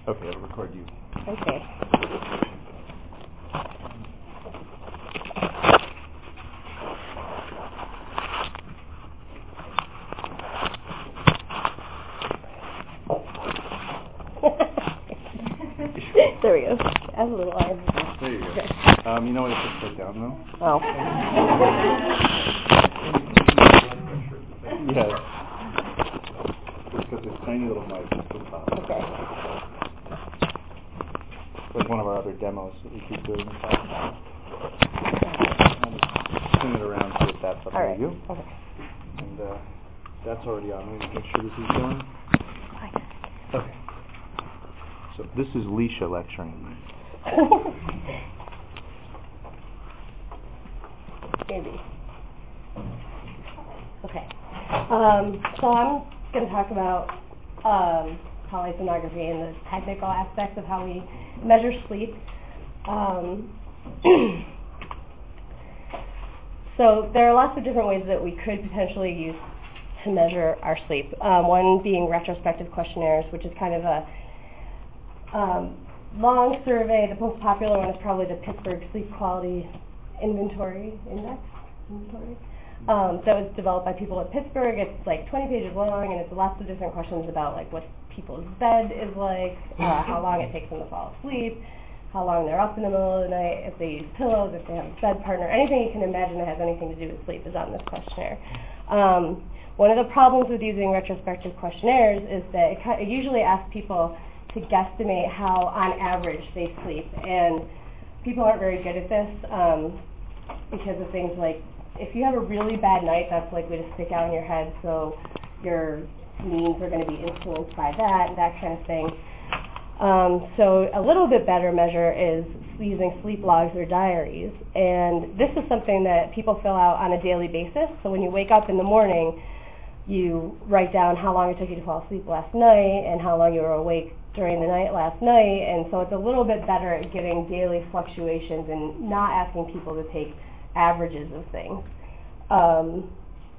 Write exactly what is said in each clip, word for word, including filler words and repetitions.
Okay, I'll record you. Okay. There we go. I have a little arm. There you go. Okay. Um, you know what I should put down though? Oh. Yes. It's got this tiny little mic at the top. Okay. Like one of our other demos that we keep doing. I'll just swing it around so that that's up All there right. you. Okay. And uh, that's already on. Let me make sure this is going. Okay. So this is Leisha lecturing. Maybe. Okay. Um, so I'm going to talk about um, polysomnography and the technical aspects of how we measure sleep. Um, so there are lots of different ways that we could potentially use to measure our sleep. Um, one being retrospective questionnaires, which is kind of a um, long survey. The most popular one is probably the Pittsburgh Sleep Quality Inventory Index. Inventory. Um, that was developed by people at Pittsburgh. It's like twenty pages long, and it's lots of different questions about like what people's bed is like, uh, how long it takes them to fall asleep, how long they're up in the middle of the night, if they use pillows, if they have a bed partner, anything you can imagine that has anything to do with sleep is on this questionnaire. Um, one of the problems with using retrospective questionnaires is that it, it usually asks people to guesstimate how, on average, they sleep, and people aren't very good at this um, because of things like, if you have a really bad night, that's likely to stick out in your head, so your means are going to be influenced by that, that kind of thing. Um, so a little bit better measure is using sleep logs or diaries, and this is something that people fill out on a daily basis. So when you wake up in the morning, you write down how long it took you to fall asleep last night and how long you were awake during the night last night, and so it's a little bit better at getting daily fluctuations and not asking people to take averages of things. Um,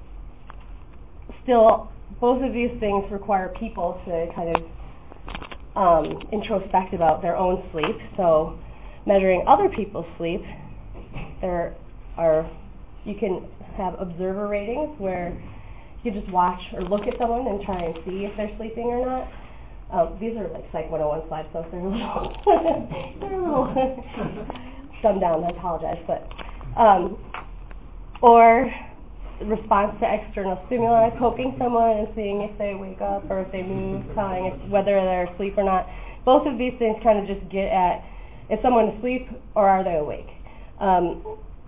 still, both of these things require people to kind of um, introspect about their own sleep. So measuring other people's sleep, there are, you can have observer ratings where you just watch or look at someone and try and see if they're sleeping or not. Um, these are like Psych one oh one slides, so if they're a little, they're a little dumbed down, I apologize. But um, or response to external stimuli, poking someone and seeing if they wake up or if they move, telling if, whether they're asleep or not. Both of these things kind of just get at, is someone asleep or are they awake? Um,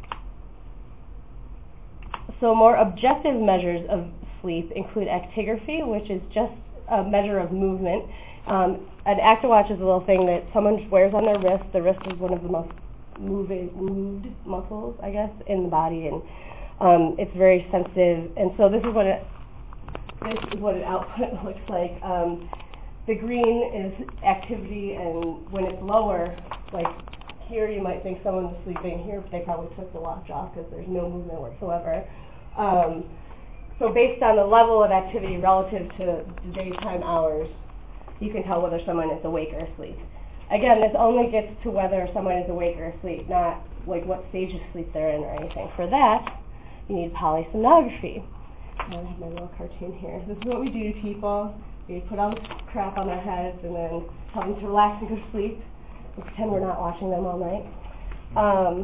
so more objective measures of sleep include actigraphy, which is just a measure of movement. Um, an ActiWatch is a little thing that someone wears on their wrist. The wrist is one of the most moving, moved muscles, I guess, in the body, and um, it's very sensitive. And so this is what it, this is what an output looks like. Um, the green is activity, and when it's lower, like here, you might think someone was sleeping. Here, they probably took the watch off because there's no movement whatsoever. Um, So based on the level of activity relative to the daytime hours, you can tell whether someone is awake or asleep. Again, this only gets to whether someone is awake or asleep, not like what stage of sleep they're in or anything. For that, you need polysomnography. I have my little cartoon here. This is what we do to people. We put all this crap on their heads and then tell them to relax and go to sleep. We pretend we're not watching them all night. Um,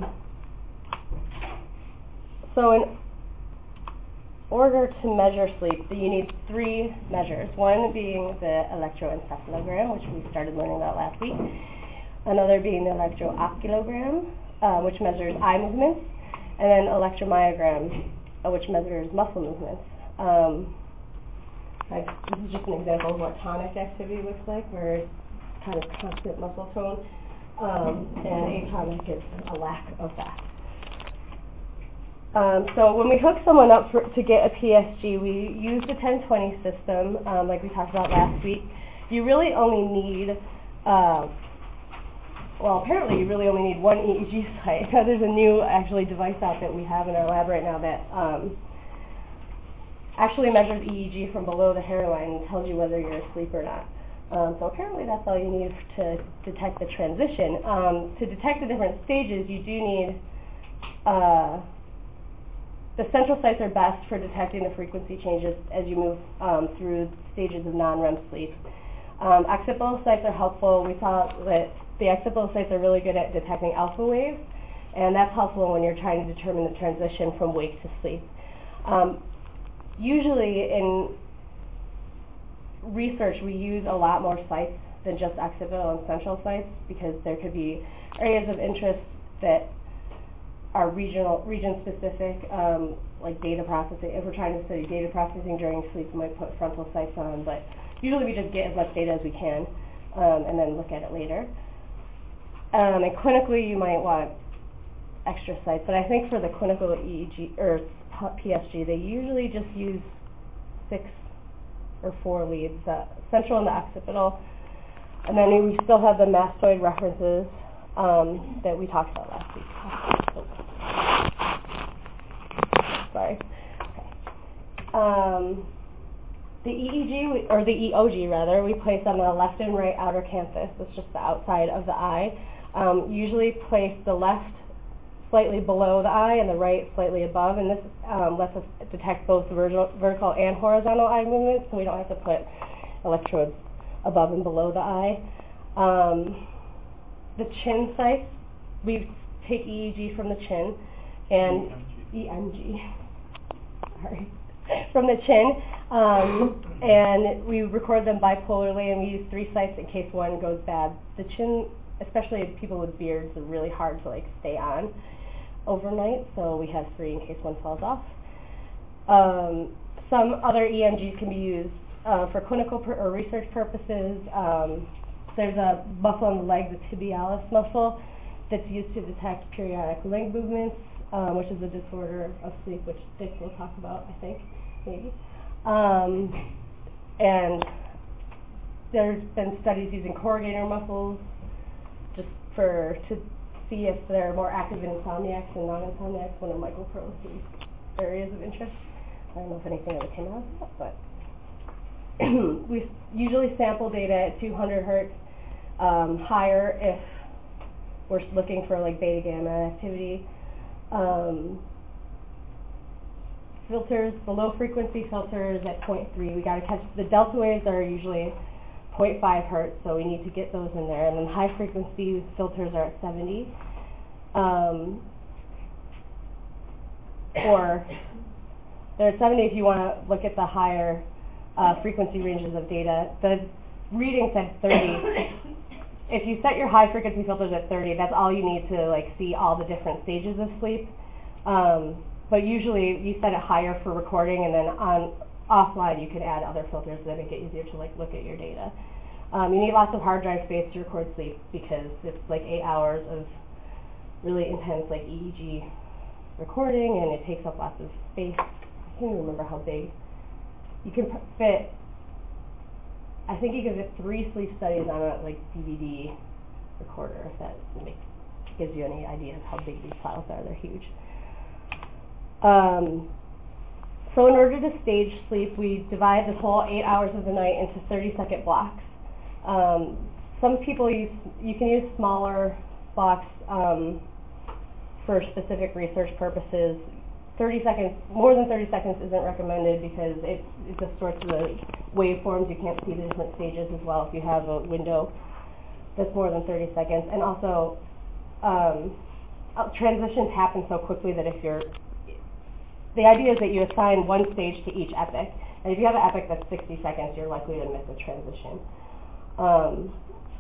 so in order to measure sleep, you need three measures. One being the electroencephalogram, which we started learning about last week. Another being the electroosculogram, uh, which measures eye movements. And then electromyogram, uh, which measures muscle movements. Um, I, this is just an example of what tonic activity looks like, where it's kind of constant muscle tone. Um, and atonic is a lack of that. Um, so when we hook someone up for, to get a P S G, we use the ten twenty system, um, like we talked about last week. You really only need, uh, well, apparently you really only need one E E G site. There's a new, actually, device out that we have in our lab right now that um, actually measures E E G from below the hairline and tells you whether you're asleep or not. Um, so apparently that's all you need to detect the transition. Um, to detect the different stages, you do need, uh, the central sites are best for detecting the frequency changes as you move um, through stages of non-R E M sleep. Um, occipital sites are helpful. We saw that the occipital sites are really good at detecting alpha waves, and that's helpful when you're trying to determine the transition from wake to sleep. Um, usually in research, we use a lot more sites than just occipital and central sites because there could be areas of interest that are regional, region-specific, um, like data processing. If we're trying to study data processing during sleep, we might put frontal sites on, but usually we just get as much data as we can um, and then look at it later. Um, and clinically, you might want extra sites, but I think for the clinical E E G or P S G, they usually just use six or four leads, the central and the occipital, and then we still have the mastoid references um, that we talked about last week. Oh. Sorry. Okay. Um, the E E G, we, or the E O G rather, we place on the left and right outer canthus. It's just the outside of the eye. Um, usually place the left slightly below the eye and the right slightly above, and this um, lets us detect both vertical, vertical and horizontal eye movements, so we don't have to put electrodes above and below the eye. Um, the chin sites, we take E E G from the chin and E M G, sorry, from the chin, um, and we record them bipolarly, and we use three sites in case one goes bad. The chin, especially people with beards, are really hard to like stay on overnight, so we have three in case one falls off. Um, some other E M Gs can be used uh, for clinical pur or research purposes. Um, there's a muscle in the leg, the tibialis muscle, that's used to detect periodic leg movements, um, which is a disorder of sleep, which Dick will talk about, I think, maybe. Um, and there's been studies using corrugator muscles just for to see if they're more active in insomniacs and non-insomniacs, one of Michael Perlos's areas of interest. I don't know if anything ever came out of that, but we usually sample data at two hundred hertz, um, higher if we're looking for like beta gamma activity. Um, filters, the low frequency filters at zero point three, we got to catch, the delta waves are usually zero point five hertz, so we need to get those in there, and then high frequency filters are at seventy. Um, or they're at seventy if you want to look at the higher uh, frequency ranges of data. The reading said thirty. If you set your high frequency filters at thirty, that's all you need to like see all the different stages of sleep. Um, but usually you set it higher for recording, and then on offline you can add other filters that make it easier to like look at your data. Um, you need lots of hard drive space to record sleep because it's like eight hours of really intense like E E G recording, and it takes up lots of space. I can't even remember how big. You can fit, I think you can fit three sleep studies on a like D V D recorder, if that makes, gives you any idea of how big these files are. They're huge. Um, so in order to stage sleep, we divide this whole eight hours of the night into thirty second blocks. Um, some people use, you can use smaller blocks um, for specific research purposes. thirty seconds, more than thirty seconds isn't recommended because it, it distorts the waveforms. You can't see the different stages as well if you have a window that's more than thirty seconds. And also, um, transitions happen so quickly that if you're, the idea is that you assign one stage to each epoch. And if you have an epoch that's sixty seconds, you're likely to miss a transition. Um,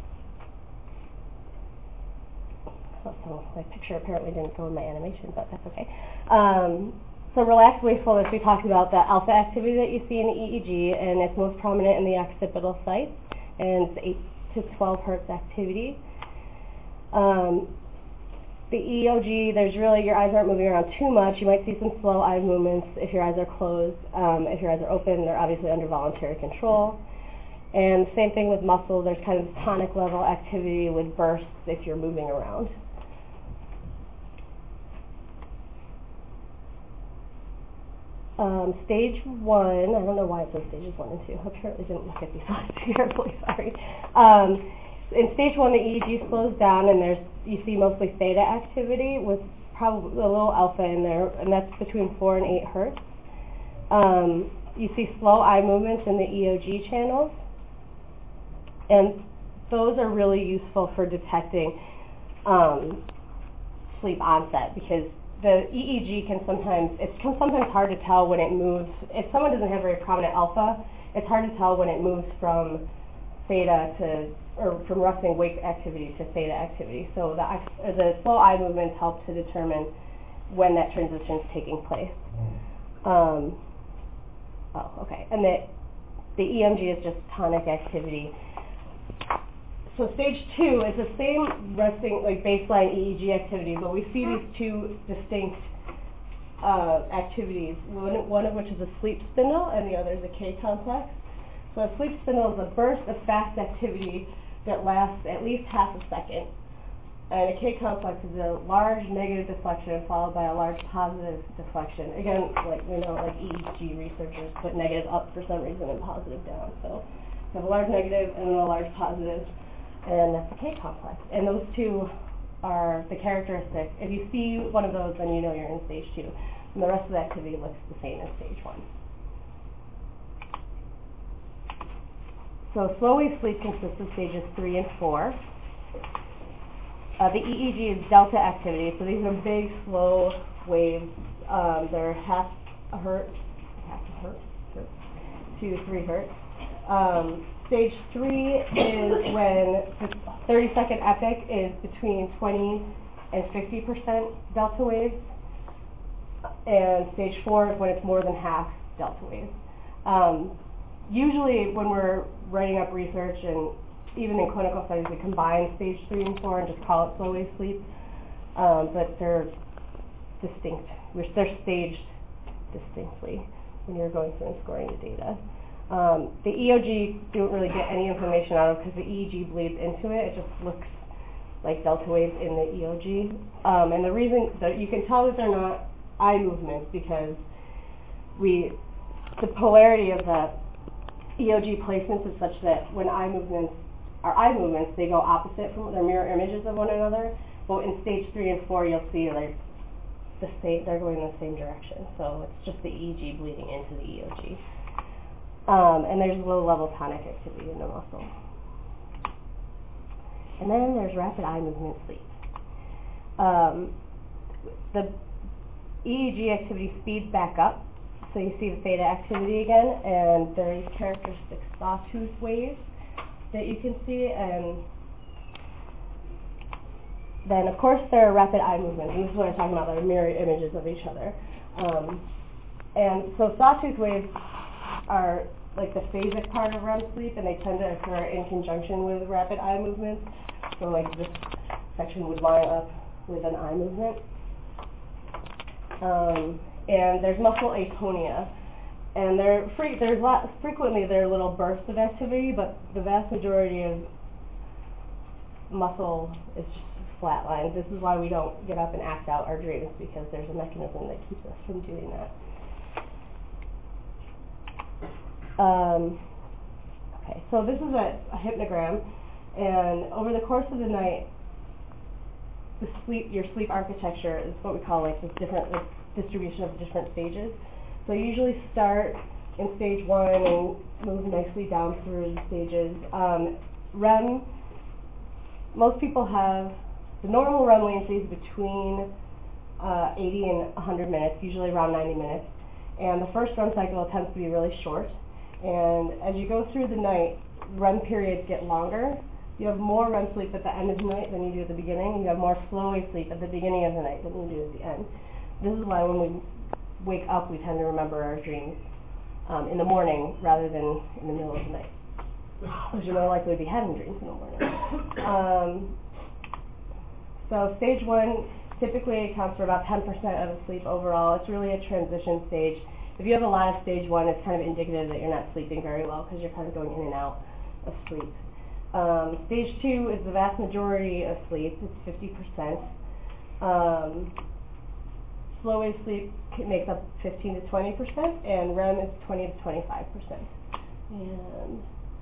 So my picture apparently didn't go in my animation, but that's okay. Um, so relaxed wakefulness, we talked about the alpha activity that you see in the E E G, and it's most prominent in the occipital sites, and it's eight to twelve hertz activity. Um, the E O G, there's really, your eyes aren't moving around too much. You might see some slow eye movements if your eyes are closed. Um, if your eyes are open, they're obviously under voluntary control. And same thing with muscle, there's kind of tonic level activity with bursts if you're moving around. Um, stage one, I don't know why it says stages one and two. I apparently didn't look at these last two carefully, sorry. Um, in stage one, the E E G slows down, and there's you see mostly theta activity with probably a little alpha in there, and that's between four and eight hertz. Um, you see slow eye movements in the E O G channels, and those are really useful for detecting um, sleep onset, because the E E G can sometimes, it's sometimes hard to tell when it moves. If someone doesn't have very prominent alpha, it's hard to tell when it moves from theta to, or from resting wake activity to theta activity. So the, uh, the slow eye movements help to determine when that transition is taking place. Um, oh, okay. And the, the E M G is just tonic activity. So stage two is the same resting, like baseline E E G activity, but we see these two distinct uh, activities, one, one of which is a sleep spindle and the other is a K complex. So a sleep spindle is a burst of fast activity that lasts at least half a second. And a K complex is a large negative deflection followed by a large positive deflection. Again, like we know, like E E G researchers put negative up for some reason and positive down. So you have a large negative and then a large positive. And that's the K complex. And those two are the characteristics. If you see one of those, then you know you're in stage two. And the rest of the activity looks the same as stage one. So slow wave sleep consists of stages three and four. Uh, the E E G is delta activity. So these are big, slow waves. Um, they're half a hertz, half a hertz, hertz to three hertz. Um, Stage three is when the thirty second epoch is between twenty and fifty percent delta waves. And stage four is when it's more than half delta waves. Um, usually when we're writing up research and even in clinical studies, we combine stage three and four and just call it slow wave sleep. Um, but they're distinct. They're staged distinctly when you're going through and scoring the data. Um, the E O G don't really get any information out of because the E E G bleeds into it. It just looks like delta waves in the E O G. Um, and the reason that you can tell that they're not eye movements because we, the polarity of the E O G placements is such that when eye movements are eye movements, they go opposite from their mirror images of one another. But in stage three and four, you'll see like the same, they're going in the same direction. So it's just the E E G bleeding into the E O G. Um, and there's low-level tonic activity in the muscle. And then there's rapid eye movement sleep. Um, the E E G activity speeds back up, so you see the theta activity again, and there's characteristic sawtooth waves that you can see, and then of course there are rapid eye movements, and this is what I'm talking about, they're mirror images of each other. Um, and so sawtooth waves are like the phasic part of R E M sleep, and they tend to occur in conjunction with rapid eye movements. So like this section would line up with an eye movement. Um, and there's muscle atonia, and they're free, there's lot, frequently there are little bursts of activity, but the vast majority of muscle is just flatlined. This is why we don't get up and act out our dreams, because there's a mechanism that keeps us from doing that. Um, okay, so this is a, a hypnogram, and over the course of the night, the sleep, your sleep architecture is what we call like this different like, distribution of different stages. So you usually start in stage one and move nicely down through the stages. Um, R E M, most people have, the normal R E M latency is between uh, eighty and one hundred minutes, usually around ninety minutes. And the first R E M cycle tends to be really short. And as you go through the night, R E M periods get longer. You have more R E M sleep at the end of the night than you do at the beginning. You have more slow wave sleep at the beginning of the night than you do at the end. This is why when we wake up, we tend to remember our dreams um, in the morning rather than in the middle of the night, because you're more likely to be having dreams in the morning. Um, so stage one typically accounts for about ten percent of the sleep overall. It's really a transition stage. If you have a lot of stage one, it's kind of indicative that you're not sleeping very well because you're kind of going in and out of sleep. Um, stage two is the vast majority of sleep. It's fifty percent. Um, slow wave sleep c- makes up fifteen to twenty percent, and R E M is twenty to twenty-five percent. And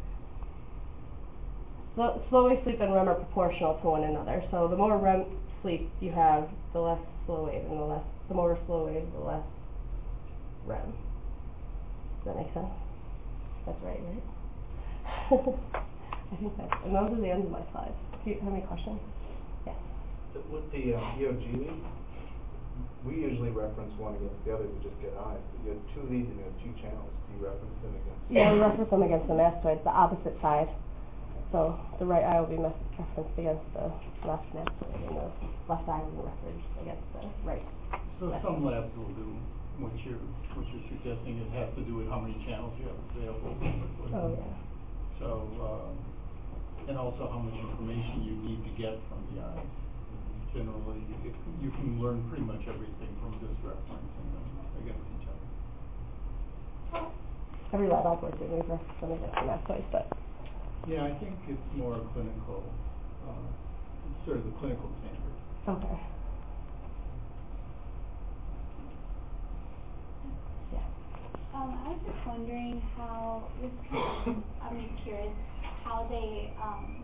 slow, slow wave sleep and R E M are proportional to one another. So the more R E M sleep you have, the less slow wave, and the less, the more slow wave, the less R E M. Does that make sense? That's right, right? I think that's, and those are the ends of my slides. Do you have any questions? Yes. With the uh, E O G lead, we usually reference one against the other to just get eyes. But you have two leads and you have two channels. Do you reference them against? Yeah, we reference them against the mastoids, the opposite side. So the right eye will be mes- referenced against the left mastoid, and the left eye will be referenced against the right. So mastoid. some labs will do what you're what you're suggesting. It has to do with how many channels you have available. Oh yeah. So um, and also how much information you need to get from the eye. Generally, it, you can learn pretty much everything from just referencing them against each other. Every lab I've worked in, we've referenced them against the mastoids, but. Yeah, I think it's more clinical, uh, sort of the clinical standard. Okay. Yeah. Um, I was just wondering how, this kind of, I'm just curious, how they um,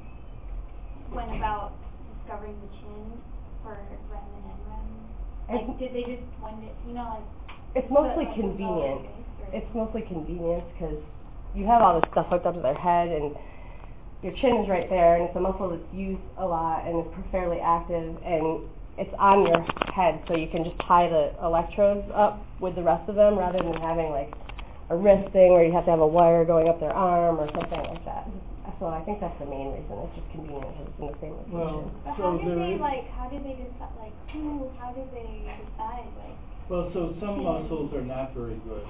went about discovering the chin for R E M and N R E M. Like, It's- did they just, when did, you know, like... It's mostly put, like, convenient. development or- It's mostly convenience because you have all this stuff hooked up to their head, and your chin is right there, and it's a muscle that's used a lot and is fairly active, and it's on your head, so you can just tie the electrodes up with the rest of them rather than having like a wrist thing where you have to have a wire going up their arm or something like that. So I think that's the main reason. It's just convenient because it's in the same location. Well, But so how did there they, is- like, how did they decide, like, who, how did they decide, like... Well, so some muscles are not very good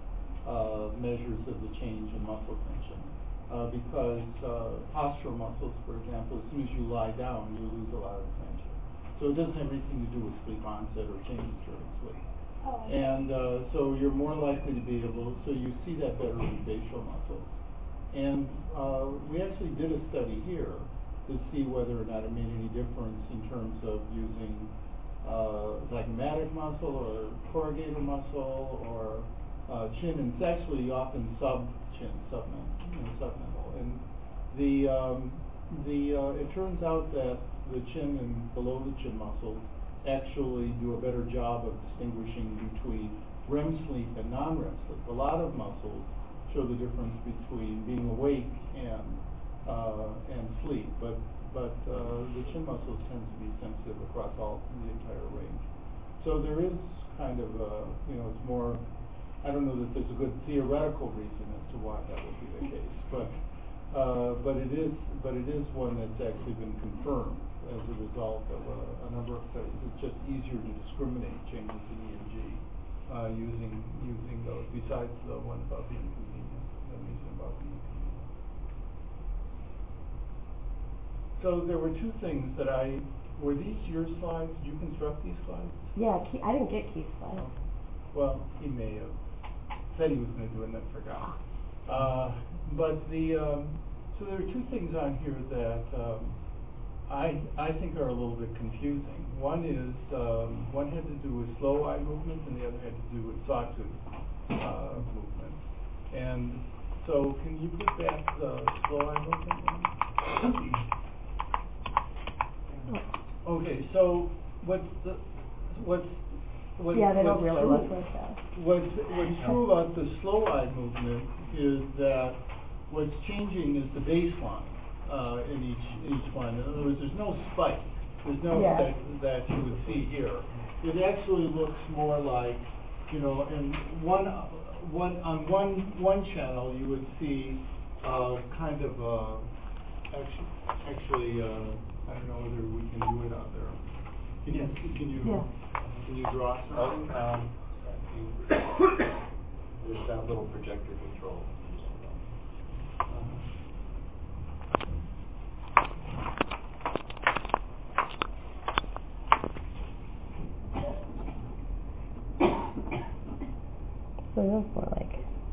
uh, measures of the change in muscle tension uh, because uh, postural muscles, for example, as soon as you lie down, you lose a lot of tension. So it doesn't have anything to do with sleep onset or changes during sleep. Oh, okay. And uh, so you're more likely to be able, so you see that better in facial muscles. And uh, we actually did a study here to see whether or not it made any difference in terms of using uh, zygomatic muscle or corrugator muscle or uh, chin, and it's actually often sub-chin, submental, you know, submental. And the, um, the, uh, it turns out that the chin and below the chin muscles actually do a better job of distinguishing between R E M sleep and non-R E M sleep. A lot of muscles show the difference between being awake and uh, and sleep, but but uh, the chin muscles tend to be sensitive across all the entire range. So there is kind of a, you know, it's more. I don't know that there's a good theoretical reason as to why that would be the case, but uh, but it is but it is one that's actually been confirmed as a result of a, a number of studies. It's just easier to discriminate changes in E M G uh, using using those, besides the one about being convenient, the reason about being convenient. So there were two things that I, were these your slides? Did you construct these slides? Yeah, Ke- I didn't get Keith's slide. Oh. Well, he may have said he was going to do it and then forgot. Uh, but the, um, so there are two things on here that um, I, I think are a little bit confusing. One is, um, one had to do with slow eye movement and the other had to do with sawtooth uh, movement. And so can you put back the slow eye movement in? Okay, so what's the, what's, what's, yeah, they don't what's really true, look like that. What's, what's true about the slow eye movement is that what's changing is the baseline uh, in each each one. In other words, there's no spike. There's no Yeah. that that you would see here. It actually looks more like, you know, in one one on one one channel you would see uh, kind of uh, actually actually uh, I don't know whether we can do it out there. Can you can you Yeah. can you draw something? Oh, um, there's that little projector control. So that's more like.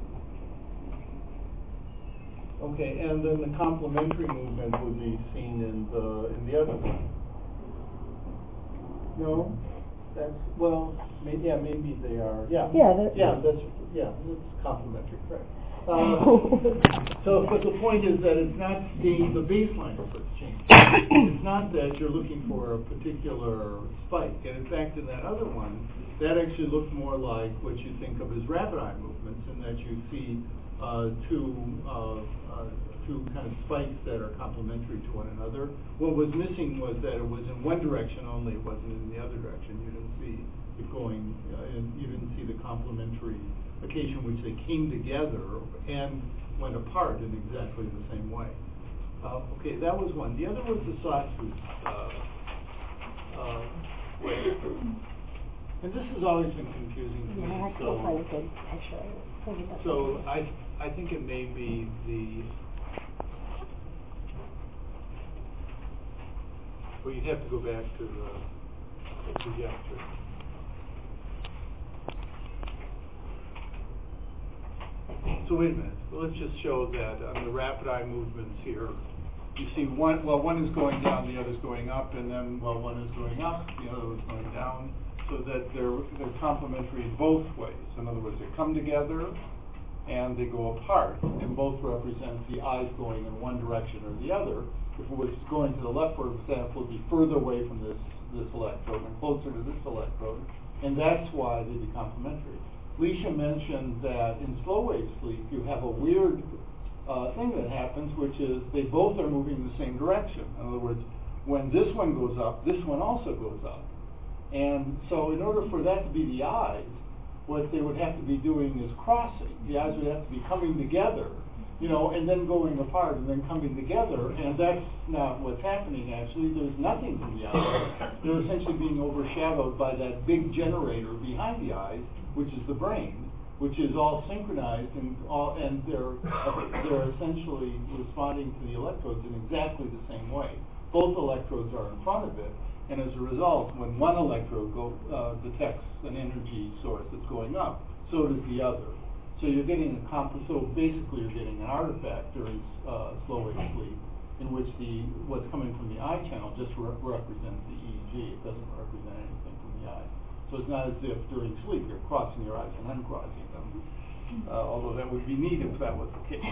Okay, and then the complementary movement would be seen in the in the other one. No? That's, well, may, yeah, maybe they are, yeah. Yeah, that- Yeah, that's, yeah, that's complimentary, correct. Uh, so, but the point is that it's not the, the baseline of what's changing. It's not that you're looking for a particular spike. And in fact, in that other one, that actually looked more like what you think of as rapid eye movements, in that you see uh, two, uh, uh, two kind of spikes that are complementary to one another. What was missing was that it was in one direction only, it wasn't in the other direction. You didn't see it going, uh, and you didn't see the complementary occasion which they came together and went apart in exactly the same way. Uh, okay, that was one. The other was the sawtooth uh, uh, wave. And this has always been confusing to me. Yeah, I so, can't find a good picture. Maybe that's so okay. I, I think it may be the, well, you'd have to go back to the, the projector. So wait a minute, well, let's just show that on the rapid eye movements here, you see one, well, one is going down, the other's going up, and then, well, one is going up, the other is going down, so that they're, they're complementary in both ways. In other words, they come together and they go apart, and both represent the eyes going in one direction or the other. If it was going to the left, for example, it would be further away from this, this electrode and closer to this electrode, and that's why they'd be complementary. Lecia mentioned that in slow wave sleep, you have a weird uh, thing that happens, which is they both are moving in the same direction. In other words, when this one goes up, this one also goes up. And so in order for that to be the eyes, what they would have to be doing is crossing. The eyes would have to be coming together, you know, and then going apart and then coming together, and that's not what's happening actually. There's nothing to the eyes. They're essentially being overshadowed by that big generator behind the eyes, which is the brain, which is all synchronized, and all, and they're they're essentially responding to the electrodes in exactly the same way. Both electrodes are in front of it, and as a result, when one electrode go, uh, detects an energy source that's going up, so does the other. So you're getting a comp. So basically, you're getting an artifact during uh, slow wave sleep, in which the what's coming from the eye channel just re represents the E E G. It doesn't represent anything from the eye. So it's not as if during sleep you're crossing your eyes and uncrossing them, uh, although that would be neat if that was the case.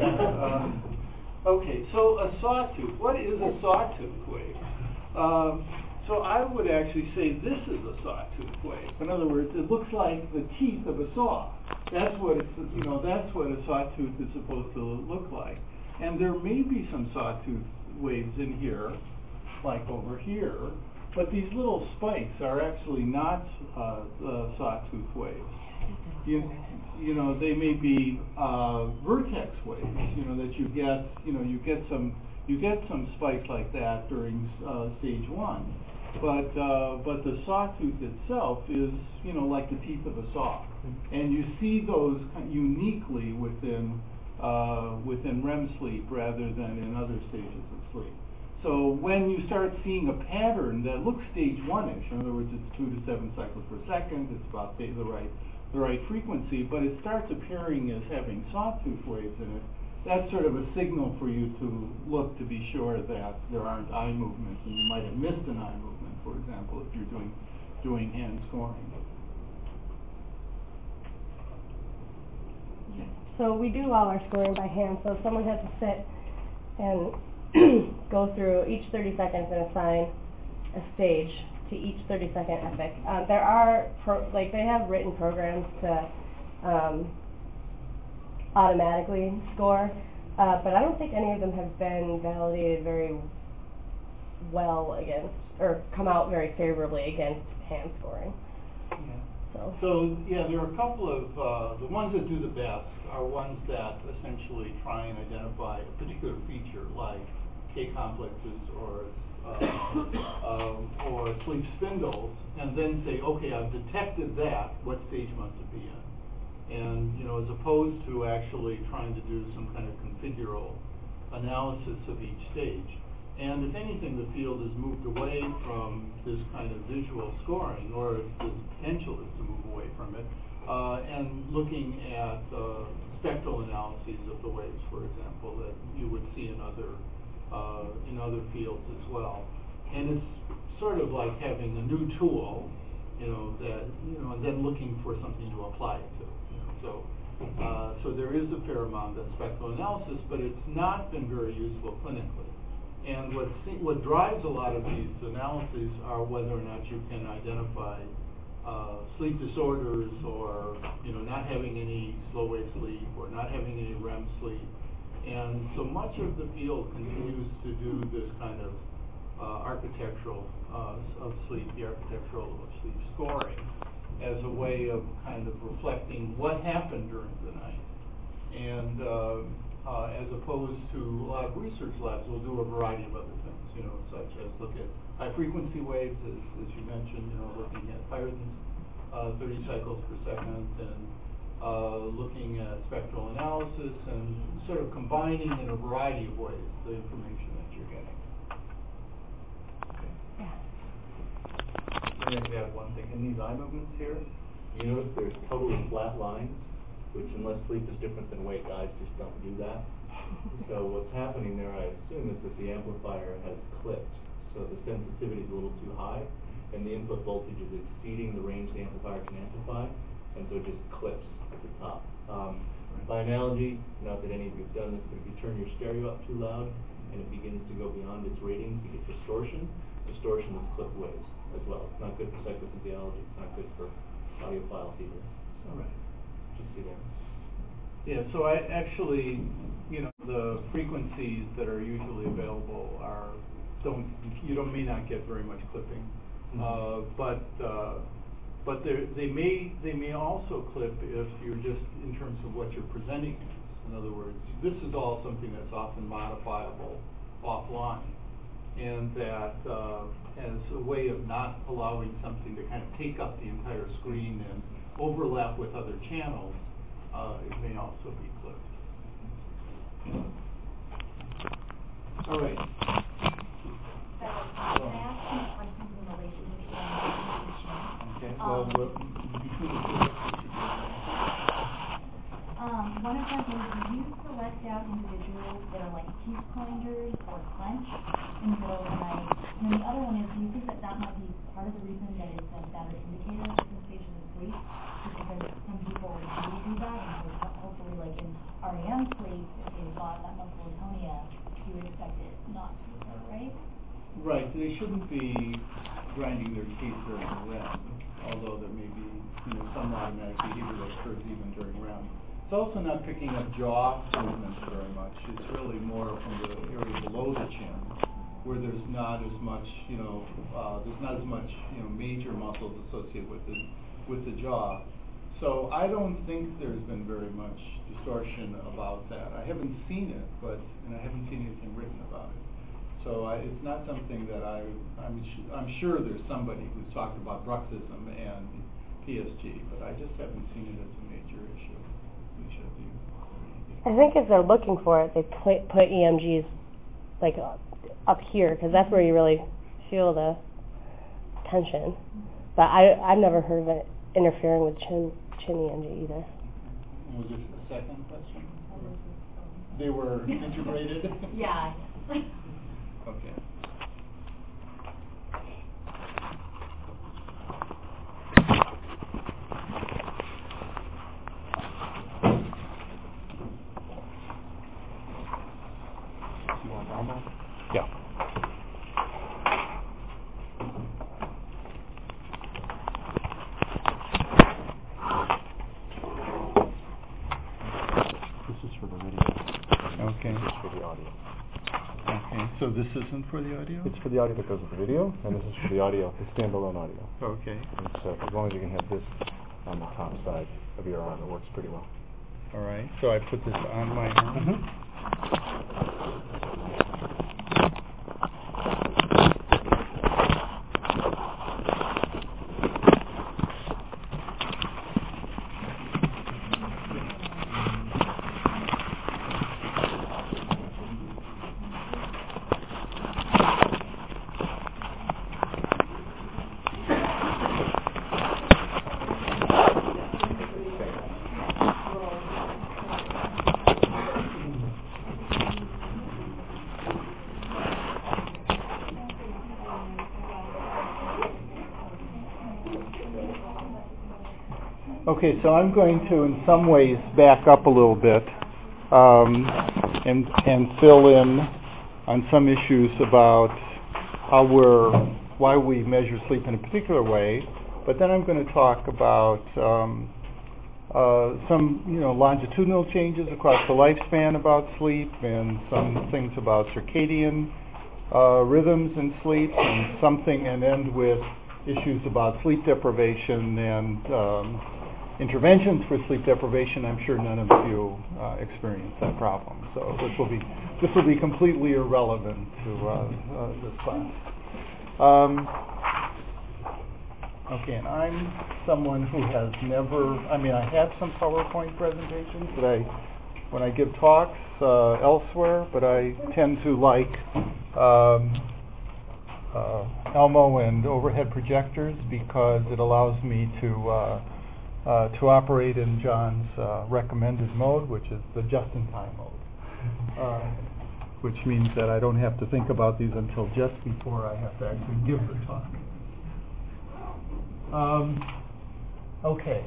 um, okay, so a sawtooth. What is a sawtooth wave? Um, so I would actually say this is a sawtooth wave. In other words, it looks like the teeth of a saw. That's what it's, you know, that's what a sawtooth is supposed to look like. And there may be some sawtooth waves in here, like over here. But these little spikes are actually not uh, uh, sawtooth waves. You, you know, they may be uh, vertex waves. You know that you get, you know, you get some, you get some spikes like that during uh, stage one. But uh, but the sawtooth itself is, you know, like the teeth of a saw, and you see those uniquely within uh, within R E M sleep rather than in other stages of sleep. So when you start seeing a pattern that looks stage one-ish, in other words, it's two to seven cycles per second, it's about the, the right the right frequency, but it starts appearing as having sawtooth waves in it, that's sort of a signal for you to look to be sure that there aren't eye movements, and you might have missed an eye movement, for example, if you're doing doing hand scoring. So we do all our scoring by hand, so if someone had to sit and go through each thirty seconds and assign a stage to each thirty second epoch. Um, there are, pro like they have written programs to um, automatically score, uh, but I don't think any of them have been validated very well against, or come out very favorably against hand scoring. Yeah. So, so yeah, there are a couple of, uh, the ones that do the best are ones that essentially try and identify a particular feature like K-complexes or uh, um, or sleep spindles, and then say, okay, I've detected that, what stage must it be in? And, you know, as opposed to actually trying to do some kind of configural analysis of each stage. And if anything, the field has moved away from this kind of visual scoring, or the potential is to move away from it, uh, and looking at uh, spectral analyses of the waves, for example, that you would see in other uh, in other fields as well. And it's sort of like having a new tool, you know, that, you know, and then looking for something to apply it to, you know, so, uh, so there is a fair amount of spectral analysis, but it's not been very useful clinically. And what, what drives a lot of these analyses are whether or not you can identify uh, sleep disorders, or, you know, not having any slow wave sleep, or not having any R E M sleep. And so much of the field continues to do this kind of uh, architectural uh, of sleep, the architectural of sleep scoring, as a way of kind of reflecting what happened during the night. And uh, uh, as opposed to a lot of research labs will do a variety of other things, you know, such as look at high frequency waves, as, as you mentioned, you know, looking at higher than uh, thirty cycles per second, and uh, looking at spectral analysis, and sort of combining in a variety of ways the information that you're getting. Okay. Let me add one thing. In these eye movements here, You notice there's totally flat lines, which unless sleep is different than wake, eyes just don't do that. So what's happening there, I assume, is that the amplifier has clipped. So the sensitivity is a little too high, and the input voltage is exceeding the range the amplifier can amplify, and so it just clips at the top. Um, by analogy, not that any of you have done this, but if you turn your stereo up too loud, and it begins to go beyond its ratings, you get distortion. Distortion is clipped waves as well. It's not good for psychophysiology. It's not good for audiophiles either. All right. Just see there. Yeah, so I actually, you know, the frequencies that are usually available are, don't, you don't, may not get very much clipping. Mm-hmm. uh, but, uh, but they may, they may also clip if you're just, in terms of what you're presenting as. In other words, this is all something that's often modifiable offline, and that uh, as a way of not allowing something to kind of take up the entire screen and overlap with other channels, uh, it may also be clipped. All right. So, can I ask some questions in relation to the Okay. Um, Well, what, between the two, Um, one of them is, do you select out individuals that are like teeth pointers or clench in the middle of the night? And then the other one is, do you think that that might be part of the reason that it's a better indicator of different stages of sleep? Just because some people do do that, and so hopefully like in R E M sleep, if they got that muscle atonia, you would expect it not to occur, right? right, they shouldn't be grinding their teeth during R E M, although there may be, you know, some automatic behavior that occurs even during R E M. It's also not picking up jaw movements very much. It's really more from the area below the chin, where there's not as much, you know, uh, there's not as much, you know, major muscles associated with the with the jaw. So I don't think there's been very much distortion about that. I haven't seen it, but and I haven't seen anything written about it. So I, it's not something that I I'm I'm sure there's somebody who's talked about bruxism and P S G, but I just haven't seen it as a major issue. I think if they're looking for it, they put, put E M Gs like up, up here, because that's where you really feel the tension. But I, I've never heard of it interfering with chin, chin E M G either. Was this the second question? They were integrated? Yeah. Okay. Yeah. This is for the video. Okay. This is for the audio. Okay. So this isn't for the audio? It's for the audio that goes with the video, and this is for the audio, the standalone audio. Okay. And so as long as you can have this on the top side of your arm, it works pretty well. All right. So I put this on my arm? Mm-hmm. Okay, so I'm going to, in some ways, back up a little bit um, and and fill in on some issues about how we're, why we measure sleep in a particular way. But then I'm going to talk about um, uh, some, you know, longitudinal changes across the lifespan about sleep, and some things about circadian uh, rhythms in sleep, and something, and end with issues about sleep deprivation and um, interventions for sleep deprivation. I'm sure none of you uh, experience that problem, so this will be this will be completely irrelevant to uh, uh, this class. Um, okay, and I'm someone who has never. I mean, I have some PowerPoint presentations that I when I give talks uh, elsewhere, but I tend to like um, uh, Elmo and overhead projectors because it allows me to. Uh, Uh, to operate in John's uh, recommended mode, which is the just-in-time mode, uh, which means that I don't have to think about these until just before I have to actually give the talk. Um, okay.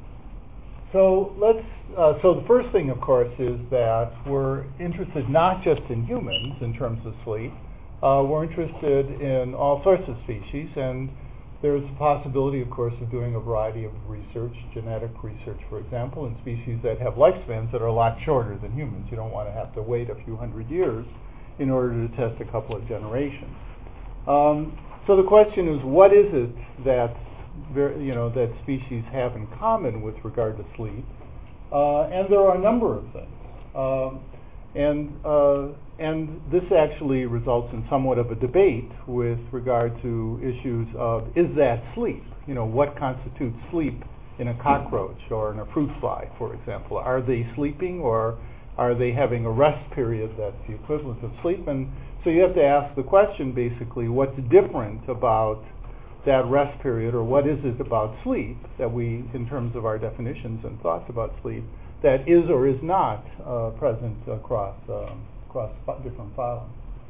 So let's. Uh, so the first thing, of course, is that we're interested not just in humans in terms of sleep. Uh, we're interested in all sorts of species, and there's a possibility, of course, of doing a variety of research, genetic research, for example, in species that have lifespans that are a lot shorter than humans. You don't want to have to wait a few hundred years in order to test a couple of generations. Um, so the question is, what is it that you know that species have in common with regard to sleep? Uh, and there are a number of things. Um, and uh, And this actually results in somewhat of a debate with regard to issues of, is that sleep? You know, what constitutes sleep in a cockroach or in a fruit fly, for example? Are they sleeping, or are they having a rest period that's the equivalent of sleep? And so you have to ask the question, basically, what's different about that rest period, or what is it about sleep that we, in terms of our definitions and thoughts about sleep, that is or is not uh, present across um, across different phylums.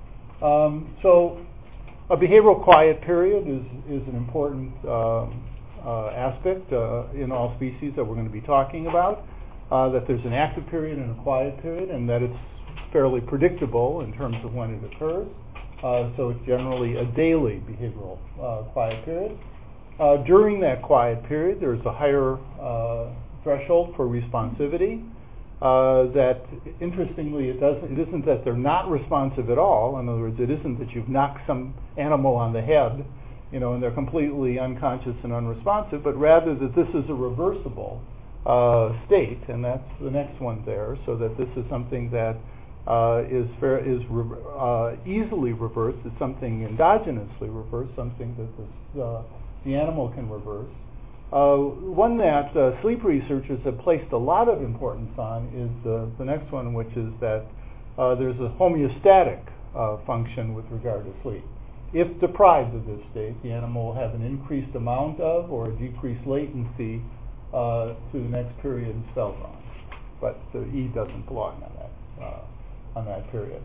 Um, so a behavioral quiet period is, is an important um, uh, aspect uh, in all species that we're going to be talking about, uh, that there's an active period and a quiet period, and that it's fairly predictable in terms of when it occurs. Uh, so it's generally a daily behavioral uh, quiet period. Uh, during that quiet period, there's a higher uh, threshold for responsivity. Uh, that interestingly, it doesn't. It isn't that they're not responsive at all. In other words, it isn't that you've knocked some animal on the head, you know, and they're completely unconscious and unresponsive, but rather that this is a reversible uh, state, and that's the next one there. So that this is something that uh, is fair, is re- uh, easily reversed. It's something endogenously reversed, something that this, uh, the animal can reverse. Uh, one that uh, sleep researchers have placed a lot of importance on is the, the next one, which is that uh, there's a homeostatic uh, function with regard to sleep. If deprived of this state, the animal will have an increased amount of or a decreased latency uh, to the next period spelled on. But the E doesn't belong on that, uh, on that period.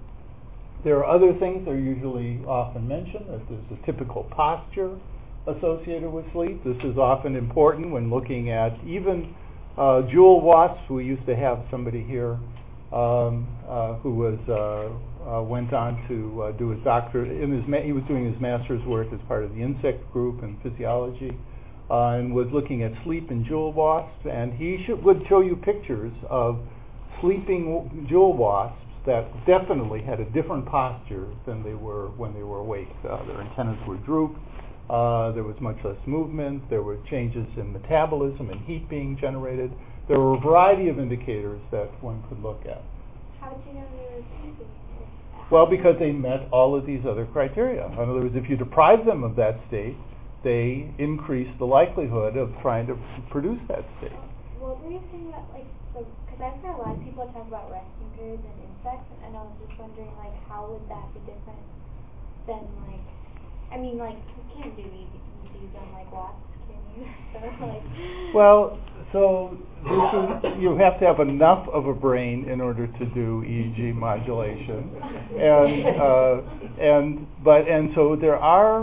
There are other things that are usually often mentioned, that there's a typical posture associated with sleep. This is often important when looking at even uh, jewel wasps. We used to have somebody here um, uh, who was uh, uh, went on to uh, do his doctorate. In his ma- he was doing his master's work as part of the insect group in physiology, uh, and was looking at sleep in jewel wasps. And he should, would show you pictures of sleeping jewel wasps that definitely had a different posture than they were when they were awake. Uh, their antennas were drooped. Uh, there was much less movement. There were changes in metabolism and heat being generated. There were a variety of indicators that one could look at. How did you know they were sleeping? Well, because they met all of these other criteria. In other words, if you deprive them of that state, they increase the likelihood of trying to produce that state. What were you saying about, like, so, because I've heard a lot of people talk about resting periods in insects, and I was just wondering, like, how would that be different than, like, I mean, like, you can't do E E Gs on, like, wasps, can you? So, like... Well, so this is, you have to have enough of a brain in order to do E E G modulation, and uh, and but and so there are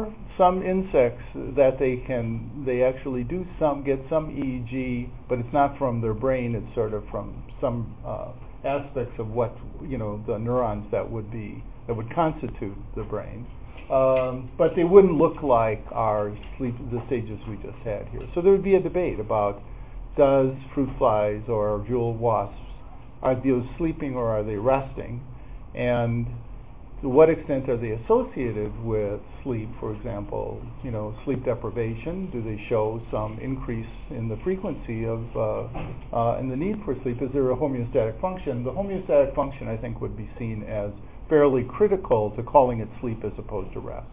some insects that they can, they actually do some, get some E E G, but it's not from their brain, it's sort of from some uh, aspects of what, you know, the neurons that would be, that would constitute the brain. Um, but they wouldn't look like our sleep, the stages we just had here. So there would be a debate about, does fruit flies or jewel wasps, are those sleeping or are they resting? And to what extent are they associated with sleep, for example, you know, sleep deprivation? Do they show some increase in the frequency of, uh, uh, and the need for sleep? Is there a homeostatic function? The homeostatic function, I think, would be seen as fairly critical to calling it sleep as opposed to rest.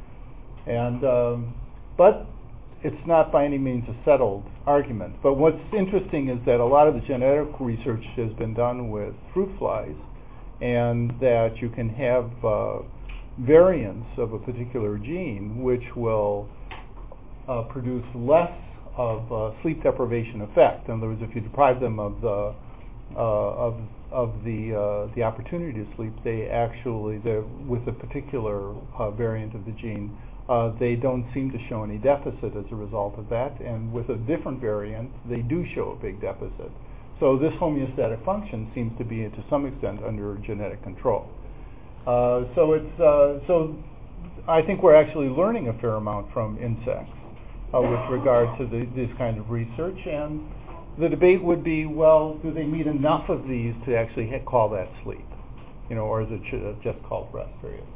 And, um, but it's not by any means a settled argument. But what's interesting is that a lot of the genetic research has been done with fruit flies, and that you can have uh, variants of a particular gene which will uh, produce less of a sleep deprivation effect. In other words, if you deprive them of the uh, of of the uh, the opportunity to sleep, they actually, with a particular uh, variant of the gene, uh, they don't seem to show any deficit as a result of that. And with a different variant, they do show a big deficit. So this homeostatic function seems to be, to some extent, under genetic control. Uh, so it's uh, so I think we're actually learning a fair amount from insects uh, with regard to the, this kind of research. And the debate would be, well, do they meet enough of these to actually ha- call that sleep, you know, or is it ch- just called rest period?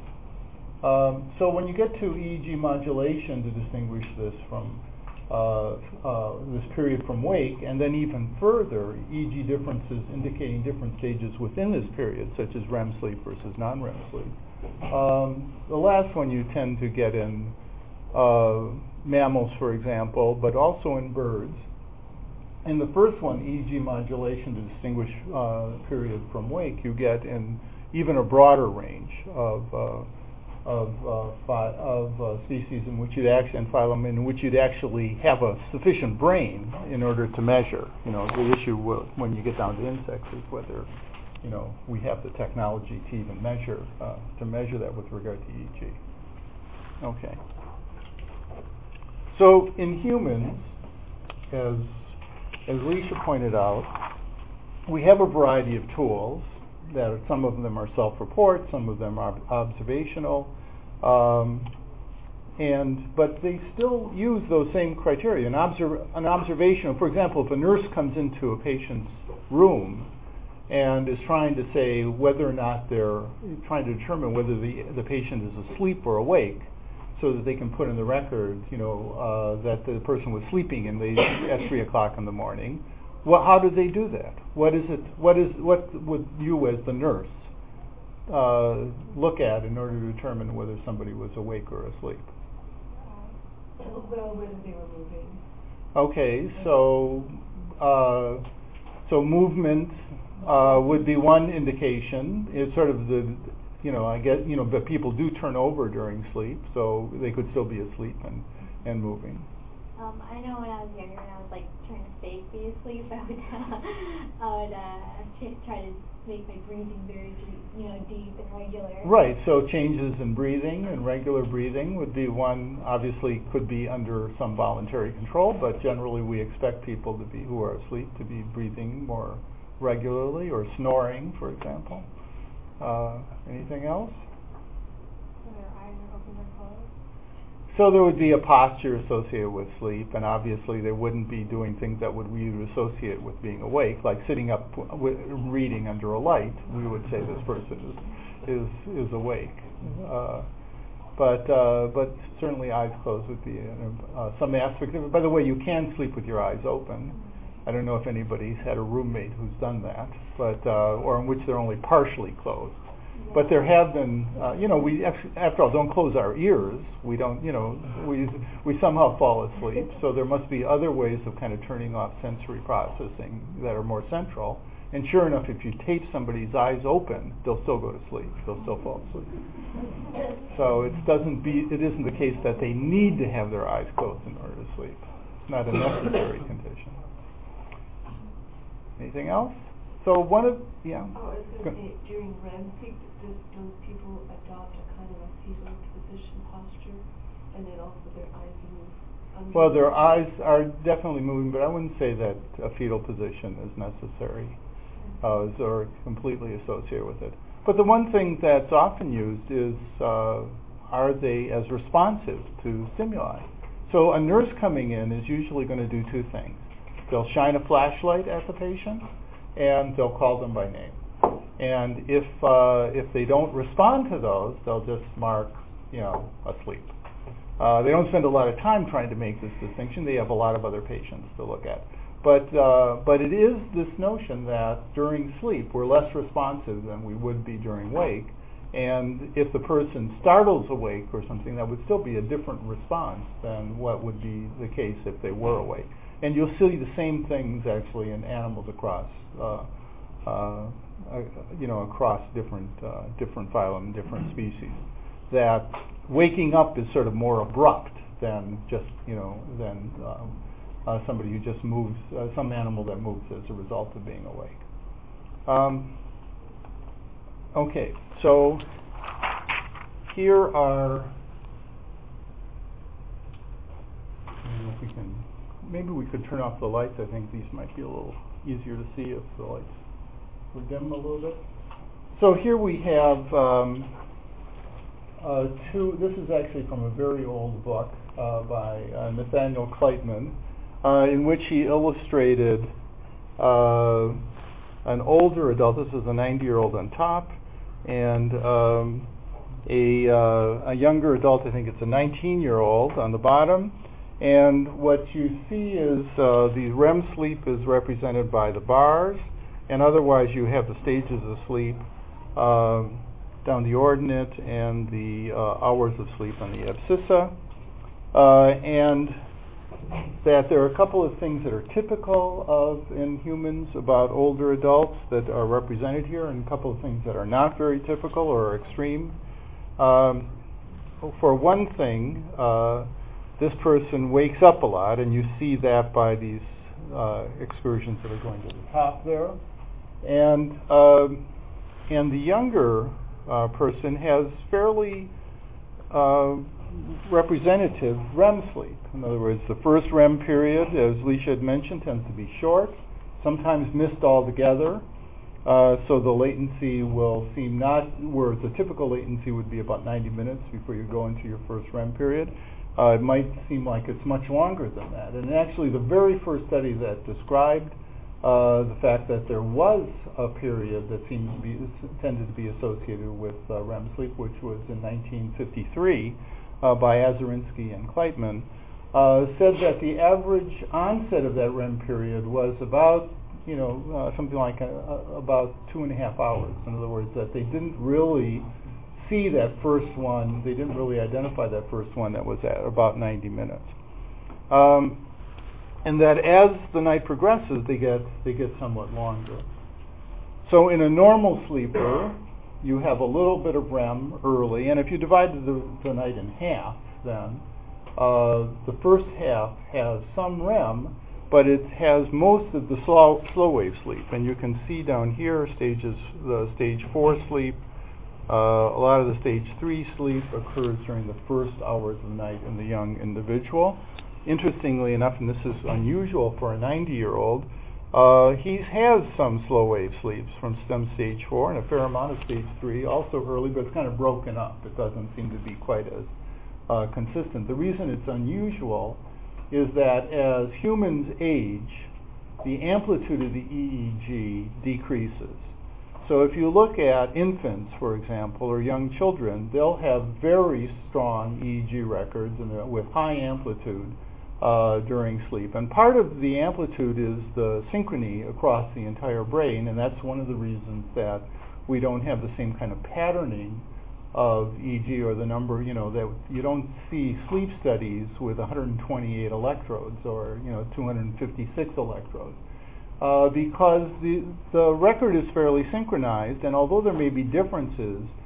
Um, so when you get to E E G modulation to distinguish this from Uh, uh, this period from wake, and then even further, E E G differences indicating different stages within this period, such as R E M sleep versus non-R E M sleep. Um, the last one you tend to get in uh, mammals, for example, but also in birds. In the first one, E E G modulation to distinguish uh, period from wake, you get in even a broader range of uh, of uh, phi- of uh, species in which you'd actually, and phylum in which you'd actually have a sufficient brain in order to measure. You know, the issue w- when you get down to insects is whether, you know, we have the technology to even measure uh, to measure that with regard to E E G. Okay. So in humans, as as Leisha pointed out, we have a variety of tools. That are, some of them are self-report, some of them are observational, um, and but they still use those same criteria. An, observ- an observational, for example, if a nurse comes into a patient's room and is trying to say whether or not they're trying to determine whether the the patient is asleep or awake, so that they can put in the record, you know, uh, that the person was sleeping and they at three o'clock in the morning. Well, how do they do that? What is it? What is what would you, as the nurse, uh, look at in order to determine whether somebody was awake or asleep? Well, whether they were moving. Okay, so uh, so movement uh, would be one indication. It's sort of the, you know, I guess, you know, but people do turn over during sleep, so they could still be asleep and and moving. Um, I know when I was younger and I was like trying to fake be asleep, I would, uh, I would uh, t- try to make my breathing very deep, you know, deep and regular. Right. So changes in breathing and regular breathing would be one. Obviously, could be under some voluntary control, but generally we expect people to be who are asleep to be breathing more regularly, or snoring, for example. Uh, anything else? Their eyes are open or closed. So there would be a posture associated with sleep, and obviously they wouldn't be doing things that would we would associate with being awake, like sitting up w- reading under a light. We would say this person is is, is awake. Uh, but uh, but certainly eyes closed would be uh, some aspect of it. By the way, you can sleep with your eyes open. I don't know if anybody's had a roommate who's done that, but uh, or in which they're only partially closed. But there have been, uh, you know, we after all don't close our ears. We don't, you know, we we somehow fall asleep. So there must be other ways of kind of turning off sensory processing that are more central. And sure enough, if you tape somebody's eyes open, they'll still go to sleep. They'll still fall asleep. So it doesn't be, it isn't the case that they need to have their eyes closed in order to sleep. It's not a necessary condition. Anything else? So one of, yeah. Oh, I was going to say, during R E M sleep, does, those people adopt a kind of a fetal position posture? And then also their eyes move. Um, Well, their eyes are definitely moving, but I wouldn't say that a fetal position is necessary uh, or completely associated with it. But the one thing that's often used is, uh, are they as responsive to stimuli? So a nurse coming in is usually going to do two things. They'll shine a flashlight at the patient, and they'll call them by name. And if uh, if they don't respond to those, they'll just mark, you know, asleep. Uh, they don't spend a lot of time trying to make this distinction. They have a lot of other patients to look at. But uh, but it is this notion that during sleep we're less responsive than we would be during wake. And if the person startles awake or something, that would still be a different response than what would be the case if they were awake. And you'll see the same things actually in animals across, uh, uh, uh, you know, across different uh, different phylum, different species. That waking up is sort of more abrupt than just, you know, than um, uh, somebody who just moves, uh, some animal that moves as a result of being awake. Um, okay, so here are, I don't know if we can, maybe we could turn off the lights. I think these might be a little easier to see if the lights would dim a little bit. So here we have um, uh, two, this is actually from a very old book uh, by uh, Nathaniel Kleitman, uh, in which he illustrated uh, an older adult, this is a ninety-year-old on top, and um, a, uh, a younger adult, I think it's a nineteen-year-old on the bottom. And what you see is uh, the R E M sleep is represented by the bars, and otherwise you have the stages of sleep uh, down the ordinate and the uh, hours of sleep on the abscissa. Uh, and that there are a couple of things that are typical of in humans about older adults that are represented here, and a couple of things that are not very typical or extreme. Um, for one thing, uh, this person wakes up a lot, and you see that by these uh, excursions that are going to the top there. And um, and the younger uh, person has fairly uh, representative R E M sleep. In other words, the first R E M period, as Leisha had mentioned, tends to be short, sometimes missed altogether. Uh, so the latency will seem not, whereas the typical latency would be about ninety minutes before you go into your first R E M period. Uh, it might seem like it's much longer than that. And actually the very first study that described uh, the fact that there was a period that seemed to be, tended to be associated with uh, R E M sleep, which was in nineteen fifty-three uh, by Azarinsky and Kleitman, uh, said that the average onset of that R E M period was about, you know, uh, something like a, a, about two and a half hours. In other words, that they didn't really see that first one, they didn't really identify that first one that was at about ninety minutes. Um, and that as the night progresses, they get they get somewhat longer. So in a normal sleeper, you have a little bit of R E M early, and if you divide the, the night in half, then uh, the first half has some R E M, but it has most of the slow, slow wave sleep. And you can see down here stages, the stage four sleep. Uh, a lot of the stage three sleep occurs during the first hours of the night in the young individual. Interestingly enough, and this is unusual for a ninety-year-old, uh, he has some slow wave sleeps from STEM stage four and a fair amount of stage three, also early, but it's kind of broken up. It doesn't seem to be quite as uh, consistent. The reason it's unusual is that as humans age, the amplitude of the E E G decreases. So if you look at infants, for example, or young children, they'll have very strong E E G records and with high amplitude uh, during sleep. And part of the amplitude is the synchrony across the entire brain, and that's one of the reasons that we don't have the same kind of patterning of E E G, or the number, you know, that you don't see sleep studies with one hundred twenty-eight electrodes or, you know, two hundred fifty-six electrodes. Uh, because the, the record is fairly synchronized, and although there may be differences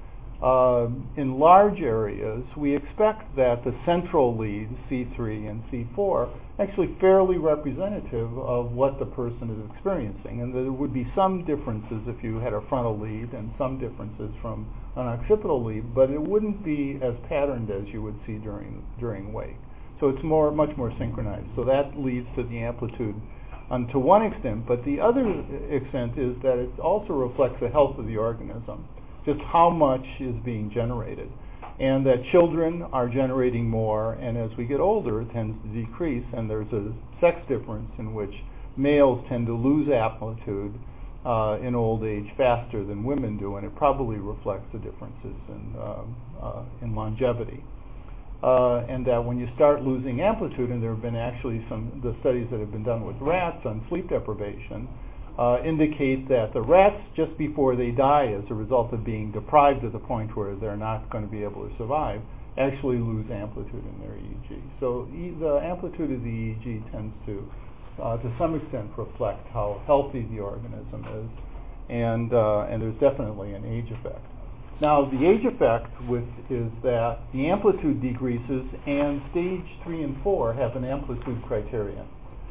uh, in large areas, we expect that the central leads, C three and C four, actually fairly representative of what the person is experiencing. And there would be some differences if you had a frontal lead and some differences from an occipital lead, but it wouldn't be as patterned as you would see during during wake. So it's more, much more synchronized. So that leads to the amplitude um, to one extent, but the other extent is that it also reflects the health of the organism, just how much is being generated. And that children are generating more, and as we get older, it tends to decrease, and there's a sex difference in which males tend to lose amplitude uh, in old age faster than women do, and it probably reflects the differences in, um, uh, in longevity. Uh, and that when you start losing amplitude, and there have been actually some the studies that have been done with rats on sleep deprivation, uh, indicate that the rats, just before they die as a result of being deprived to the point where they're not going to be able to survive, actually lose amplitude in their E E G. So e- the amplitude of the E E G tends to, uh, to some extent, reflect how healthy the organism is, and uh, and there's definitely an age effect. Now, the age effect with is that the amplitude decreases, and stage three and four have an amplitude criterion.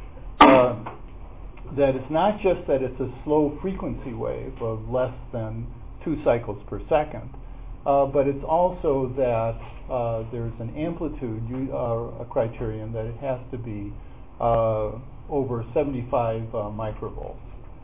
Uh, that it's not just that it's a slow frequency wave of less than two cycles per second, uh, but it's also that uh, there's an amplitude uh, a criterion that it has to be uh, over seventy-five uh, microvolts,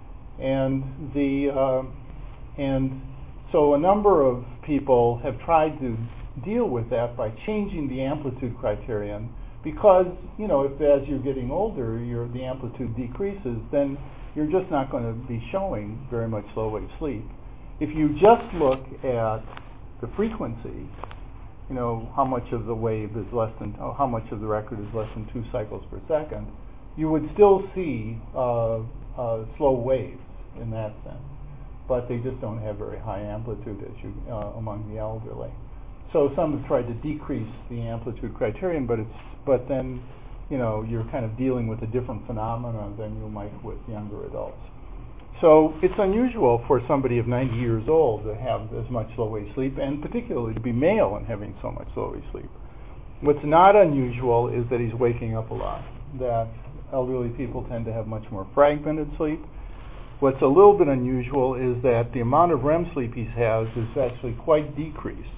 and the uh, and so a number of people have tried to deal with that by changing the amplitude criterion, because, you know, if as you're getting older, your the amplitude decreases, then you're just not going to be showing very much slow wave sleep. If you just look at the frequency, you know, how much of the wave is less than, oh, how much of the record is less than two cycles per second, you would still see uh, uh, slow waves in that sense, but they just don't have very high amplitude as you uh, among the elderly. So some have tried to decrease the amplitude criterion, but it's but then, you know, you're kind of dealing with a different phenomenon than you might with younger adults. So it's unusual for somebody of ninety years old to have as much slow wave sleep, and particularly to be male and having so much slow wave sleep. What's not unusual is that he's waking up a lot, that elderly people tend to have much more fragmented sleep. What's a little bit unusual is that the amount of R E M sleep he has is actually quite decreased.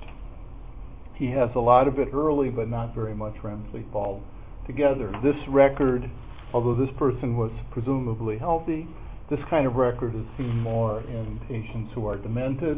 He has a lot of it early, but not very much R E M sleep altogether. This record, although this person was presumably healthy, this kind of record is seen more in patients who are demented,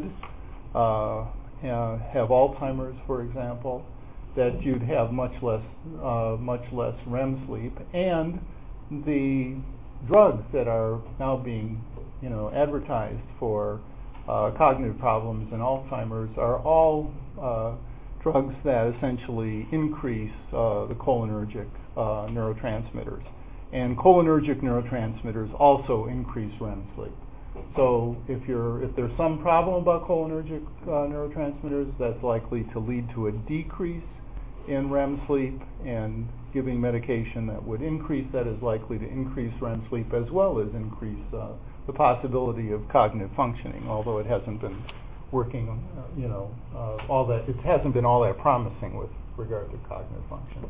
uh, have Alzheimer's, for example, that you'd have much less, uh, much less R E M sleep, and the drugs that are now being, you know, advertised for uh, cognitive problems in Alzheimer's are all uh, drugs that essentially increase uh, the cholinergic uh, neurotransmitters. And cholinergic neurotransmitters also increase R E M sleep. So if you're if there's some problem about cholinergic uh, neurotransmitters, that's likely to lead to a decrease in R E M sleep, and giving medication that would increase that is likely to increase R E M sleep as well as increase uh, the possibility of cognitive functioning, although it hasn't been working, uh, you know, uh, all that, it hasn't been all that promising with regard to cognitive function.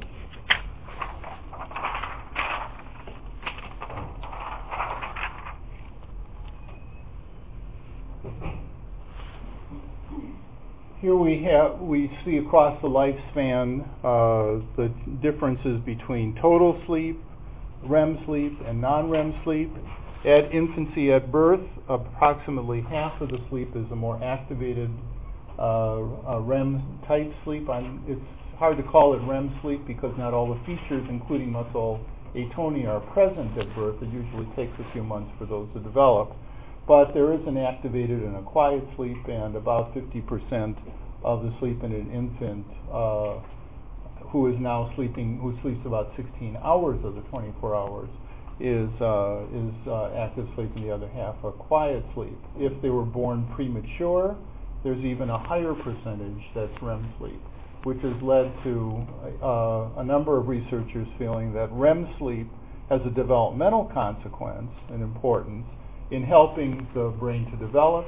Here we have we see across the lifespan uh, the differences between total sleep, R E M sleep, and non-R E M sleep. At infancy, at birth, approximately half of the sleep is a more activated uh, a R E M type sleep. I'm, it's hard to call it R E M sleep because not all the features, including muscle atonia, are present at birth. It usually takes a few months for those to develop. But there is an activated and a quiet sleep, and about fifty percent of the sleep in an infant uh, who is now sleeping, who sleeps about sixteen hours of the twenty-four hours, is uh, is uh, active sleep, and the other half a quiet sleep. If they were born premature, there's even a higher percentage that's R E M sleep, which has led to uh, a number of researchers feeling that R E M sleep has a developmental consequence and importance in helping the brain to develop,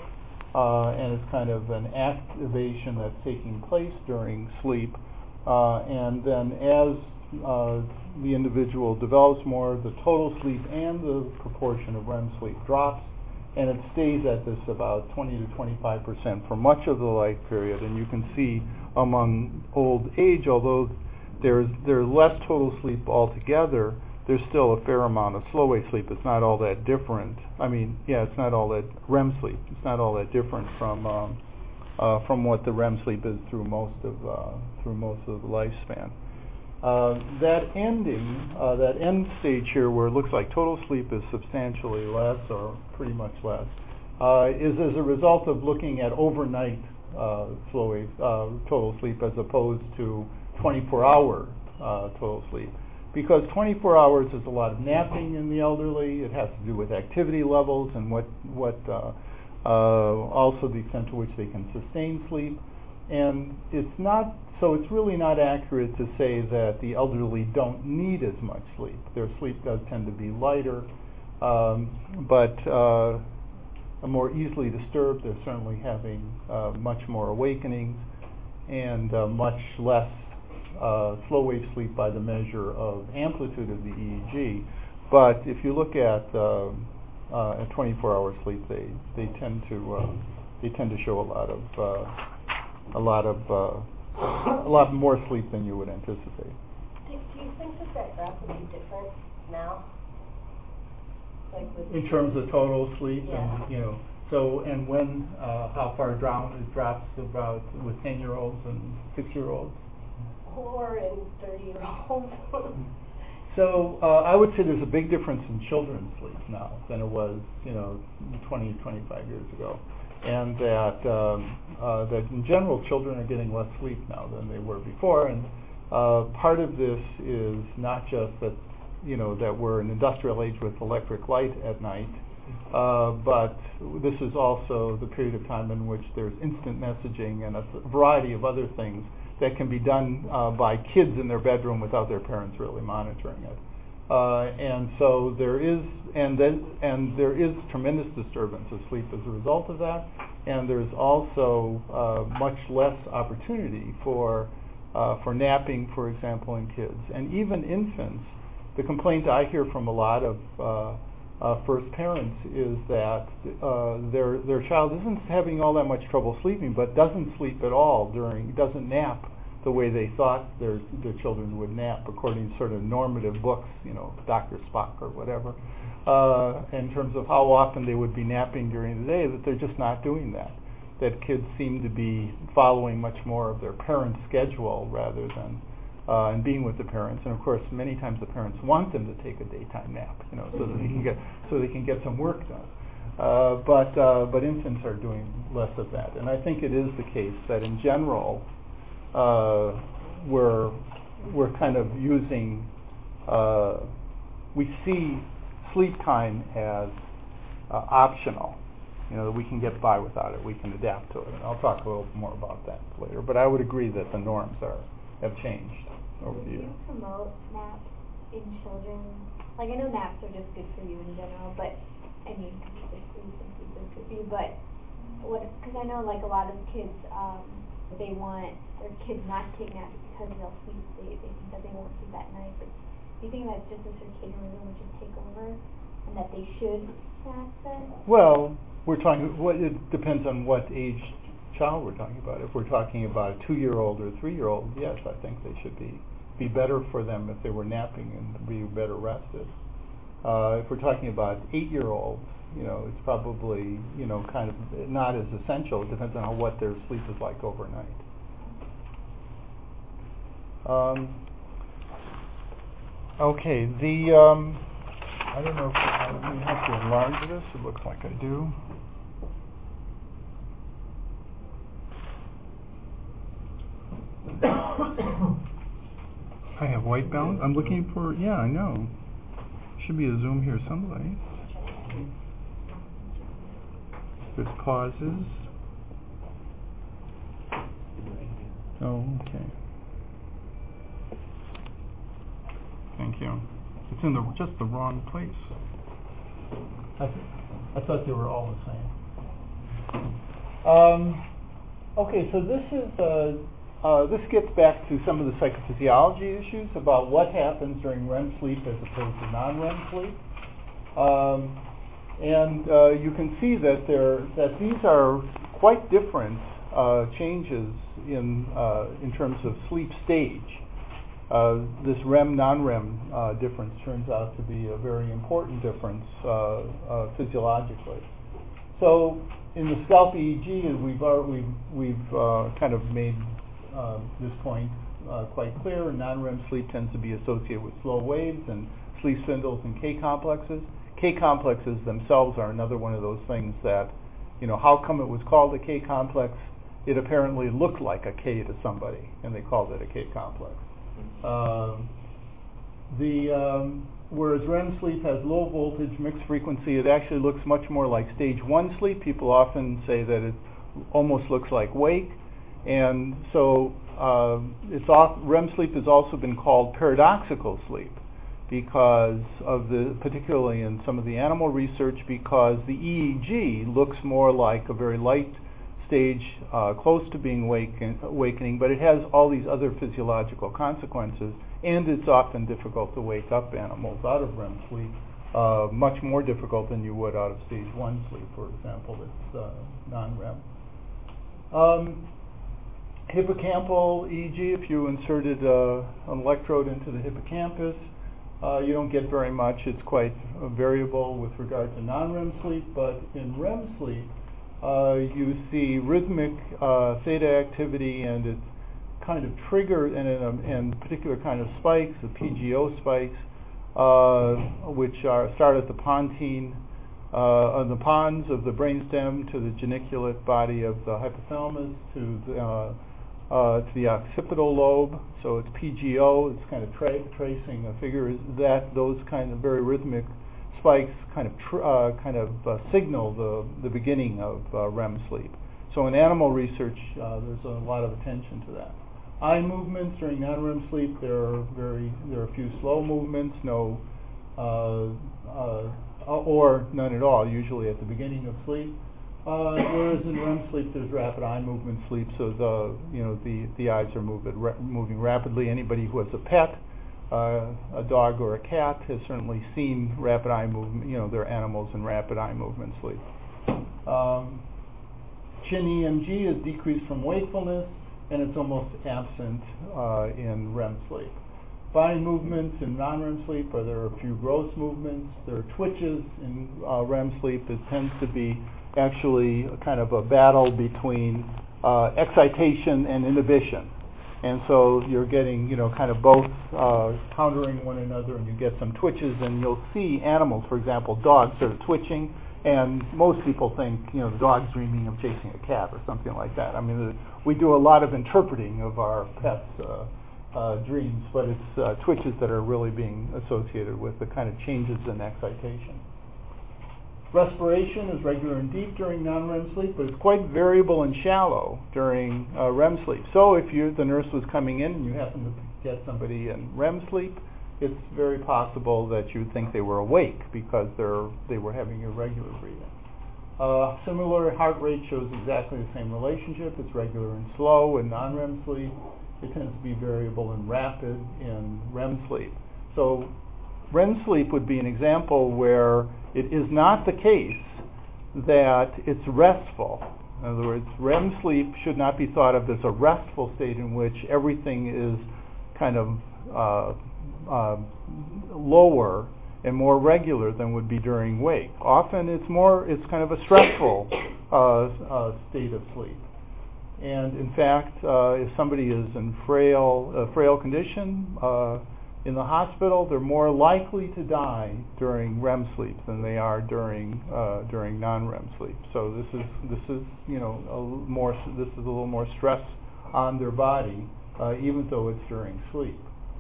uh, and it's kind of an activation that's taking place during sleep. Uh, and then as uh, the individual develops more, the total sleep and the proportion of R E M sleep drops, and it stays at this about twenty to twenty-five percent for much of the life period. And you can see among old age, although there's there's less total sleep altogether, there's still a fair amount of slow wave sleep. It's not all that different. I mean, yeah, it's not all that R E M sleep. It's not all that different from um, uh, from what the R E M sleep is through most of uh, through most of the lifespan. Uh, that ending, uh, that end stage here, where it looks like total sleep is substantially less or pretty much less, uh, is as a result of looking at overnight uh, slow wave uh, total sleep as opposed to twenty-four hour uh, total sleep. Because twenty-four hours is a lot of napping in the elderly. It has to do with activity levels and what what uh, uh, also the extent to which they can sustain sleep. And it's not so. It's really not accurate to say that the elderly don't need as much sleep. Their sleep does tend to be lighter, um, but uh, more easily disturbed. They're certainly having uh, much more awakenings and uh, much less Uh, slow wave sleep by the measure of amplitude of the E E G, but if you look at uh, uh, at twenty-four hour sleep, they they tend to uh, they tend to show a lot of uh, a lot of uh, a lot more sleep than you would anticipate. Do, do you think that that graph would be different now? Like with In terms of total sleep, yeah. and you know, so and when uh, how far down it drops about with ten year olds and six year olds. Or in thirty-year-olds. So uh, I would say there's a big difference in children's sleep now than it was, you know, twenty, twenty-five years ago, and that um, uh, that in general children are getting less sleep now than they were before. And uh, part of this is not just that, you know, that we're an industrial age with electric light at night, uh, but this is also the period of time in which there's instant messaging and a variety of other things that can be done uh, by kids in their bedroom without their parents really monitoring it. Uh, and so there is, and then, and there is tremendous disturbance of sleep as a result of that. And there's also uh, much less opportunity for uh, for napping, for example, in kids and even infants. The complaint I hear from a lot of uh, uh, first parents is that uh, their their child isn't having all that much trouble sleeping, but doesn't sleep at all during, doesn't nap the way they thought their their children would nap, according to sort of normative books, you know, Doctor Spock or whatever, uh, in terms of how often they would be napping during the day, that they're just not doing that. That kids seem to be following much more of their parents' schedule rather than uh, and being with the parents. And of course, many times the parents want them to take a daytime nap, you know, so that they can get so they can get some work done. Uh, but uh, but infants are doing less of that, and I think it is the case that in general. Uh, we're we're kind of using uh, we see sleep time as uh, optional. You know, we can get by without it. We can adapt to it. And I'll talk a little more about that later. But I would agree that the norms are have changed over the years. Do you promote naps in children? Like I know naps are just good for you in general, but I mean, sleep and sleep is good for you. But what? Because I know like a lot of kids. Um, They want their kids not to take naps because they'll sleep. They, they think that they won't sleep at night. But do you think that's just a circadian rhythm which will take over, and that they should nap then? Well, we're talking. What it depends on what age child we're talking about. If we're talking about a two-year-old or a three-year-old, yes, I think they should be be better for them if they were napping and be better rested. Uh, if we're talking about eight-year-olds. You know, it's probably, you know, kind of not as essential. It depends on how, what their sleep is like overnight. Um, okay, the, um, I don't know if I may have to enlarge this. It looks like I do. I have white balance. I'm looking for, yeah, I know. Should be a zoom here someplace. There's pauses. Oh, okay. Thank you. It's in the just the wrong place. I, th- I thought they were all the same. Um, okay, so this is uh, uh, this gets back to some of the psychophysiology issues about what happens during R E M sleep as opposed to non-R E M sleep. Um, and uh, you can see that there that these are quite different uh, changes in uh, in terms of sleep stage. Uh, this R E M non-R E M uh, difference turns out to be a very important difference uh, uh, physiologically. So in the scalp E E G, we've uh, we've we've uh, kind of made uh, this point uh, quite clear. Non-R E M sleep tends to be associated with slow waves and sleep spindles and K complexes. K complexes themselves are another one of those things that, you know, how come it was called a K complex? It apparently looked like a K to somebody, and they called it a K complex. Um, the um, whereas R E M sleep has low voltage, mixed frequency, it actually looks much more like stage one sleep. People often say that it almost looks like wake, and so uh, it's off, R E M sleep has also been called paradoxical sleep because of the, particularly in some of the animal research, because the E E G looks more like a very light stage, uh, close to being waken, awakening, but it has all these other physiological consequences, and it's often difficult to wake up animals out of R E M sleep, uh, much more difficult than you would out of stage one sleep, for example, that's uh, non-R E M. Um, hippocampal E E G, if you inserted uh, an electrode into the hippocampus, uh, you don't get very much. It's quite uh, variable with regard to non-R E M sleep, but in R E M sleep, Uh, you see rhythmic uh, theta activity, and it's kind of triggered, and, in a, and particular kind of spikes, the P G O spikes, uh, which are start at the pontine, uh, on the pons of the brainstem to the geniculate body of the hypothalamus to the uh, uh, to the occipital lobe. So it's P G O. It's kind of tra- tracing a figure is that those kind of very rhythmic spikes kind of tr- uh, kind of uh, signal the the beginning of uh, R E M sleep. So in animal research, uh, there's a lot of attention to that. Eye movements during non-R E M sleep, there are very there are a few slow movements, no uh, uh, or none at all. Usually at the beginning of sleep. Uh, whereas in R E M sleep, there's rapid eye movement sleep, so the you know the the eyes are moving ra- moving rapidly. Anybody who has a pet, Uh, a dog or a cat, has certainly seen rapid eye movement, you know, their animals in rapid eye movement sleep. Um, chin E M G is decreased from wakefulness, and it's almost absent uh, in R E M sleep. Body movements in non-R E M sleep, or there are a few gross movements. There are twitches in uh, R E M sleep. It tends to be actually a kind of a battle between uh, excitation and inhibition. And so you're getting, you know, kind of both uh, countering one another, and you get some twitches, and you'll see animals, for example, dogs sort of twitching, and most people think, you know, the dog's dreaming of chasing a cat or something like that. I mean, the, we do a lot of interpreting of our pets' uh, uh, dreams, but it's uh, twitches that are really being associated with the kind of changes in excitation. Respiration is regular and deep during non-R E M sleep, but it's quite variable and shallow during uh, R E M sleep. So if you, the nurse was coming in and you happen to get somebody in R E M sleep, it's very possible that you would think they were awake because they're they were having irregular breathing. Uh, similar heart rate shows exactly the same relationship. It's regular and slow in non-R E M sleep. It tends to be variable and rapid in R E M sleep. So R E M sleep would be an example where it is not the case that it's restful. In other words, R E M sleep should not be thought of as a restful state in which everything is kind of uh, uh, lower and more regular than would be during wake. Often it's more, it's kind of a stressful uh, uh, state of sleep. And in fact, uh, if somebody is in frail, uh, frail condition, uh, in the hospital, they're more likely to die during R E M sleep than they are during uh, during non-R E M sleep. So this is this is you know a more this is a little more stress on their body, uh, even though it's during sleep.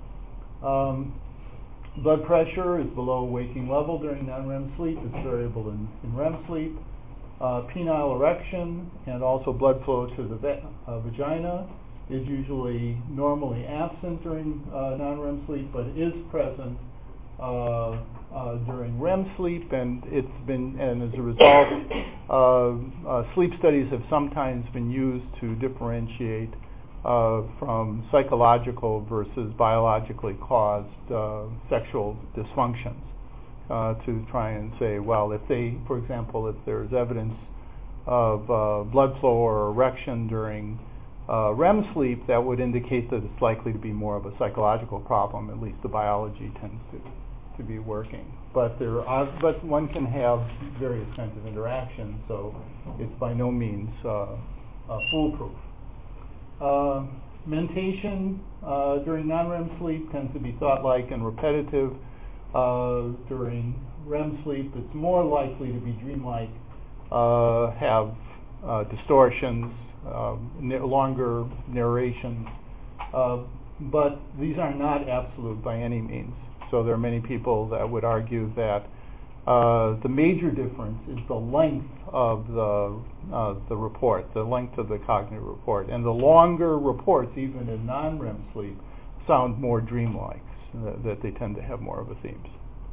Um, blood pressure is below waking level during non-R E M sleep. It's variable in, in R E M sleep. Uh, penile erection and also blood flow to the va- uh, vagina is usually normally absent during uh, non-R E M sleep, but is present uh, uh, during R E M sleep, and it's been, and as a result, uh, uh, sleep studies have sometimes been used to differentiate uh, from psychological versus biologically caused uh, sexual dysfunctions, uh, to try and say, well, if they, for example, if there's evidence of uh, blood flow or erection during uh, R E M sleep, that would indicate that it's likely to be more of a psychological problem. At least the biology tends to to be working. But there are, but one can have various kinds of interactions, so it's by no means uh, uh, foolproof. Uh, mentation uh, during non-R E M sleep tends to be thought-like and repetitive. Uh, during R E M sleep, it's more likely to be dreamlike, uh, have uh, distortions, uh, n- longer narrations, uh, but these are not absolute by any means. So there are many people that would argue that uh, the major difference is the length of the uh, the report, the length of the cognitive report, and the longer reports, even in non-R E M sleep, sound more dreamlike. That, that they tend to have more of a themes.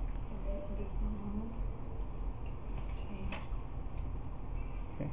Okay.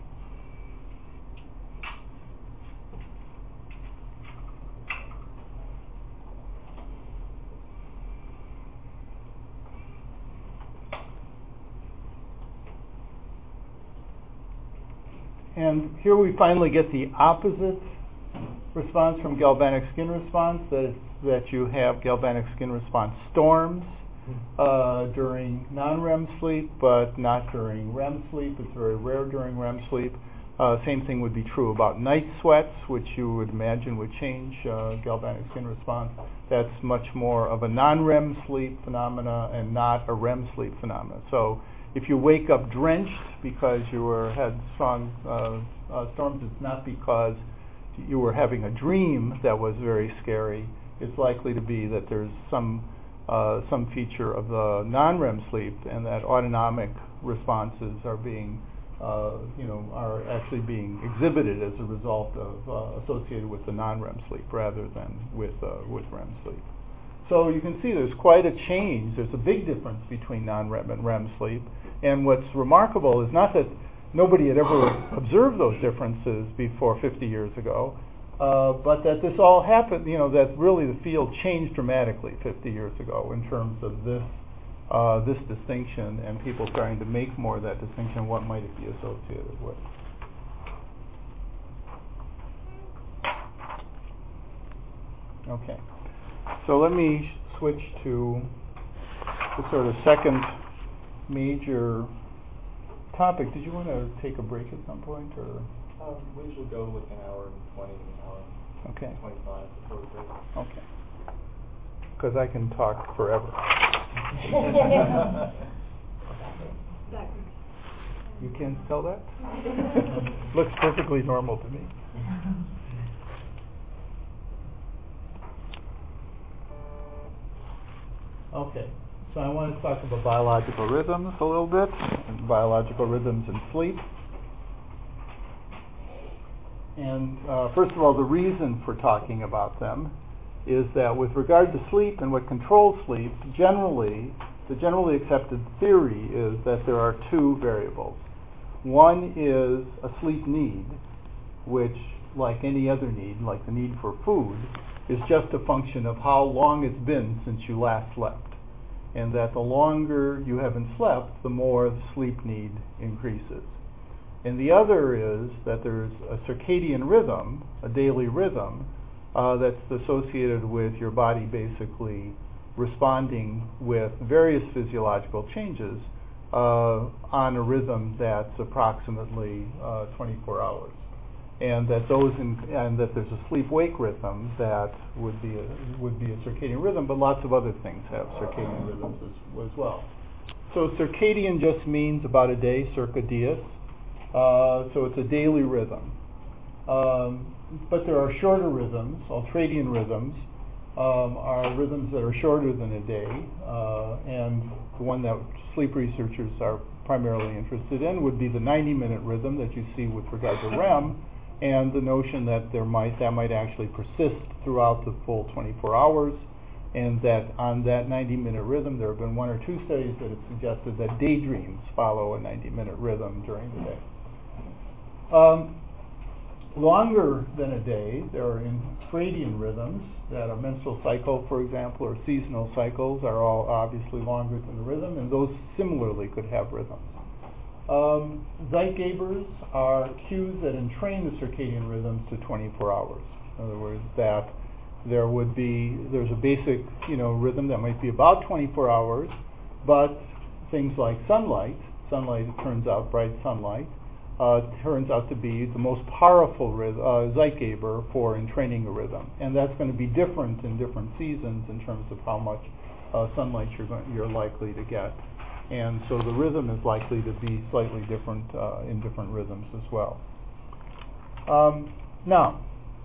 And here we finally get the opposite response from galvanic skin response, that it's, that you have galvanic skin response storms uh, during non-R E M sleep, but not during R E M sleep. It's very rare during R E M sleep. Uh, same thing would be true about night sweats, which you would imagine would change uh, galvanic skin response. That's much more of a non-R E M sleep phenomena and not a R E M sleep phenomena. So if you wake up drenched because you were had strong uh, uh, storms, it's not because you were having a dream that was very scary. It's likely to be that there's some uh, some feature of the non-R E M sleep, and that autonomic responses are being, uh, you know, are actually being exhibited as a result of uh, associated with the non-R E M sleep rather than with uh, with R E M sleep. So you can see there's quite a change. There's a big difference between non-R E M and R E M sleep. And what's remarkable is not that nobody had ever observed those differences before fifty years ago, uh, but that this all happened, you know, that really the field changed dramatically fifty years ago in terms of this uh, this distinction, and people starting to make more of that distinction, what might it be associated with. Okay, so let me switch to the sort of second major topic. Did you want to take a break at some point, or? Um, we usually go like an hour and twenty, an hour okay. twenty-five before the break. Okay. Because I can talk forever. You can't tell that? Looks perfectly normal to me. Okay. So I want to talk about biological rhythms a little bit, and biological rhythms in sleep. And uh, first of all, the reason for talking about them is that with regard to sleep and what controls sleep, generally, the generally accepted theory is that there are two variables. One is a sleep need, which, like any other need, like the need for food, is just a function of how long it's been since you last slept. And that the longer you haven't slept, the more the sleep need increases. And the other is that there's a circadian rhythm, a daily rhythm, uh, that's associated with your body basically responding with various physiological changes uh, on a rhythm that's approximately uh, twenty-four hours. And that those in, and that there's a sleep-wake rhythm that would be a, would be a circadian rhythm, but lots of other things have circadian rhythms as, as well. So circadian just means about a day, circa dies. Uh, so it's a daily rhythm. Um, but there are shorter rhythms, ultradian rhythms, um, are rhythms that are shorter than a day, uh, and the one that sleep researchers are primarily interested in would be the ninety-minute rhythm that you see with regard to R E M, and the notion that there might that might actually persist throughout the full twenty-four hours, and that on that ninety-minute rhythm, there have been one or two studies that have suggested that daydreams follow a ninety-minute rhythm during the day. Um, longer than a day, there are infradian rhythms, that a menstrual cycle, for example, or seasonal cycles are all obviously longer than the rhythm, and those similarly could have rhythms. Um, Zeitgebers are cues that entrain the circadian rhythms to twenty-four hours. In other words, that there would be, there's a basic, you know, rhythm that might be about twenty-four hours, but things like sunlight, sunlight, it turns out, bright sunlight, uh, turns out to be the most powerful ryth- uh, Zeitgeber for entraining a rhythm. And that's going to be different in different seasons in terms of how much uh, sunlight you're, going, you're likely to get. And so the rhythm is likely to be slightly different uh, in different rhythms as well. Um, now,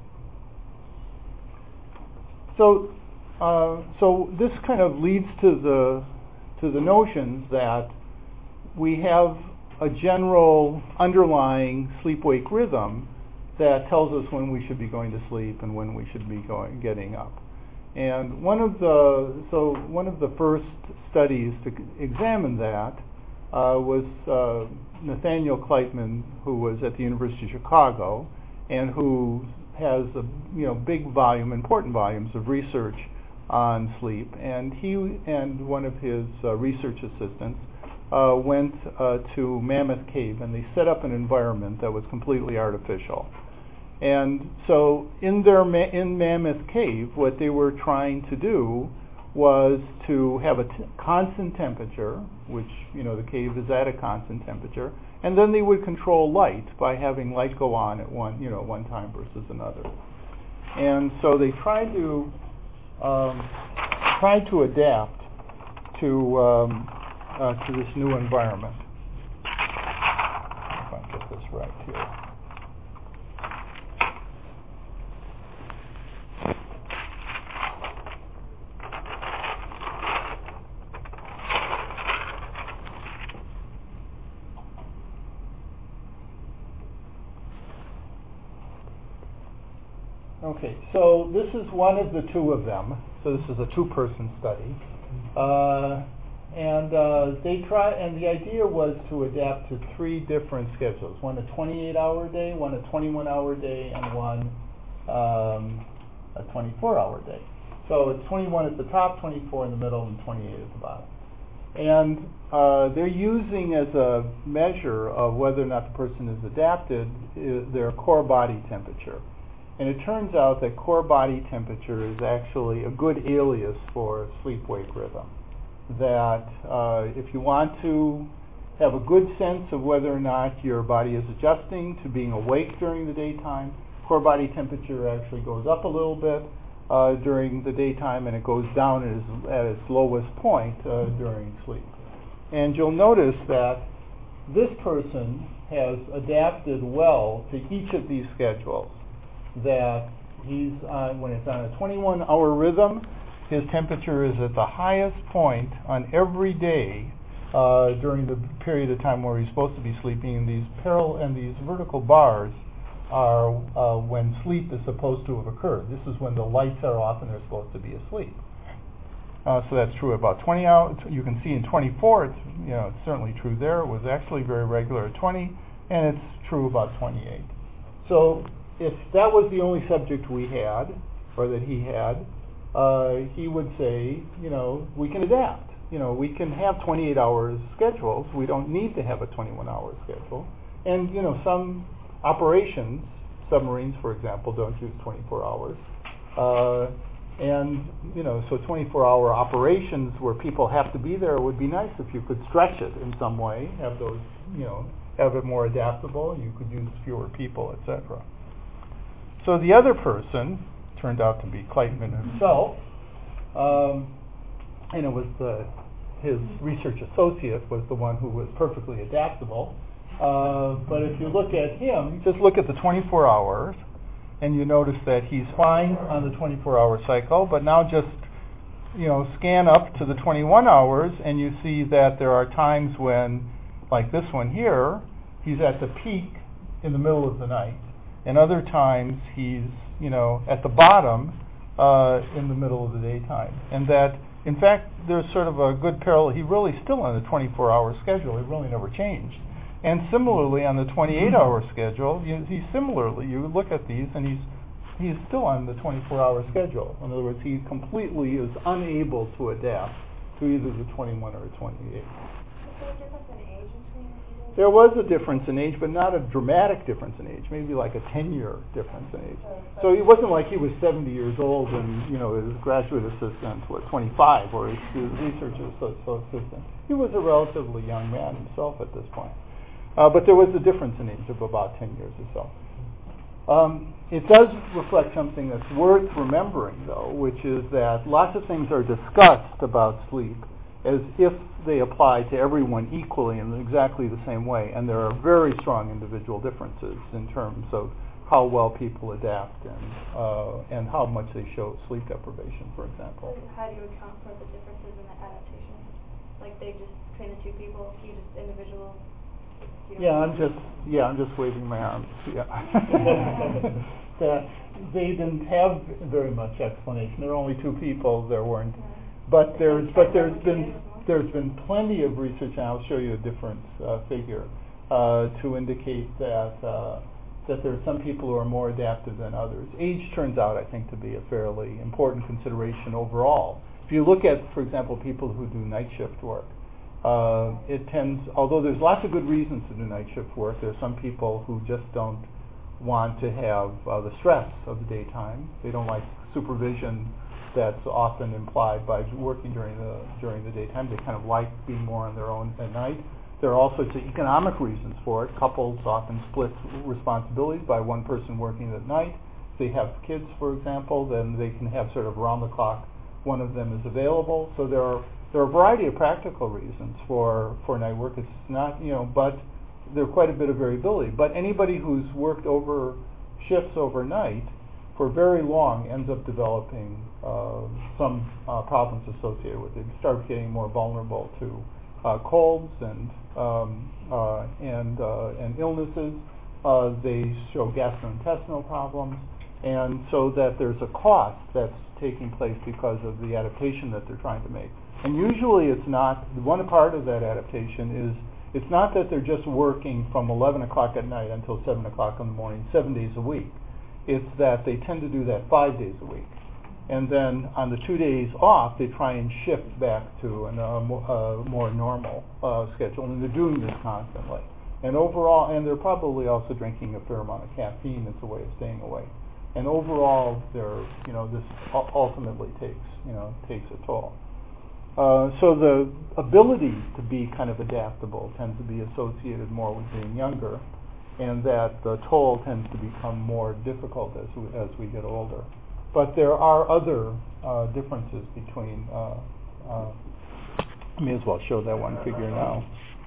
so uh, so this kind of leads to the to the notions that we have a general underlying sleep-wake rhythm that tells us when we should be going to sleep and when we should be going getting up. And one of the so one of the first studies to examine that uh, was uh, Nathaniel Kleitman, who was at the University of Chicago, and who has a you know big volume, important volumes of research on sleep. And he and one of his uh, research assistants uh, went uh, to Mammoth Cave, and they set up an environment that was completely artificial. And so in their ma- in Mammoth Cave, what they were trying to do was to have a t- constant temperature, which, you know, the cave is at a constant temperature, and then they would control light by having light go on at one, you know, one time versus another. And so they tried to um, tried to adapt to um, uh, to this new environment. If I get this right here. Okay, so this is one of the two of them. So this is a two-person study, uh, and uh, they try. And the idea was to adapt to three different schedules: one a twenty-eight hour day, one a twenty-one hour day, and one um, a twenty-four hour day. So it's twenty-one at the top, twenty-four in the middle, and twenty-eight at the bottom. And uh, they're using as a measure of whether or not the person is adapted is their core body temperature. And it turns out that core body temperature is actually a good alias for sleep-wake rhythm. That uh, if you want to have a good sense of whether or not your body is adjusting to being awake during the daytime, core body temperature actually goes up a little bit uh, during the daytime, and it goes down at its, at its lowest point uh, during sleep. And you'll notice that this person has adapted well to each of these schedules. That he's on, when it's on a twenty-one hour rhythm, his temperature is at the highest point on every day uh, during the period of time where he's supposed to be sleeping. And these parallel and these vertical bars are uh, when sleep is supposed to have occurred. This is when the lights are off and they're supposed to be asleep. Uh, so that's true about twenty hours. You can see in twenty-four, it's you know it's certainly true there. It was actually very regular at twenty, and it's true about twenty-eight. So if that was the only subject we had, or that he had, uh, he would say, you know, we can adapt. You know, we can have twenty-eight hour schedules. We don't need to have a twenty-one hour schedule. And, you know, some operations, submarines, for example, don't use twenty-four hours. Uh, and, you know, so twenty-four hour operations where people have to be there would be nice if you could stretch it in some way, have those, you know, have it more adaptable. You could use fewer people, et cetera. So the other person turned out to be Kleitman himself, um, and it was the, his research associate was the one who was perfectly adaptable. Uh, but if you look at him, just look at the twenty-four hours, and you notice that he's fine on the twenty-four hour cycle. But now just you know scan up to the twenty-one hours, and you see that there are times when, like this one here, he's at the peak in the middle of the night. And other times he's, you know, at the bottom uh, in the middle of the daytime. And that, in fact, there's sort of a good parallel. He really still on the twenty-four hour schedule. He really never changed. And similarly, on the twenty-eight hour schedule, you, he's similarly, you look at these, and he's he's still on the twenty-four hour schedule. In other words, he completely is unable to adapt to either the twenty-one or the twenty-eight. There was a difference in age, but not a dramatic difference in age. Maybe like a ten-year difference in age. So it wasn't like he was seventy years old and, you know, his graduate assistant was twenty-five, or his, his research assistant. He was a relatively young man himself at this point. Uh, but there was a difference in age of about ten years or so. Um, it does reflect something that's worth remembering, though, which is that lots of things are discussed about sleep as if they apply to everyone equally in exactly the same way, and there are very strong individual differences in terms of how well people adapt and uh, and how much they show sleep deprivation, for example. So how do you account for the differences in the adaptation? Like they just between the two people, you just individuals. Yeah, I'm just yeah, I'm just waving my arms. Yeah. That they didn't have very much explanation. There were only two people. There weren't, but there's but there's been there's been plenty of research, and I'll show you a different uh, figure uh, to indicate that uh, that there are some people who are more adaptive than others. Age turns out, I think, to be a fairly important consideration overall. If you look at, for example, people who do night shift work. Uh, it tends, although there's lots of good reasons to do night shift work, there's some people who just don't want to have uh, the stress of the daytime. They don't like supervision that's often implied by working during the during the daytime. They kind of like being more on their own at night. There are all sorts of economic reasons for it. Couples often split responsibilities by one person working at night. If they have kids, for example, then they can have sort of around the clock one of them is available. So there are There are a variety of practical reasons for, for night work. It's not, you know, but there's quite a bit of variability. But anybody who's worked over shifts overnight for very long ends up developing uh, some uh, problems associated with it. They start getting more vulnerable to uh, colds and um, uh, and uh, and illnesses. Uh, they show gastrointestinal problems, and so that there's a cost that's taking place because of the adaptation that they're trying to make. And usually it's not, one part of that adaptation is, it's not that they're just working from eleven o'clock at night until seven o'clock in the morning, seven days a week. It's that they tend to do that five days a week. And then on the two days off, they try and shift back to a uh, more, uh, more normal uh, schedule. And they're doing this constantly. And overall, and they're probably also drinking a fair amount of caffeine as a way of staying awake. And overall, they're, you know, this ultimately takes, you know, takes a toll. Uh, so the ability to be kind of adaptable tends to be associated more with being younger, and that the toll tends to become more difficult as we, as we get older. But there are other uh, differences between, uh, uh, I may as well show that one figure now.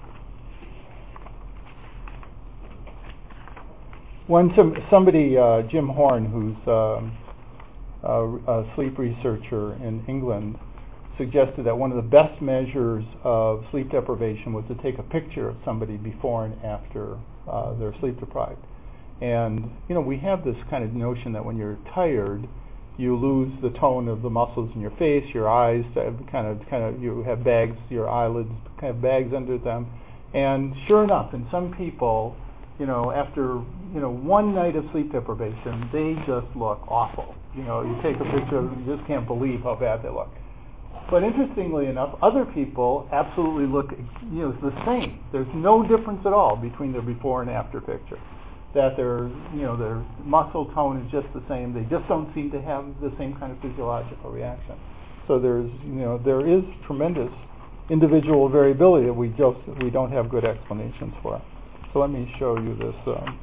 One, some, somebody, uh, Jim Horn, who's um, a, a sleep researcher in England, suggested that one of the best measures of sleep deprivation was to take a picture of somebody before and after uh, they're sleep deprived. And, you know, we have this kind of notion that when you're tired, you lose the tone of the muscles in your face, your eyes kind of, kind of, you have bags, your eyelids kind of bags under them. And sure enough, in some people, you know, after, you know, one night of sleep deprivation, they just look awful. You know, you take a picture of them, you just can't believe how bad they look. But interestingly enough, other people absolutely look, you know, the same. There's no difference at all between their before and after picture. That their, you know, their muscle tone is just the same. They just don't seem to have the same kind of physiological reaction. So there's, you know, there is tremendous individual variability that we just we don't have good explanations for. So let me show you this. Um,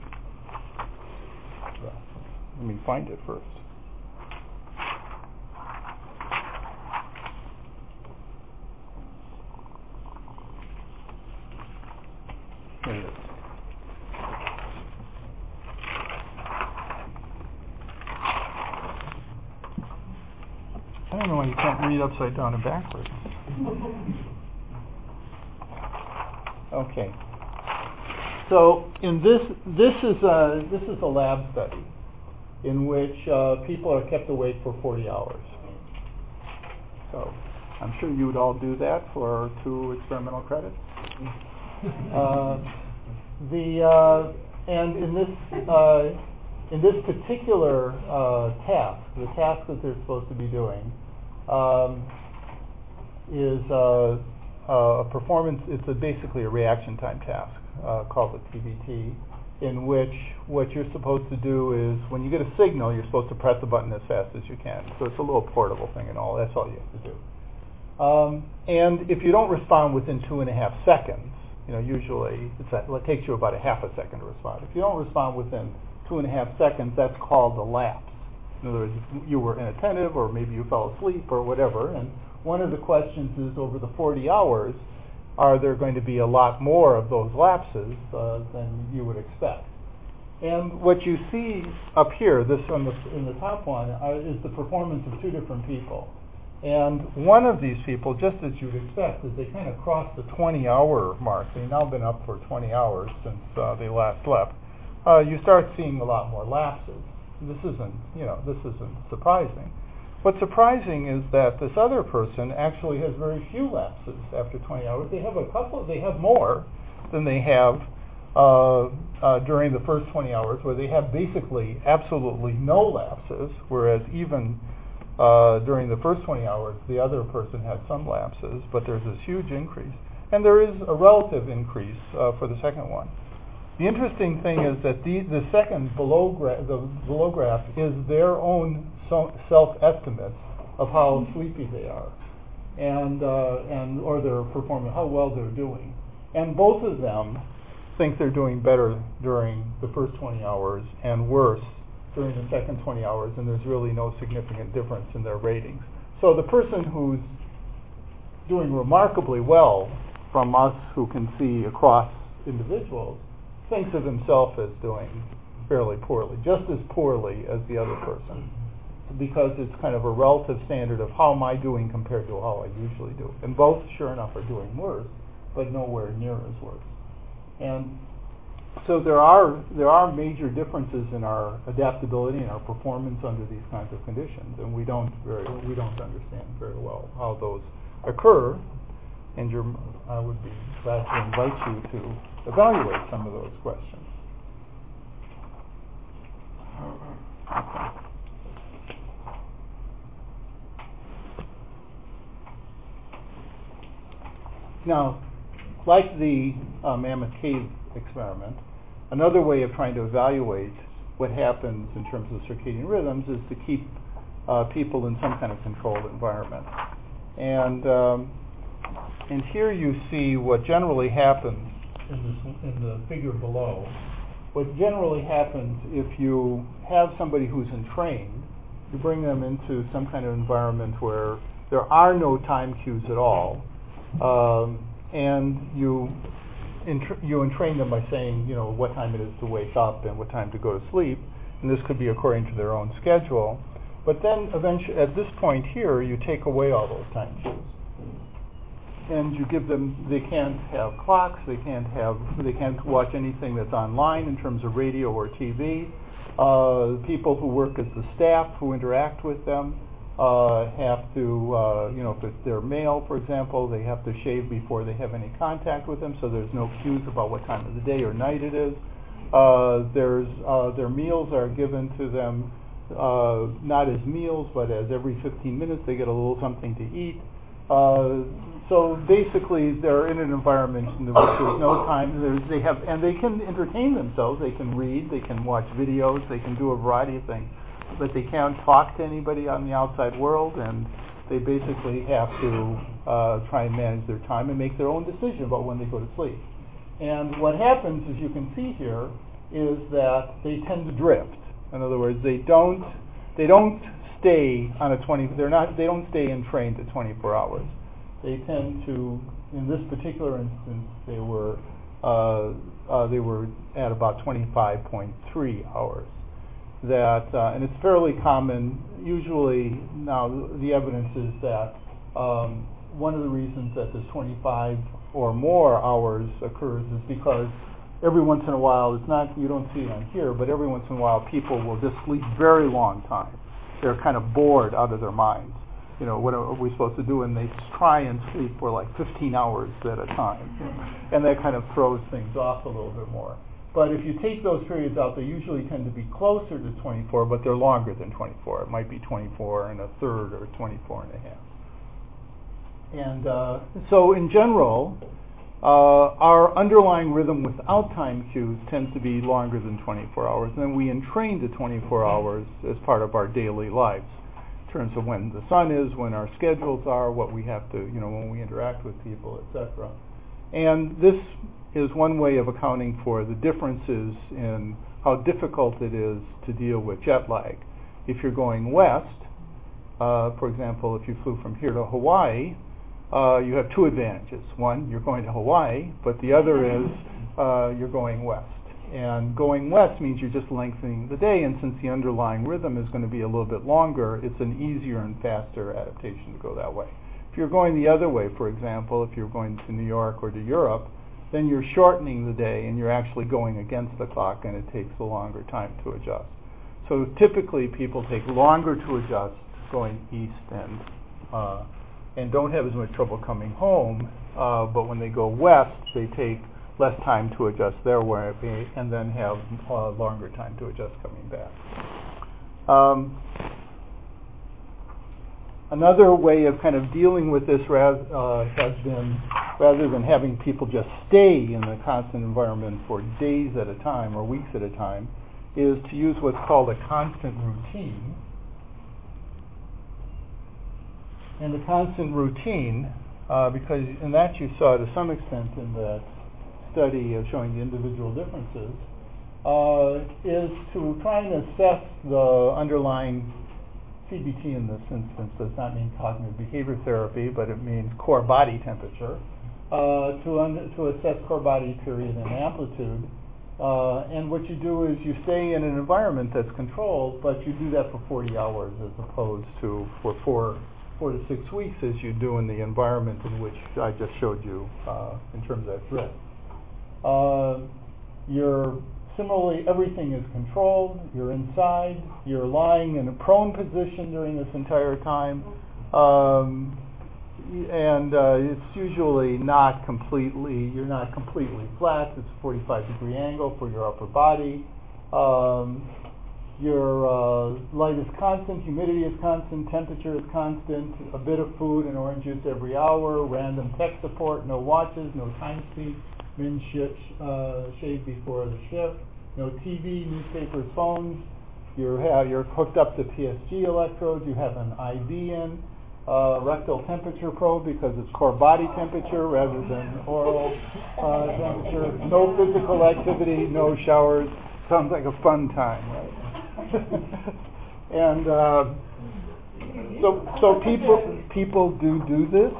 let me find it first. Here it is. I don't know why you can't read upside down and backwards. Okay. So in this, this is a this is a lab study, in which uh, people are kept awake for forty hours. So I'm sure you would all do that for two experimental credits. uh, the uh, and in this uh, in this particular uh, task, the task that they're supposed to be doing um, is uh, uh, a performance. It's a, basically a reaction time task uh, called the T V T, in which what you're supposed to do is when you get a signal, you're supposed to press the button as fast as you can. So it's a little portable thing and all. That's all you have to do. Um, and if you don't respond within two and a half seconds, you know, usually it's a, it takes you about a half a second to respond. If you don't respond within two and a half seconds, that's called a lapse. In other words, you were inattentive, or maybe you fell asleep, or whatever. And one of the questions is, over the forty hours, are there going to be a lot more of those lapses uh, than you would expect? And what you see up here, this on the, in the top one, uh, is the performance of two different people. And one of these people, just as you'd expect, is they kind of crossed the twenty-hour mark. They've now been up for twenty hours since uh, they last slept. Uh, you start seeing a lot more lapses. This isn't, you know, this isn't surprising. What's surprising is that this other person actually has very few lapses after twenty hours. They have a couple. They have more than they have uh, uh, during the first twenty hours, where they have basically absolutely no lapses, whereas even Uh, during the first twenty hours, the other person had some lapses, but there's this huge increase. And there is a relative increase uh, for the second one. The interesting thing is that the, the second below, gra- the below graph is their own so- self-estimates of how sleepy they are, and uh, and or their performance, how well they're doing. And both of them think they're doing better during the first twenty hours and worse during the second twenty hours, and there's really no significant difference in their ratings. So the person who's doing remarkably well, from us who can see across individuals, thinks of himself as doing fairly poorly, just as poorly as the other person, because it's kind of a relative standard of how am I doing compared to how I usually do. And both, sure enough, are doing worse, but nowhere near as worse. And So there are there are major differences in our adaptability and our performance under these kinds of conditions, and we don't very we don't understand very well how those occur. And you're, I would be glad to invite you to evaluate some of those questions. Okay. Now, like the uh, Mammoth Cave experiment, another way of trying to evaluate what happens in terms of circadian rhythms is to keep uh, people in some kind of controlled environment. And um, and here you see what generally happens in, this, in the figure below. What generally happens if you have somebody who's entrained, you bring them into some kind of environment where there are no time cues at all, um, and you Entra- you entrain them by saying, you know, what time it is to wake up and what time to go to sleep, and this could be according to their own schedule. But then eventually, at this point here, you take away all those time cues, and you give them, they can't have clocks, they can't have, they can't watch anything that's online in terms of radio or T V. Uh, people who work as the staff who interact with them Uh, have to, uh, you know, if it's their male, for example, they have to shave before they have any contact with them, so there's no cues about what time of the day or night it is. Uh, there's uh, their meals are given to them uh, not as meals, but as every fifteen minutes they get a little something to eat. Uh, so basically, they're in an environment in which there's no time. There's, they have, and they can entertain themselves. They can read, they can watch videos, they can do a variety of things. But they can't talk to anybody on the outside world, and they basically have to uh, try and manage their time and make their own decision about when they go to sleep. And what happens, as you can see here, is that they tend to drift. In other words, they don't they don't stay on a twenty. They're not. They don't stay entrained to twenty-four hours. They tend to. In this particular instance, they were uh, uh, they were at about twenty-five point three hours. That uh, and it's fairly common. Usually, now the evidence is that um, one of the reasons that this twenty-five or more hours occurs is because every once in a while, it's not, you don't see it on here, but every once in a while people will just sleep very long time. They're kind of bored out of their minds. You know, what are we supposed to do? And they try and sleep for like fifteen hours at a time. You know, and that kind of throws things off a little bit more. But if you take those periods out, they usually tend to be closer to twenty-four, but they're longer than twenty-four. It might be twenty-four and a third or twenty-four and a half. And uh, so in general, uh, our underlying rhythm without time cues tends to be longer than twenty-four hours. And then we entrain to twenty-four hours as part of our daily lives in terms of when the sun is, when our schedules are, what we have to, you know, when we interact with people, et cetera. And this is one way of accounting for the differences in how difficult it is to deal with jet lag. If you're going west, uh, for example, if you flew from here to Hawaii, uh, you have two advantages. One, you're going to Hawaii, but the other is uh, you're going west. And going west means you're just lengthening the day, and since the underlying rhythm is going to be a little bit longer, it's an easier and faster adaptation to go that way. If you're going the other way, for example, if you're going to New York or to Europe, then you're shortening the day and you're actually going against the clock, and it takes a longer time to adjust. So typically people take longer to adjust going east and uh, and don't have as much trouble coming home, uh, but when they go west, they take less time to adjust their way and then have uh, longer time to adjust coming back. Um, Another way of kind of dealing with this raz- uh, has been, rather than having people just stay in the constant environment for days at a time or weeks at a time, is to use what's called a constant routine. And the constant routine, uh, because in that you saw to some extent in that study of showing the individual differences, uh, is to try and assess the underlying C B T in this instance does not mean cognitive behavior therapy, but it means core body temperature, uh, to, under, to assess core body period and amplitude. Uh, and what you do is you stay in an environment that's controlled, but you do that for forty hours as opposed to for four, four to six weeks as you do in the environment in which I just showed you uh, in terms of that drift. Uh, you're Similarly, everything is controlled. You're inside. You're lying in a prone position during this entire time. Um, and uh, it's usually not completely, you're not completely flat. It's a forty-five degree angle for your upper body. Um, your uh, light is constant, humidity is constant, temperature is constant, a bit of food and orange juice every hour, random tech support, no watches, no time speed. Men sh- uh, shave before the shift. No T V, newspapers, phones. You're, ha- you're hooked up to P S G electrodes. You have an I V in. Uh, rectal temperature probe because it's core body temperature rather than oral uh, temperature. No physical activity. No showers. Sounds like a fun time, right? and uh, so, so people people do do this.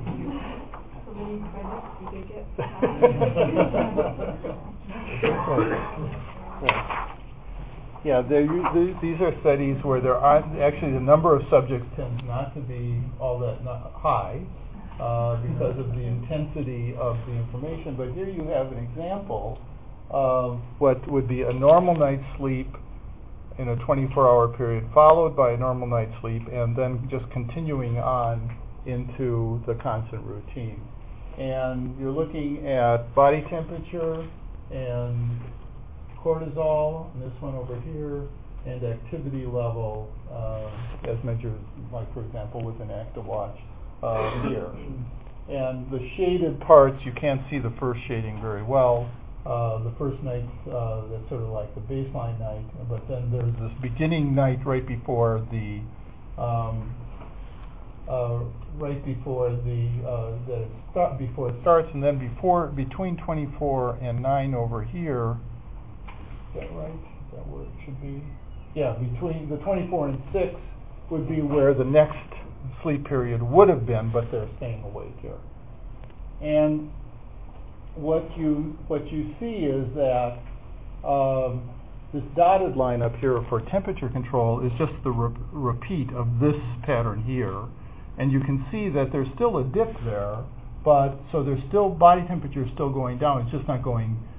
Yeah, these are studies where there are actually the number of subjects tends not to be all that not high uh, because of the intensity of the information. But here you have an example of what would be a normal night's sleep in a twenty-four hour period, followed by a normal night's sleep, and then just continuing on into the constant routine. And you're looking at body temperature and cortisol, and this one over here, and activity level uh, as measured, like for example, with an Active Watch uh, here. And the shaded parts, you can't see the first shading very well. Uh, the first night, uh, that's sort of like the baseline night, but then there's this beginning night right before the um, uh, right before the uh, that it start before it starts, and then before between twenty-four and nine over here. Is that right? Is that where it should be? Yeah, between the twenty-four and six would be where the next sleep period would have been, but they're staying awake here. And what you what you see is that um, this dotted line up here for temperature control is just the re- repeat of this pattern here, and you can see that there's still a dip there, but so there's still body temperature is still going down. It's just not going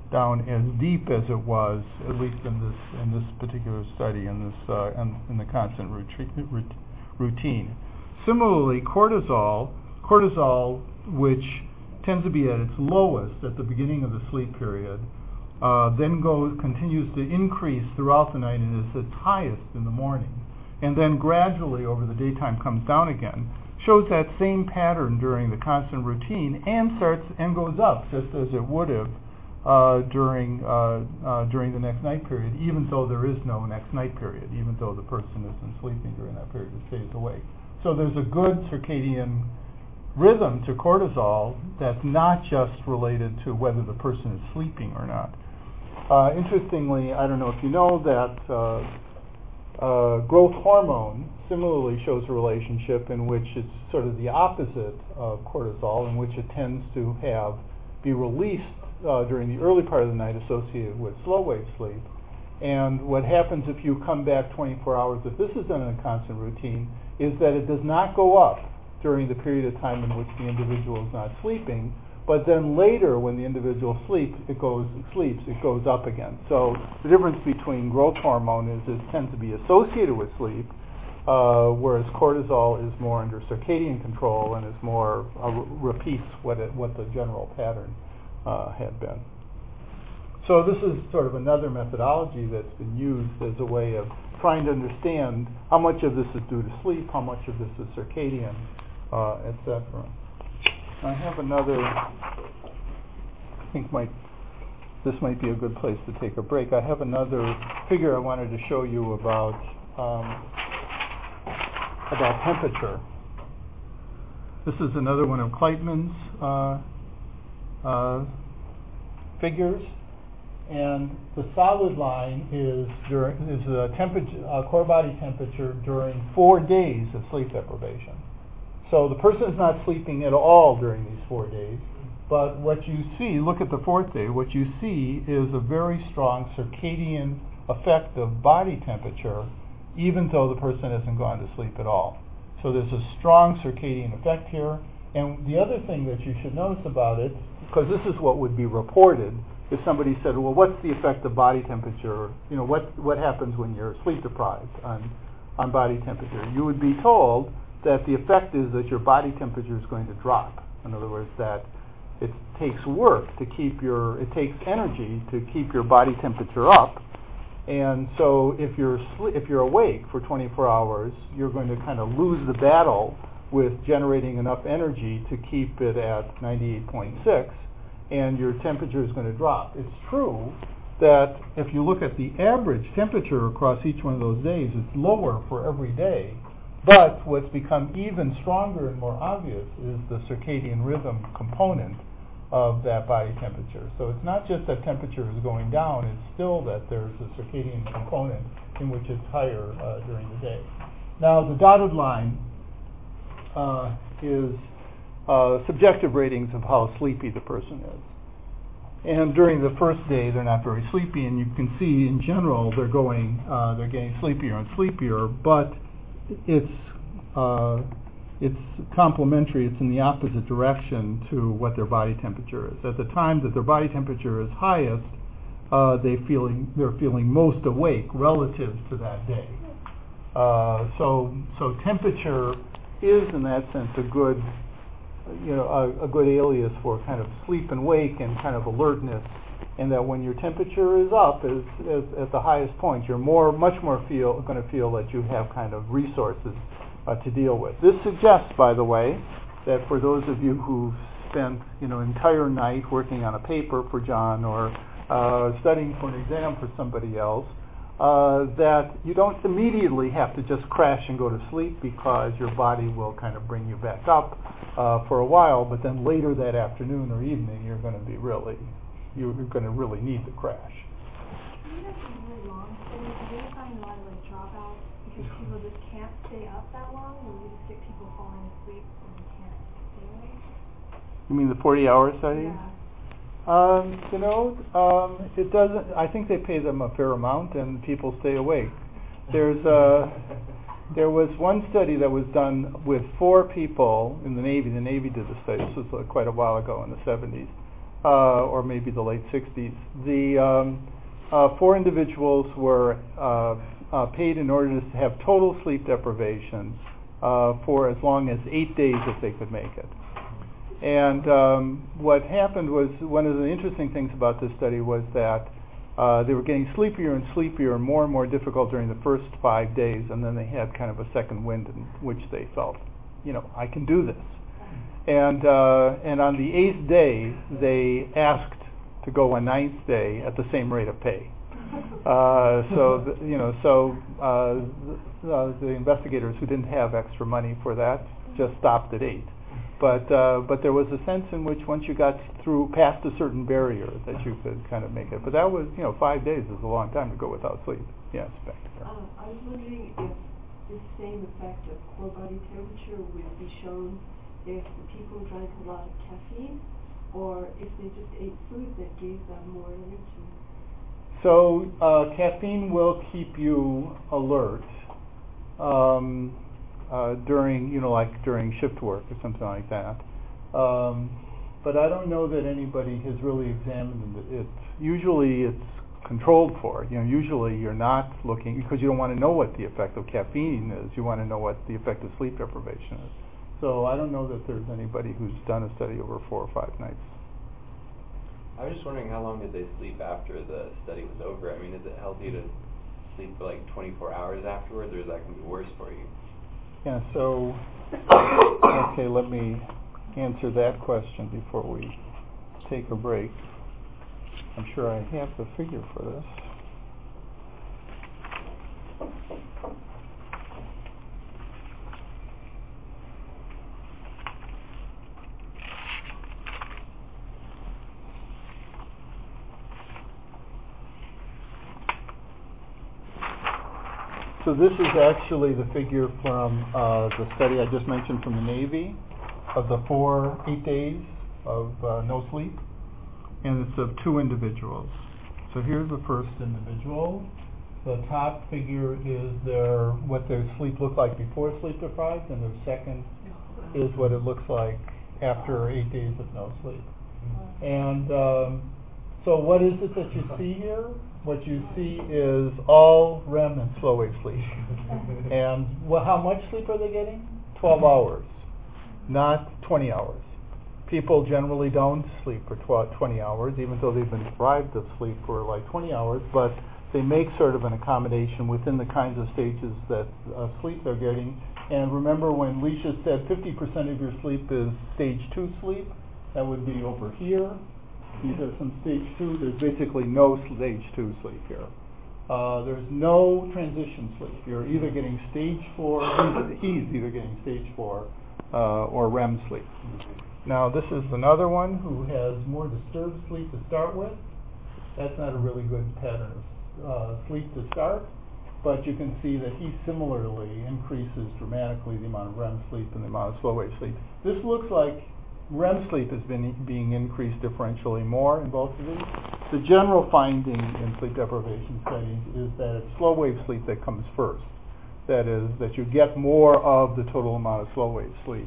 down as deep as it was, at least in this in this particular study, in this uh, in, in the constant routine. routine. Similarly, cortisol, cortisol, which tends to be at its lowest at the beginning of the sleep period, uh, then goes continues to increase throughout the night and is its highest in the morning, and then gradually over the daytime comes down again. Shows that same pattern during the constant routine and starts and goes up just as it would have uh, during uh, uh, during the next night period, even though there is no next night period, even though the person isn't sleeping during that period, it stays awake. So there's a good circadian rhythm to cortisol that's not just related to whether the person is sleeping or not. Uh, interestingly, I don't know if you know that uh, uh, growth hormone similarly shows a relationship in which it's sort of the opposite of cortisol, in which it tends to have be released uh, during the early part of the night associated with slow wave sleep. And what happens if you come back twenty-four hours, if this is done in a constant routine, is that it does not go up during the period of time in which the individual is not sleeping, but then later when the individual sleeps, it goes sleeps, it goes up again. So the difference between growth hormone is it tends to be associated with sleep, uh, whereas cortisol is more under circadian control and is more uh, repeats what it, what the general pattern uh, had been. So this is sort of another methodology that's been used as a way of trying to understand how much of this is due to sleep, how much of this is circadian, uh, et cetera. I have another, I think might, this might be a good place to take a break. I have another figure I wanted to show you about, um, about temperature. This is another one of Kleitman's uh, uh, figures. And the solid line is during is the temperature, uh, core body temperature during four days of sleep deprivation. So the person is not sleeping at all during these four days. But what you see, look at the fourth day. What you see is a very strong circadian effect of body temperature, even though the person hasn't gone to sleep at all. So there's a strong circadian effect here. And the other thing that you should notice about it, because this is what would be reported. If somebody said, well, what's the effect of body temperature? You know, what what happens when you're sleep deprived on on body temperature? You would be told that the effect is that your body temperature is going to drop. In other words, that it takes work to keep your, it takes energy to keep your body temperature up. And so if you're sli- if you're awake for twenty-four hours, you're going to kind of lose the battle with generating enough energy to keep it at ninety-eight point six. And your temperature is going to drop. It's true that if you look at the average temperature across each one of those days, it's lower for every day. But what's become even stronger and more obvious is the circadian rhythm component of that body temperature. So it's not just that temperature is going down, it's still that there's a circadian component in which it's higher uh, during the day. Now the dotted line uh, is Uh, subjective ratings of how sleepy the person is. And during the first day, they're not very sleepy, and you can see in general they're going, uh, they're getting sleepier and sleepier. But it's uh, it's complementary. It's in the opposite direction to what their body temperature is. At the time that their body temperature is highest, uh, they feeling they're feeling most awake relative to that day. Uh, so so temperature is in that sense a good. you know, a, a good alias for kind of sleep and wake and kind of alertness, and that when your temperature is up, is, is at the highest point, you're more, much more feel going to feel that you have kind of resources uh, to deal with. This suggests, by the way, that for those of you who've spent, you know, an entire night working on a paper for John or uh, studying for an exam for somebody else, uh, that you don't immediately have to just crash and go to sleep, because your body will kind of bring you back up uh, for a while, but then later that afternoon or evening you're going to be really, you're going to really need the crash. You know, some really long studies, do you find a lot of like dropouts because people just can't stay up that long, or you just get people falling asleep and they can't stay awake? You mean the forty hour study? Yeah. Um, you know, um, it doesn't. I think they pay them a fair amount, and people stay awake. There's a, there was one study that was done with four people in the Navy. The Navy did the study. This was uh, quite a while ago in the seventies. uh, or maybe the late sixties. The um, uh, four individuals were uh, uh, paid in order to have total sleep deprivation uh, for as long as eight days if they could make it. And um, what happened was, one of the interesting things about this study was that uh, they were getting sleepier and sleepier and more and more difficult during the first five days, and then they had kind of a second wind in which they felt, you know, I can do this. And uh, and on the eighth day, they asked to go a ninth day at the same rate of pay. Uh, so the, you know, so uh, the, uh, the investigators who didn't have extra money for that just stopped at eight. But uh, but there was a sense in which once you got through past a certain barrier that you could kind of make it. But that was, you know, five days is a long time to go without sleep. Yes, back there. Um, I was wondering if the same effect of core body temperature would be shown if the people drank a lot of caffeine, or if they just ate food that gave them more energy. So uh, caffeine will keep you alert. Um, Uh, during, you know, like during shift work or something like that. Um, but I don't know that anybody has really examined it. it. Usually it's controlled for. You know, usually you're not looking, because you don't want to know what the effect of caffeine is. You want to know what the effect of sleep deprivation is. So I don't know that there's anybody who's done a study over four or five nights. I was just wondering, how long did they sleep after the study was over? I mean, is it healthy to sleep for like twenty-four hours afterwards, or is that going to be worse for you? Yeah, so, okay, let me answer that question before we take a break. I'm sure I have the figure for this. So this is actually the figure from uh, the study I just mentioned from the Navy, of the four, eight days of uh, no sleep, and it's of two individuals. So here's the first individual. The top figure is their what their sleep looked like before sleep deprived, and their second is what it looks like after eight days of no sleep. And um, so what is it that you see here? What you see is all R E M and slow wave sleep. And well, how much sleep are they getting? twelve hours, not twenty hours. People generally don't sleep for twenty hours, even though they've been deprived of sleep for like twenty hours, but they make sort of an accommodation within the kinds of stages that uh, sleep they're getting. And remember when Leisha said fifty percent of your sleep is stage two sleep, that would be over here. These are some stage two. There's basically no stage two sleep here. Uh, there's no transition sleep. You're either getting stage four, he's either getting stage four uh, or R E M sleep. Now this is another one who has more disturbed sleep to start with. That's not a really good pattern of uh, sleep to start, but you can see that he similarly increases dramatically the amount of R E M sleep and the amount of slow wave sleep. This looks like R E M sleep has been being increased differentially more in both of these. The general finding in sleep deprivation studies is that it's slow wave sleep that comes first. That is, that you get more of the total amount of slow wave sleep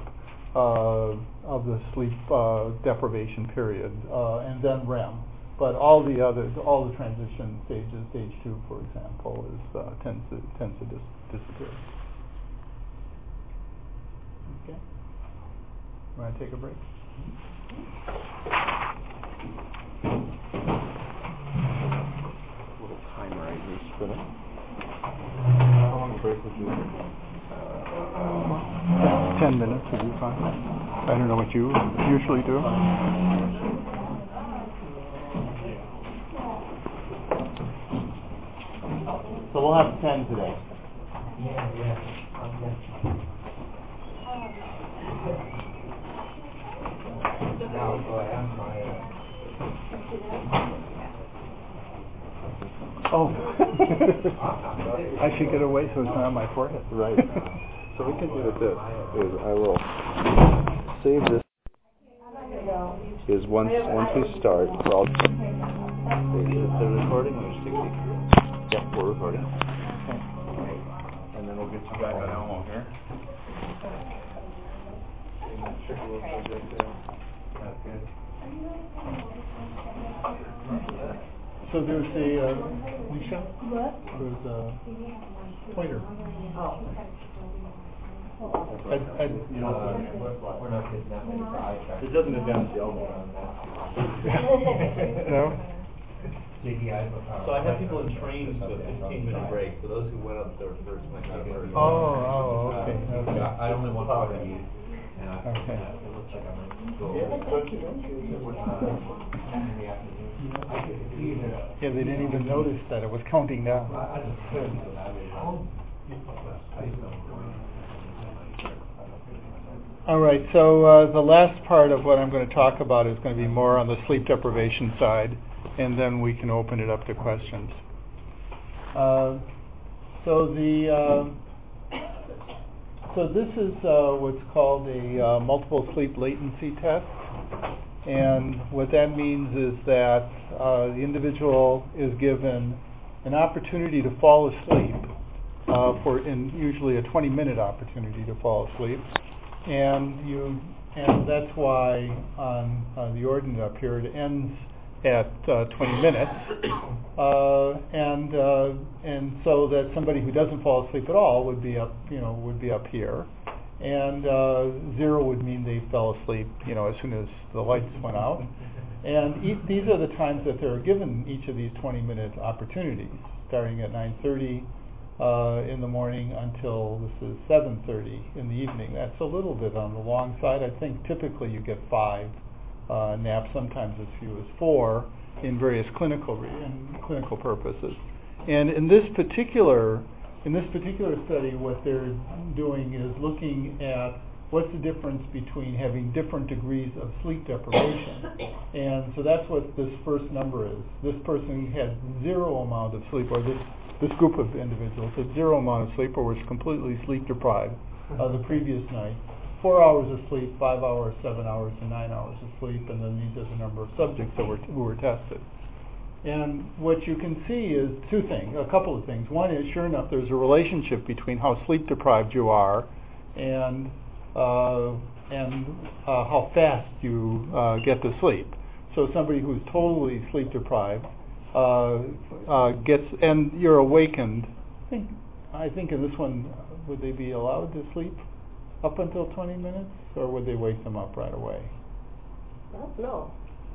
uh, of the sleep uh, deprivation period, uh, and then R E M. But all the others, all the transition stages, stage two, for example, is uh, tends to tends to dis- disappear. Okay. Want to take a break? A little timer I used for that. How long a break would you like? Uh, Ten minutes would be fine. I don't know what you usually do. So we'll have ten today. Yeah, yeah. Okay. Now, so I have my, uh... Oh. I should get away so it's not on my forehead. Right. So we can do it this, is I will save this, is once once we start, so I'll... Is the recording or sixty? Yep, we're recording. Okay. And then we'll get you back on Elmo here. That's good. So there's a, uh, Nisha? What? There's a pointer. Oh. I'd, I'd, you know, Uh, we're, we're not getting that many for eye track. It doesn't go down to the elbow. No? J D I. So I had people in trains with a fifteen minute break, so those who went up there first might not have heard. Oh, oh, okay. okay. I only want to eat, and I, Okay. it looks like I'm gonna go. Yeah, they didn't even notice that it was counting down. I just couldn't, so I mean, All right, so uh, the last part of what I'm going to talk about is going to be more on the sleep deprivation side, and then we can open it up to questions. Uh, so the uh, so this is uh, what's called a uh, multiple sleep latency test, and what that means is that uh, the individual is given an opportunity to fall asleep uh, for in usually a twenty minute opportunity to fall asleep. And you, and that's why on, on the ordinate up here it ends at uh, twenty minutes, uh, and uh, and so that somebody who doesn't fall asleep at all would be up, you know, would be up here, and uh, zero would mean they fell asleep, you know, as soon as the lights went out. And e- these are the times that they're given each of these twenty minute opportunities, starting at nine thirty. Uh, in the morning until this is seven thirty in the evening. That's a little bit on the long side. I think typically you get five uh, naps, sometimes as few as four, in various clinical re- in clinical purposes. And in this particular in this particular study, what they're doing is looking at what's the difference between having different degrees of sleep deprivation. And so that's what this first number is. This person had zero amount of sleep, or this This group of individuals had zero amount of sleep or was completely sleep deprived uh, the previous night. Four hours of sleep, five hours, seven hours, and nine hours of sleep, and then these are the number of subjects that were t- who were tested. And what you can see is two things, a couple of things. One is, sure enough, there's a relationship between how sleep deprived you are and uh, and uh, how fast you uh, get to sleep. So somebody who's totally sleep deprived Uh, uh, gets, and you're awakened. I think, I think in this one, would they be allowed to sleep up until twenty minutes, or would they wake them up right away? I don't know.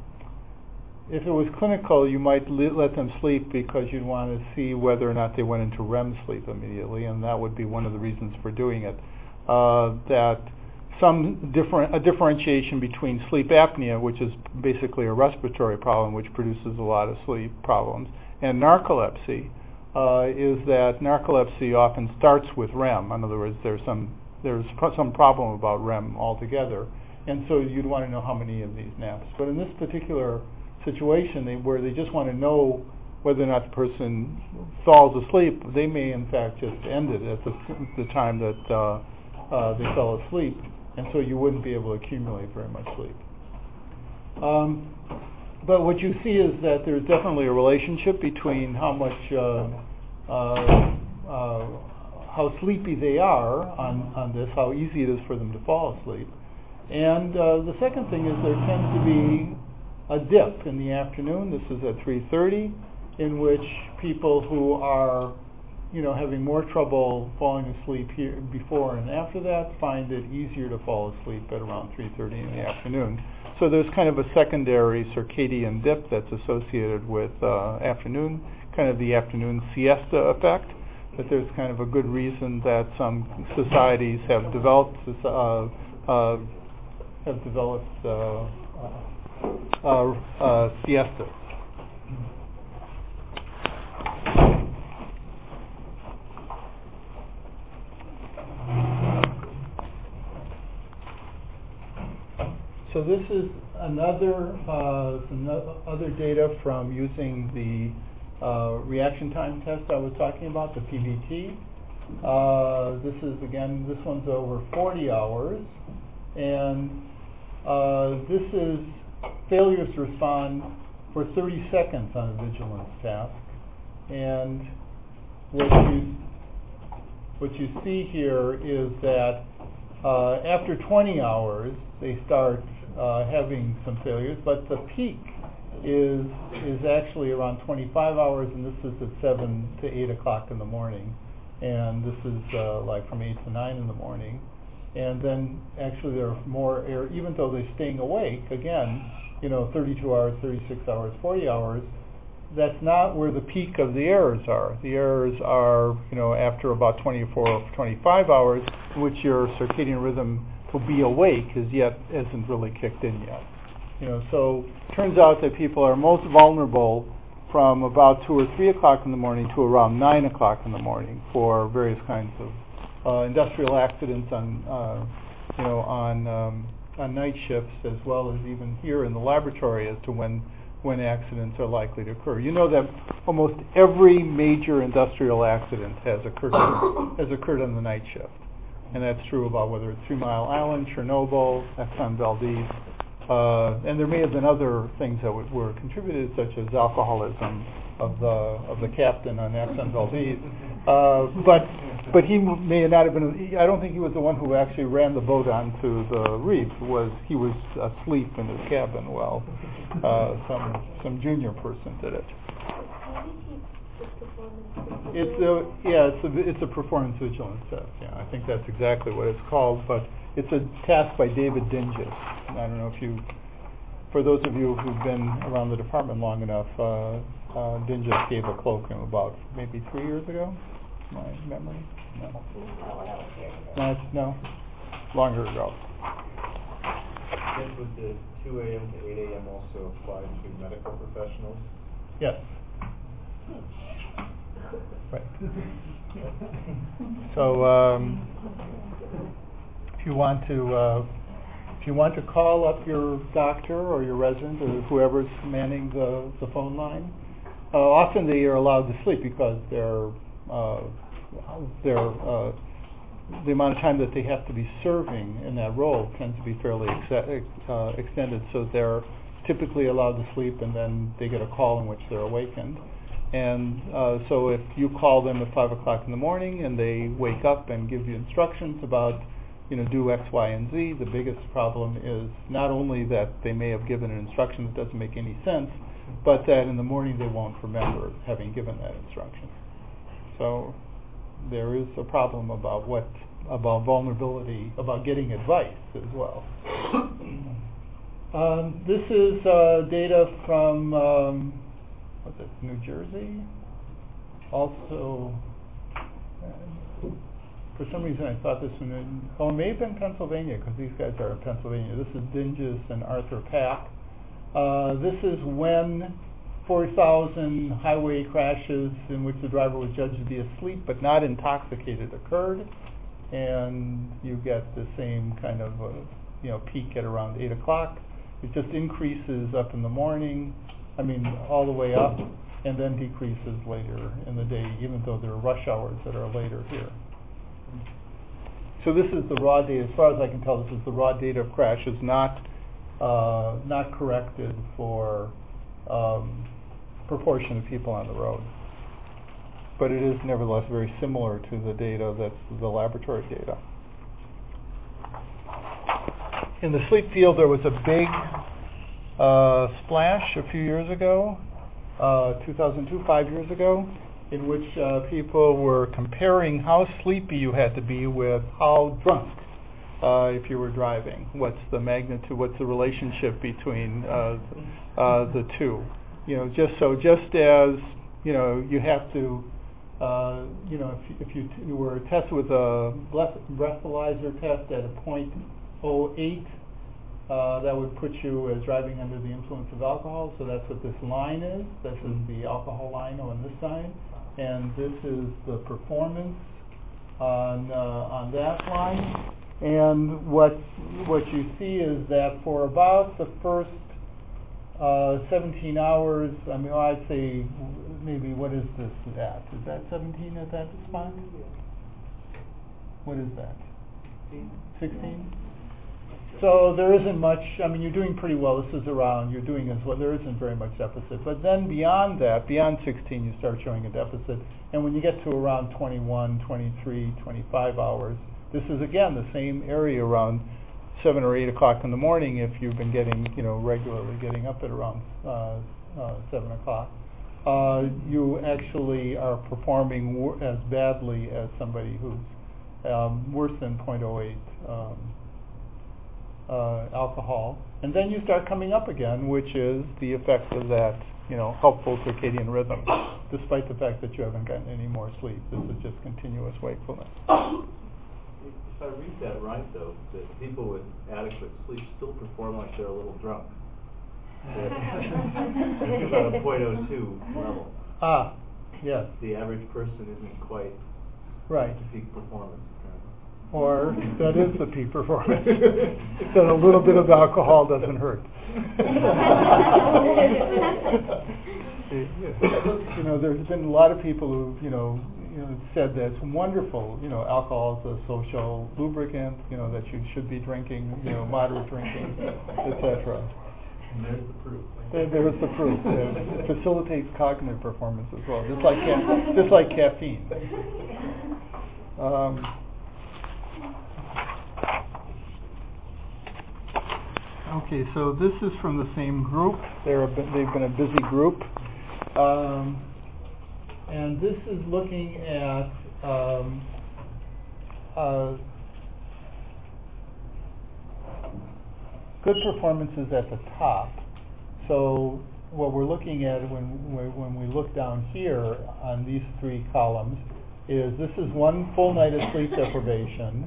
If it was clinical, you might li- let them sleep because you'd want to see whether or not they went into R E M sleep immediately, and that would be one of the reasons for doing it. Uh, that some different a differentiation between sleep apnea, which is basically a respiratory problem which produces a lot of sleep problems, and narcolepsy, uh, is that narcolepsy often starts with R E M. In other words, there's some there's pro- some problem about R E M altogether, and so you'd want to know how many of these naps. But in this particular situation, they, where they just want to know whether or not the person falls asleep, they may in fact just end it at the, the time that uh, uh, they fell asleep. And so you wouldn't be able to accumulate very much sleep. Um, but what you see is that there's definitely a relationship between how much, uh, uh, uh, how sleepy they are on, on this, how easy it is for them to fall asleep. And uh, the second thing is there tends to be a dip in the afternoon. This is at three thirty, in which people who are you know, having more trouble falling asleep here before and after that find it easier to fall asleep at around three thirty in the afternoon. So there's kind of a secondary circadian dip that's associated with uh, afternoon, kind of the afternoon siesta effect. That there's kind of a good reason that some societies have developed uh, uh, have developed uh, uh, uh, siesta. So this is another uh, some other data from using the uh, reaction time test I was talking about, the P V T. Uh, this is again, this one's over forty hours, and uh, this is failures to respond for thirty seconds on a vigilance task. And what you what you see here is that Uh, after twenty hours, they start uh, having some failures, but the peak is is actually around twenty-five hours, and this is at seven to eight o'clock in the morning, and this is uh, like from eight to nine in the morning, and then actually there are more air, even though they're staying awake again, you know, thirty-two hours, thirty-six hours, forty hours. That's not where the peak of the errors are. The errors are, you know, after about twenty-four or twenty-five hours, in which your circadian rhythm will be awake, as yet isn't really kicked in yet. You know, so it turns out that people are most vulnerable from about two or three o'clock in the morning to around nine o'clock in the morning for various kinds of uh, industrial accidents on, uh, you know, on um, on night shifts, as well as even here in the laboratory as to when. when accidents are likely to occur. You know that almost every major industrial accident has occurred has occurred on the night shift, and that's true about whether it's Three Mile Island, Chernobyl, Exxon Valdez, uh, and there may have been other things that w- were contributed, such as alcoholism of the of the captain on Exxon Valdez. Uh, but but he m- may not have been. He, I don't think he was the one who actually ran the boat onto the reef. Was he was asleep in his cabin while uh, some some junior person did it. It's a yeah, it's a it's a performance vigilance test. Yeah, I think that's exactly what it's called. But it's a task by David Dinges. I don't know if you, for those of you who've been around the department long enough, uh, uh, Dinges gave a colloquium about maybe three years ago. My memory? No. No, no, longer ago. Yes, would the two a.m. to eight a.m. also apply to medical professionals? Yes. Right. So, um, if you want to, uh, if you want to call up your doctor or your resident or whoever's manning the the phone line, uh, often they are allowed to sleep because they're uh, they're uh, the amount of time that they have to be serving in that role tends to be fairly ex- uh, extended. So they're typically allowed to sleep, and then they get a call in which they're awakened. And uh, so if you call them at five o'clock in the morning and they wake up and give you instructions about, you know, do X, Y, and Z, the biggest problem is not only that they may have given an instruction that doesn't make any sense, but that in the morning they won't remember having given that instruction. So there is a problem about what, about vulnerability, about getting advice as well. um, this is uh, data from um, what's it, New Jersey? Also, uh, for some reason I thought this one, in, oh, it may have been Pennsylvania, because these guys are in Pennsylvania. This is Dinges and Arthur Pack. Uh, this is when four thousand highway crashes in which the driver was judged to be asleep but not intoxicated occurred, and you get the same kind of uh, you know peak at around eight o'clock. It just increases up in the morning, I mean all the way up, and then decreases later in the day, even though there are rush hours that are later here. So this is the raw data. As far as I can tell, this is the raw data of crashes, not uh, not corrected for um, proportion of people on the road. But it is nevertheless very similar to the data that's the laboratory data. In the sleep field, there was a big uh, splash a few years ago, uh, two thousand two, five years ago, in which uh, people were comparing how sleepy you had to be with how drunk uh, if you were driving. What's the magnitude, what's the relationship between uh, uh, the two? You know, just so, just as, you know, you have to, uh, you know, if, if you, t- you were tested with a breathalyzer test at a point oh eight, uh, that would put you as driving under the influence of alcohol. So that's what this line is. This is the alcohol line on this side, and this is the performance on uh, on that line. And what what you see is that for about the first Uh, seventeen hours, I mean, I'd say maybe, what is this at? Is that seventeen at that spot? What is that? sixteen? So there isn't much, I mean, you're doing pretty well. This is around, you're doing as well, there isn't very much deficit. But then beyond that, beyond sixteen, you start showing a deficit. And when you get to around twenty-one, twenty-three, twenty-five hours, This is again the same area around seven or eight o'clock in the morning if you've been getting, you know, regularly getting up at around uh, uh, seven o'clock. Uh, you actually are performing wor- as badly as somebody who's um, worse than zero point zero eight um, uh, alcohol. And then you start coming up again, which is the effect of that, you know, helpful circadian rhythm, despite the fact that you haven't gotten any more sleep. This is just continuous wakefulness. If I read that right, though, that people with adequate sleep still perform like they're a little drunk. It's about a zero point zero two level. Ah, yes. The average person isn't quite right to peak performance. Or that is the peak performance. That a little bit of alcohol doesn't hurt. You know, there's been a lot of people who, you know, you know, said that it's wonderful. You know, alcohol is a social lubricant. You know, that you should be drinking. You know, moderate drinking, et cetera. And there's the proof. There, there's the proof. It facilitates cognitive performance as well, just like ca- just like caffeine. Um, okay, so this is from the same group. They're a, they've been a busy group, um, and this is looking at um, uh, good performances at the top. So what we're looking at when when we look down here on these three columns is this is one full night of sleep deprivation,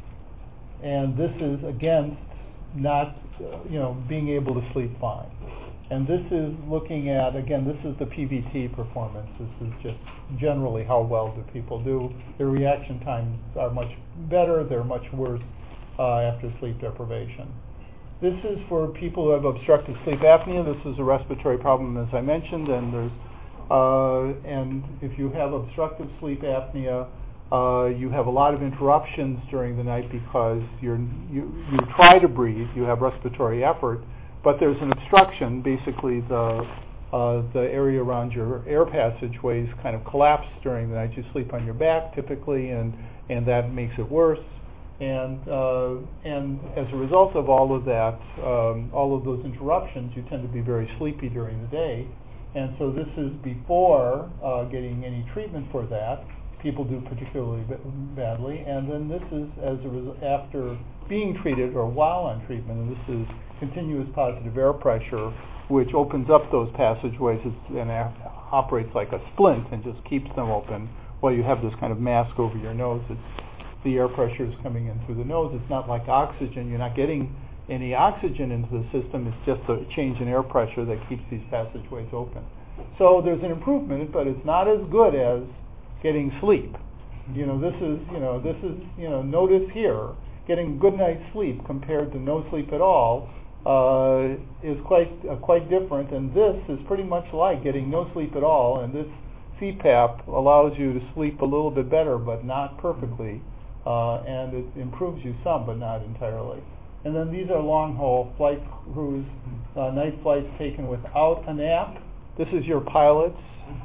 and this is against not uh, you know being able to sleep fine. And this is looking at, again, this is the P V T performance. This is just generally how well do people do. Their reaction times are much better. They're much worse uh, after sleep deprivation. This is for people who have obstructive sleep apnea. This is a respiratory problem, as I mentioned, and there's uh, and if you have obstructive sleep apnea, uh, you have a lot of interruptions during the night because you're, you you try to breathe, you have respiratory effort, but there's an obstruction. Basically, the uh, the area around your air passageways kind of collapse during the night. You sleep on your back typically, and and that makes it worse. And uh, and as a result of all of that, um, all of those interruptions, you tend to be very sleepy during the day. And so this is before uh, getting any treatment for that. People do particularly b- badly. And then this is as a res- after being treated or while on treatment. And this is continuous positive air pressure, which opens up those passageways and a- operates like a splint and just keeps them open while you have this kind of mask over your nose. It's the air pressure is coming in through the nose. It's not like oxygen. You're not getting any oxygen into the system. It's just a change in air pressure that keeps these passageways open. So there's an improvement, but it's not as good as getting sleep. You know, this is, you know, this is, you know, notice here, getting good night's sleep compared to no sleep at all uh, is quite uh, quite different. And this is pretty much like getting no sleep at all. And this C PAP allows you to sleep a little bit better, but not perfectly. Uh, and it improves you some, but not entirely. And then these are long-haul flight crews, uh, night flights taken without a nap. This is your pilots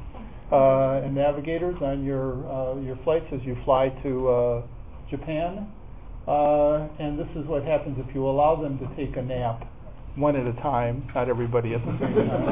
uh, and navigators on your uh, your flights as you fly to uh, Japan. Uh, and this is what happens if you allow them to take a nap one at a time, not everybody at the same time,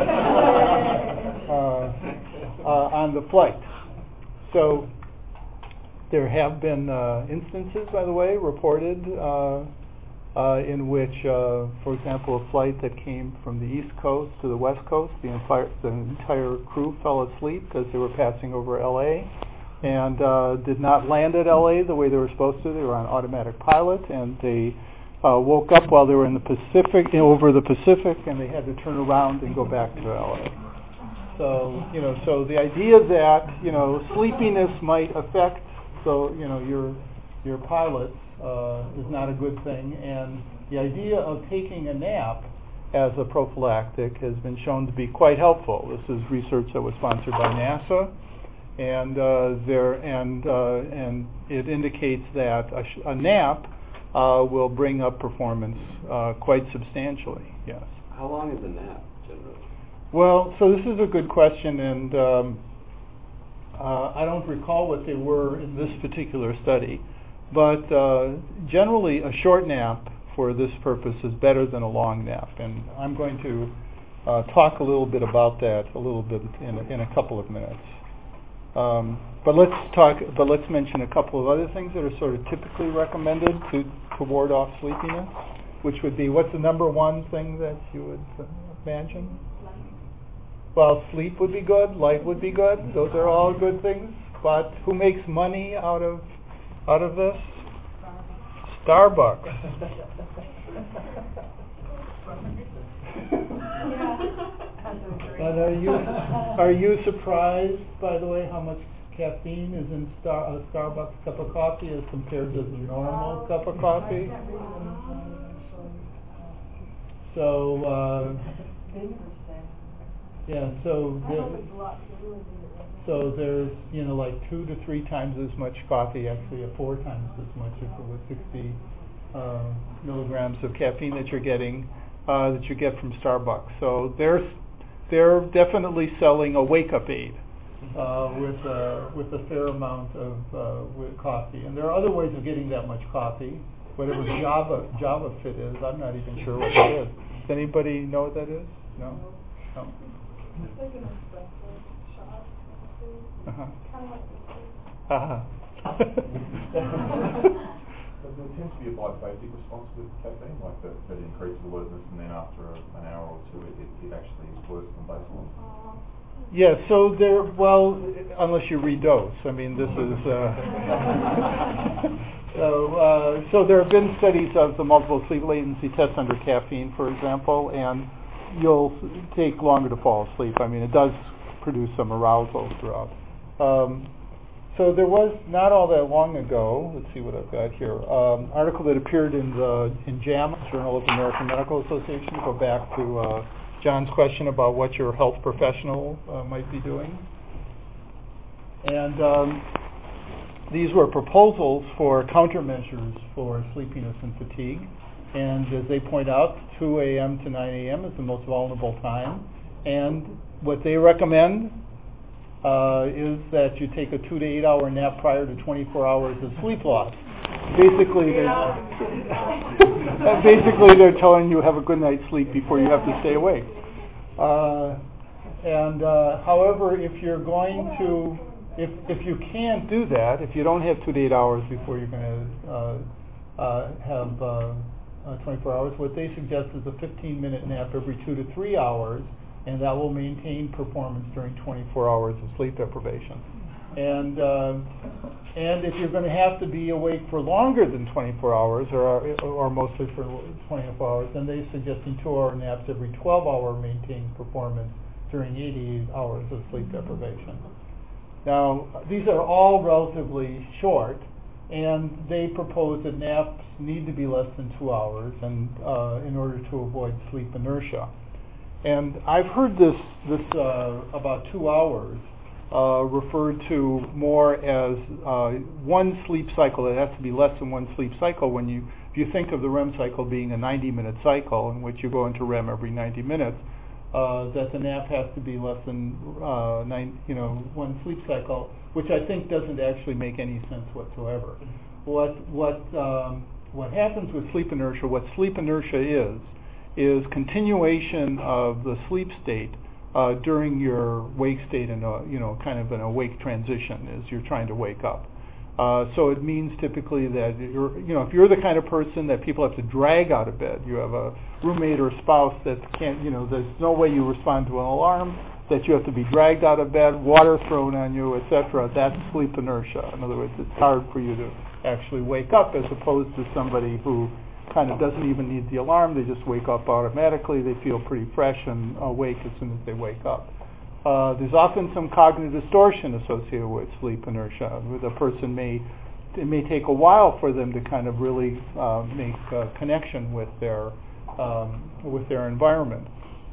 uh, uh, on the flight. So there have been uh, instances, by the way, reported uh, uh, in which, uh, for example, a flight that came from the East Coast to the West Coast, the entire, the entire crew fell asleep as they were passing over L A and uh, did not land at L A the way they were supposed to. They were on automatic pilot, and they uh, woke up while they were in the Pacific, you know, over the Pacific, and they had to turn around and go back to L A. So, you know, so the idea that, you know, sleepiness might affect, so, you know, your your pilots uh, is not a good thing, and the idea of taking a nap as a prophylactic has been shown to be quite helpful. This is research that was sponsored by NASA, and uh, there and uh, and it indicates that a, sh- a nap uh, will bring up performance uh, quite substantially. Yes. How long is a nap generally? Well, so this is a good question, and um, uh, I don't recall what they were in this particular study. but uh, generally a short nap for this purpose is better than a long nap, and I'm going to uh, talk a little bit about that a little bit in a, in a couple of minutes. Um, but let's talk. But let's mention a couple of other things that are sort of typically recommended to, to ward off sleepiness, which would be, what's the number one thing that you would uh, imagine? Well, sleep would be good, light would be good. Those are all good things. But who makes money out of out of this? Starbucks. But are you are you surprised, by the way, how much caffeine is in Star, a Starbucks cup of coffee as compared to the normal cup of coffee? So. Uh, Yeah, so there, so there's, you know, like two to three times as much coffee, actually, or four times as much if it was sixty uh, milligrams of caffeine that you're getting, uh, that you get from Starbucks. So they're they're definitely selling a wake-up aid uh, with uh, with a fair amount of uh, with coffee, and there are other ways of getting that much coffee. Whatever Java Java Fit is, I'm not even sure what that is. Does anybody know what that is? No. No. It's like an espresso shot. Uh-huh. Kind of like Uh-huh. There tends to be a biophasic response with caffeine, like that, that increases alertness, and then after a, an hour or two, it, it, it actually is worse than baseline. Yeah, so there, well, unless you redose. I mean, this is, uh, so, uh, so there have been studies of the multiple sleep latency tests under caffeine, for example, and you'll take longer to fall asleep. I mean, it does produce some arousal throughout. Um, so there was, not all that long ago, let's see what I've got here, um, article that appeared in the in JAMA, Journal of the American Medical Association. Go back to uh, John's question about what your health professional uh, might be doing. And um, these were proposals for countermeasures for sleepiness and fatigue. And as they point out, two a.m. to nine a.m. is the most vulnerable time. And what they recommend uh, is that you take a two to eight hour nap prior to twenty-four hours of sleep loss. Basically, they're, basically they're telling you have a good night's sleep before you have to stay awake. Uh, and uh, however, if you're going to, if if you can't do that, if you don't have two to eight hours before you're going to uh, uh, have uh, Uh, twenty-four hours, what they suggest is a fifteen minute nap every two to three hours, and that will maintain performance during twenty-four hours of sleep deprivation. And uh, and if you're going to have to be awake for longer than twenty-four hours, or or mostly for twenty-four hours, then they're suggesting two hour naps every twelve hour maintained performance during eighty-eight hours of sleep deprivation. Now, these are all relatively short, and they propose that naps need to be less than two hours, and uh, in order to avoid sleep inertia. And I've heard this this uh, about two hours uh, referred to more as uh, one sleep cycle. It has to be less than one sleep cycle. When you if you think of the R E M cycle being a ninety minute cycle in which you go into R E M every ninety minutes, uh, that the nap has to be less than uh, nine, you know, one sleep cycle, which I think doesn't actually make any sense whatsoever. What what um, what happens with sleep inertia? What sleep inertia is is continuation of the sleep state uh, during your wake state, in a you know kind of an awake transition as you're trying to wake up. Uh, so it means typically that you're you know if you're the kind of person that people have to drag out of bed, you have a roommate or spouse that can't you know there's no way you respond to an alarm, that you have to be dragged out of bed, water thrown on you, et cetera. That's sleep inertia. In other words, it's hard for you to actually wake up, as opposed to somebody who kind of doesn't even need the alarm. They just wake up automatically. They feel pretty fresh and awake as soon as they wake up. Uh, there's often some cognitive distortion associated with sleep inertia. The person may, it may take a while for them to kind of really uh, make a connection with their um, with their environment.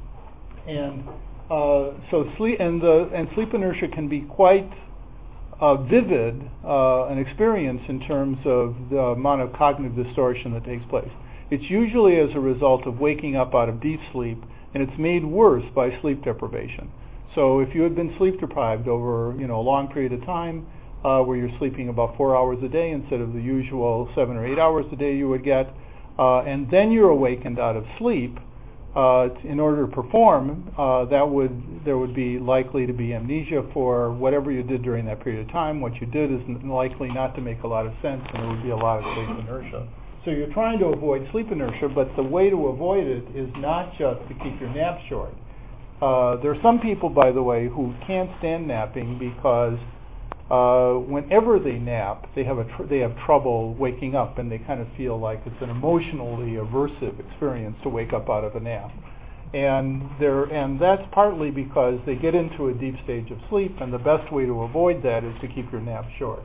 And uh, so sleep and the and sleep inertia can be quite uh, vivid uh, an experience in terms of the amount of cognitive distortion that takes place. It's usually as a result of waking up out of deep sleep, and it's made worse by sleep deprivation. So if you had been sleep deprived over you know a long period of time, uh, where you're sleeping about four hours a day instead of the usual seven or eight hours a day you would get, uh, and then you're awakened out of sleep, uh, in order to perform, uh, that would there would be likely to be amnesia for whatever you did during that period of time. What you did is n- likely not to make a lot of sense, and there would be a lot of sleep inertia. So you're trying to avoid sleep inertia, but the way to avoid it is not just to keep your nap short. Uh, there are some people, by the way, who can't stand napping because uh, whenever they nap, they have a tr- they have trouble waking up, and they kind of feel like it's an emotionally aversive experience to wake up out of a nap. And they're, and that's partly because they get into a deep stage of sleep, and the best way to avoid that is to keep your nap short.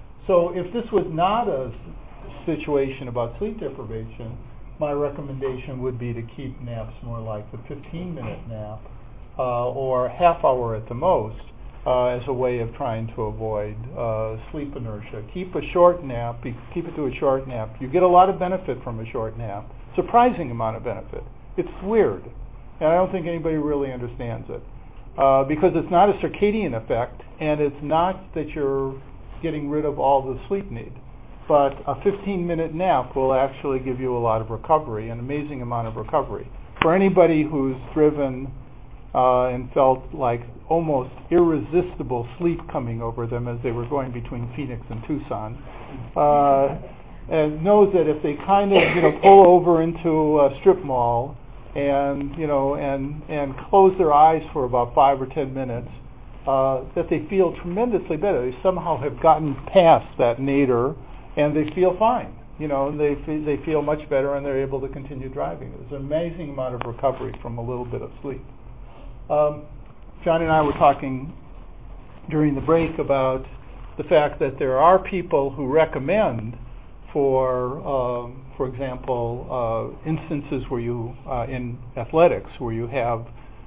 So if this was not a situation about sleep deprivation, my recommendation would be to keep naps more like the fifteen minute nap, uh, or half hour at the most, uh, as a way of trying to avoid uh, sleep inertia. Keep a short nap, be, keep it to a short nap. You get a lot of benefit from a short nap, surprising amount of benefit. It's weird, and I don't think anybody really understands it, uh, because it's not a circadian effect, and it's not that you're getting rid of all the sleep need. But a fifteen minute nap will actually give you a lot of recovery, an amazing amount of recovery. For anybody who's driven uh, and felt like almost irresistible sleep coming over them as they were going between Phoenix and Tucson, uh, and knows that if they kind of you know pull over into a strip mall and you know and and close their eyes for about five or ten minutes, uh, that they feel tremendously better. They somehow have gotten past that nadir, and they feel fine, you know, they fe- they feel much better, and they're able to continue driving. There's an amazing amount of recovery from a little bit of sleep. Um, John and I were talking during the break about the fact that there are people who recommend for, um, for example, uh, instances where you, uh, in athletics, where you have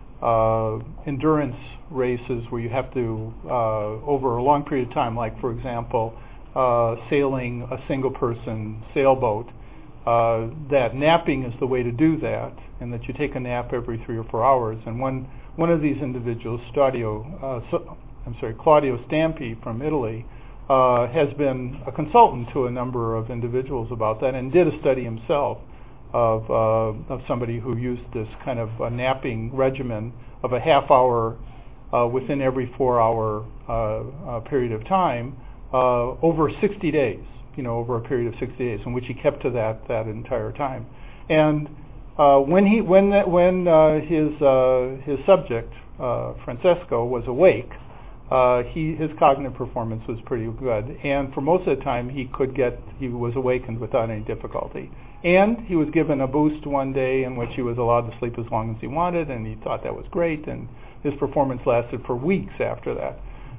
uh, endurance races where you have to, uh, over a long period of time, like, for example, Uh, sailing a single-person sailboat, uh, that napping is the way to do that, and that you take a nap every three or four hours. And one one of these individuals, Claudio, uh, so, I'm sorry, Claudio Stampi from Italy, uh, has been a consultant to a number of individuals about that, and did a study himself of uh, of somebody who used this kind of a napping regimen of a half hour uh, within every four-hour uh, uh, period of time. Uh, over sixty days, you know, over a period of sixty days, in which he kept to that that entire time. And uh, when he when that, when uh, his uh, his subject uh, Francesco was awake, uh, he his cognitive performance was pretty good, and for most of the time he could get he was awakened without any difficulty. And he was given a boost one day in which he was allowed to sleep as long as he wanted, and he thought that was great, and his performance lasted for weeks after that.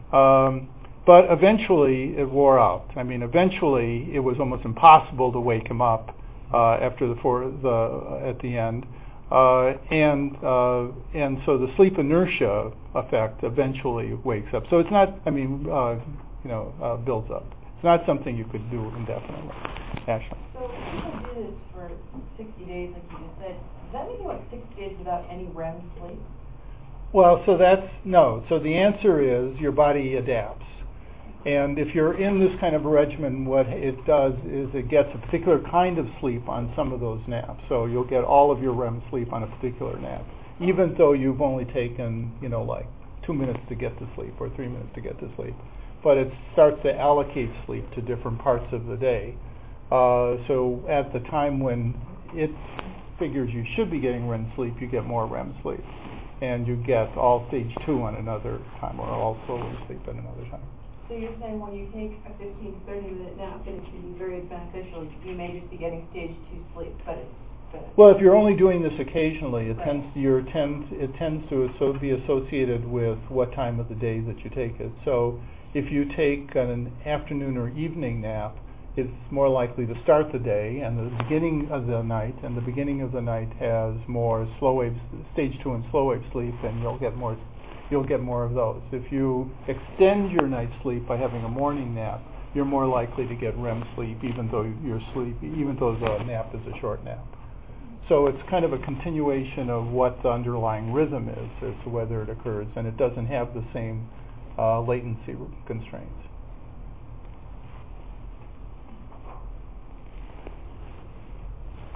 Um, But eventually it wore out. I mean, eventually it was almost impossible to wake him up uh, after the for the uh, at the end, uh, and uh, and so the sleep inertia effect eventually wakes up. So it's not. I mean, uh, you know, uh, builds up. It's not something you could do indefinitely. Ashley. So if people do this for sixty days, like you just said, does that mean you went sixty days without any R E M sleep? Well, so that's no. So the answer is your body adapts. And if you're in this kind of a regimen, what it does is it gets a particular kind of sleep on some of those naps. So you'll get all of your R E M sleep on a particular nap, even though you've only taken, you know, like two minutes to get to sleep or three minutes to get to sleep. But it starts to allocate sleep to different parts of the day. Uh, so at the time when it figures you should be getting R E M sleep, you get more R E M sleep. And you get all stage two on another time, or all slowly sleep at another time. So you're saying when you take a fifteen to thirty minute nap, it can be very beneficial. You may just be getting stage two sleep, but it's beneficial. Well, if you're only doing this occasionally, it right. tends your tends it tends to so be associated with what time of the day that you take it. So if you take an afternoon or evening nap, it's more likely to start the day and the beginning of the night, and the beginning of the night has more slow wave, stage two and slow wave sleep, and you'll get more. You'll get more of those. If you extend your night's sleep by having a morning nap, you're more likely to get R E M sleep, even though your sleep, even though the nap is a short nap. So it's kind of a continuation of what the underlying rhythm is as to whether it occurs, and it doesn't have the same uh, latency constraints.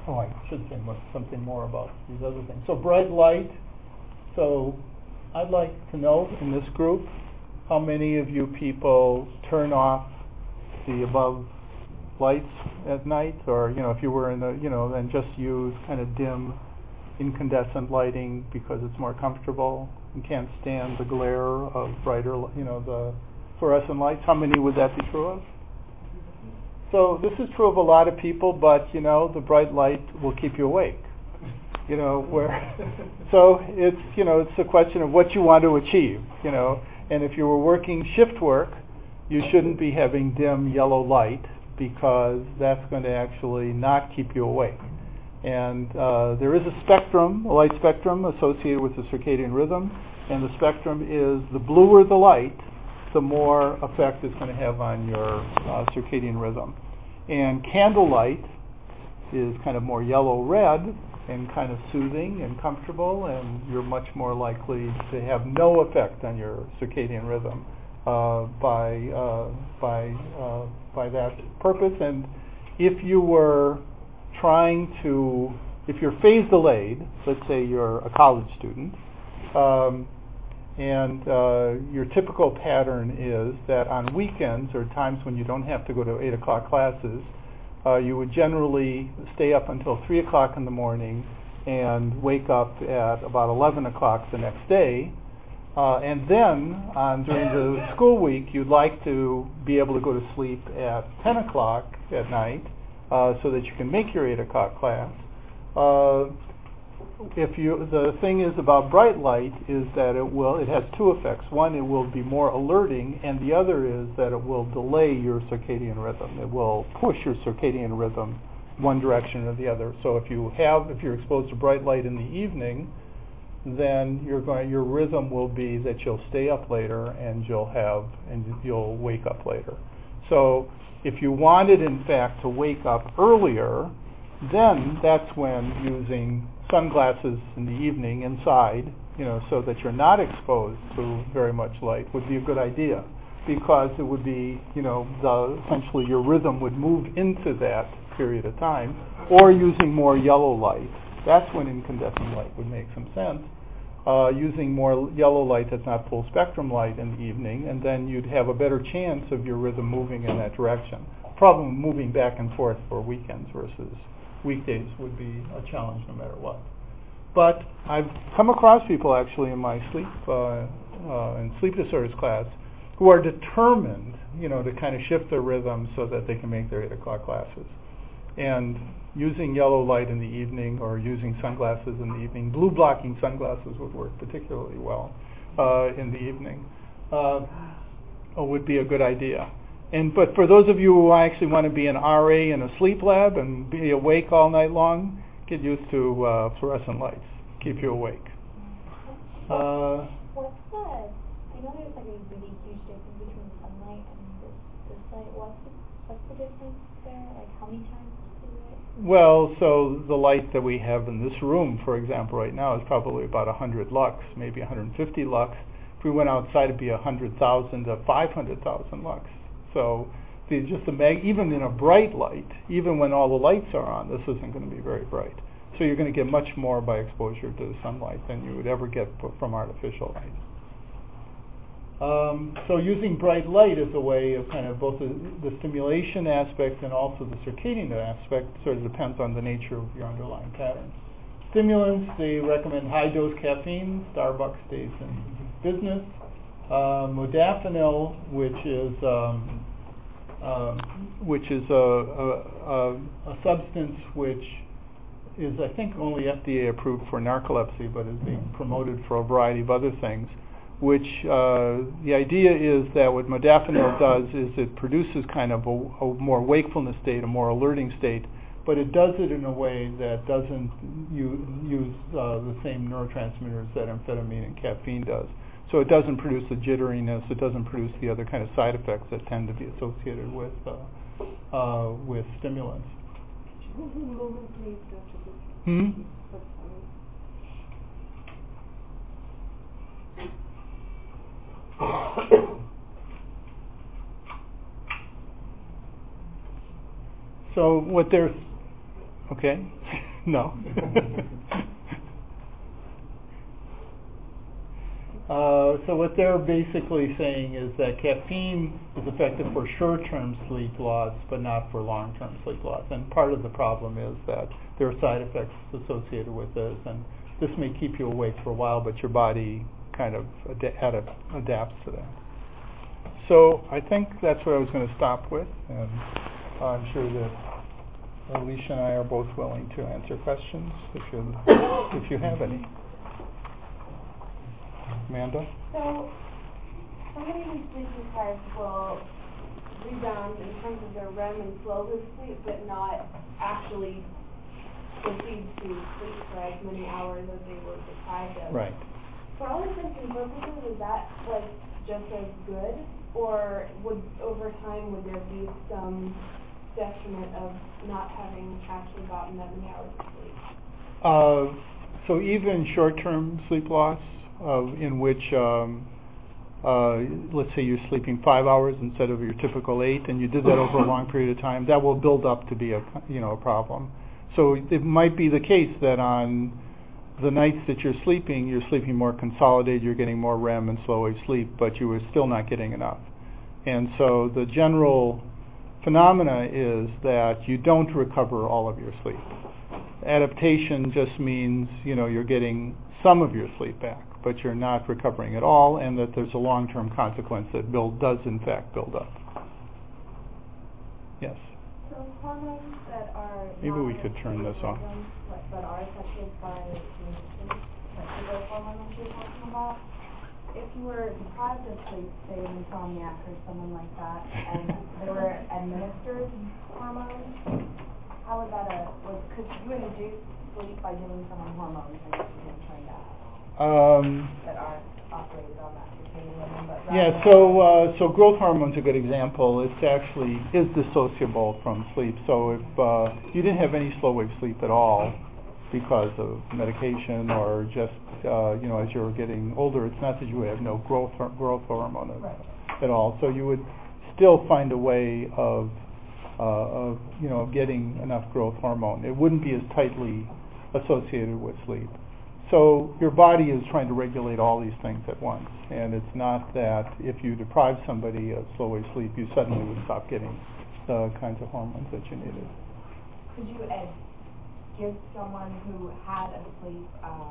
oh, I should say mo- something more about these other things. So bright light. So I'd like to know in this group how many of you people turn off the above lights at night, or you know, if you were in the, you know, and just use kind of dim incandescent lighting because it's more comfortable and can't stand the glare of brighter, you know, the fluorescent lights. How many would that be true of? So this is true of a lot of people, but you know, the bright light will keep you awake. You know, where so it's, you know, it's a question of what you want to achieve, you know. And if you were working shift work, you shouldn't be having dim yellow light, because that's going to actually not keep you awake. And uh, there is a spectrum, a light spectrum associated with the circadian rhythm, and the spectrum is the bluer the light, the more effect it's going to have on your uh, circadian rhythm. And candlelight is kind of more yellow-red and kind of soothing and comfortable, and you're much more likely to have no effect on your circadian rhythm uh, by uh, by uh, by that purpose. And if you were trying to, if you're phase delayed, let's say you're a college student, um, and uh, your typical pattern is that on weekends or times when you don't have to go to eight o'clock classes, uh, you would generally stay up until three o'clock in the morning and wake up at about eleven o'clock the next day. Uh, and then on during the school week, you'd like to be able to go to sleep at ten o'clock at night uh, so that you can make your eight o'clock class. Uh, if you, the thing is about bright light is that it will, it has two effects. One, it will be more alerting, and the other is that it will delay your circadian rhythm. It will push your circadian rhythm one direction or the other. So if you have, if you're exposed to bright light in the evening, then you're going, your rhythm will be that you'll stay up later and you'll have, and you'll wake up later. So if you wanted, in fact, to wake up earlier, then that's when using sunglasses in the evening inside, you know, so that you're not exposed to very much light would be a good idea, because it would be, you know, the, essentially your rhythm would move into that period of time, or using more yellow light. That's when incandescent light would make some sense. Uh, using more yellow light that's not full spectrum light in the evening, and then you'd have a better chance of your rhythm moving in that direction. Problem moving back and forth for weekends versus weekdays would be a challenge no matter what. But I've come across people actually in my sleep uh, uh, in sleep disorders class who are determined, you know, to kind of shift their rhythm so that they can make their eight o'clock classes. And using yellow light in the evening or using sunglasses in the evening, blue blocking sunglasses would work particularly well uh, in the evening, uh, would be a good idea. And but for those of you who actually want to be an R A in a sleep lab and be awake all night long, get used to uh, fluorescent lights. Keep you awake. Uh, What's the, I know there's like a really huge difference between sunlight and this, this light. What's the, what's the difference there? Like how many times is it? Well, so the light that we have in this room, for example, right now is probably about one hundred lux, maybe one hundred fifty lux. If we went outside, it'd be one hundred thousand to five hundred thousand lux. So the, just the mag, even in a bright light, even when all the lights are on, this isn't going to be very bright. So you're going to get much more by exposure to the sunlight than you would ever get from artificial light. Um, so using bright light is a way of kind of both the, the stimulation aspect and also the circadian aspect. Sort of depends on the nature of your underlying pattern. Stimulants, they recommend high-dose caffeine. Starbucks stays in business. Uh, modafinil, which is um, um, which is a, a, a, a substance which is, I think, only F D A approved for narcolepsy, but is being promoted for a variety of other things. Which uh, the idea is that what modafinil does is it produces kind of a, a more wakefulness state, a more alerting state, but it does it in a way that doesn't u- use uh, the same neurotransmitters that amphetamine and caffeine does. So it doesn't produce the jitteriness, it doesn't produce the other kind of side effects that tend to be associated with uh, uh, with stimulants. Hmm? So what they're, okay. No. uh, so what they're basically saying is that caffeine is effective for short-term sleep loss, but not for long-term sleep loss. And part of the problem is that there are side effects associated with this, and this may keep you awake for a while, but your body kind of ad- ad- adapts to that. So I think that's what I was going to stop with, and I'm sure that Alicia and I are both willing to answer questions if you if you have any. Amanda? So, somebody who's sleep deprived will rebound in terms of their R E M and flow of sleep, but not actually proceed to sleep for as many hours as they were deprived of. Right. For all intents and purposes, is that like just as good, or would over time would there be some detriment of not having actually gotten that many hours of sleep? Uh, so even short-term sleep loss, uh, in which um, uh, let's say you're sleeping five hours instead of your typical eight, and you did that over a long period of time, that will build up to be a you know a problem. So it might be the case that on the nights that you're sleeping, you're sleeping more consolidated, you're getting more R E M and slow wave sleep, but you were still not getting enough. And so the general phenomena is that you don't recover all of your sleep. Adaptation just means, you know, you're getting some of your sleep back, but you're not recovering at all, and that there's a long-term consequence that build, does in fact build up. Yes? So hormones that are Maybe we could turn this off. but are affected by the like the growth hormone that you're talking about. If you were deprived of sleep, say an insomniac or someone like that, and they were administered hormones, how would that uh was could you induce sleep by giving someone hormones and you train that Um, that are operated on that circadian, but yeah, so uh, so growth hormone's a good example. It's actually is dissociable from sleep. So if uh, you didn't have any slow wave sleep at all because of medication or just uh, you know as you were getting older, it's not that you have no growth hor- growth hormone at, right. at all. So you would still find a way of uh, of you know getting enough growth hormone. It wouldn't be as tightly associated with sleep. So your body is trying to regulate all these things at once, and it's not that if you deprive somebody of slow wave sleep, you suddenly would stop getting the kinds of hormones that you needed. Could you uh, give someone who had a sleep, um,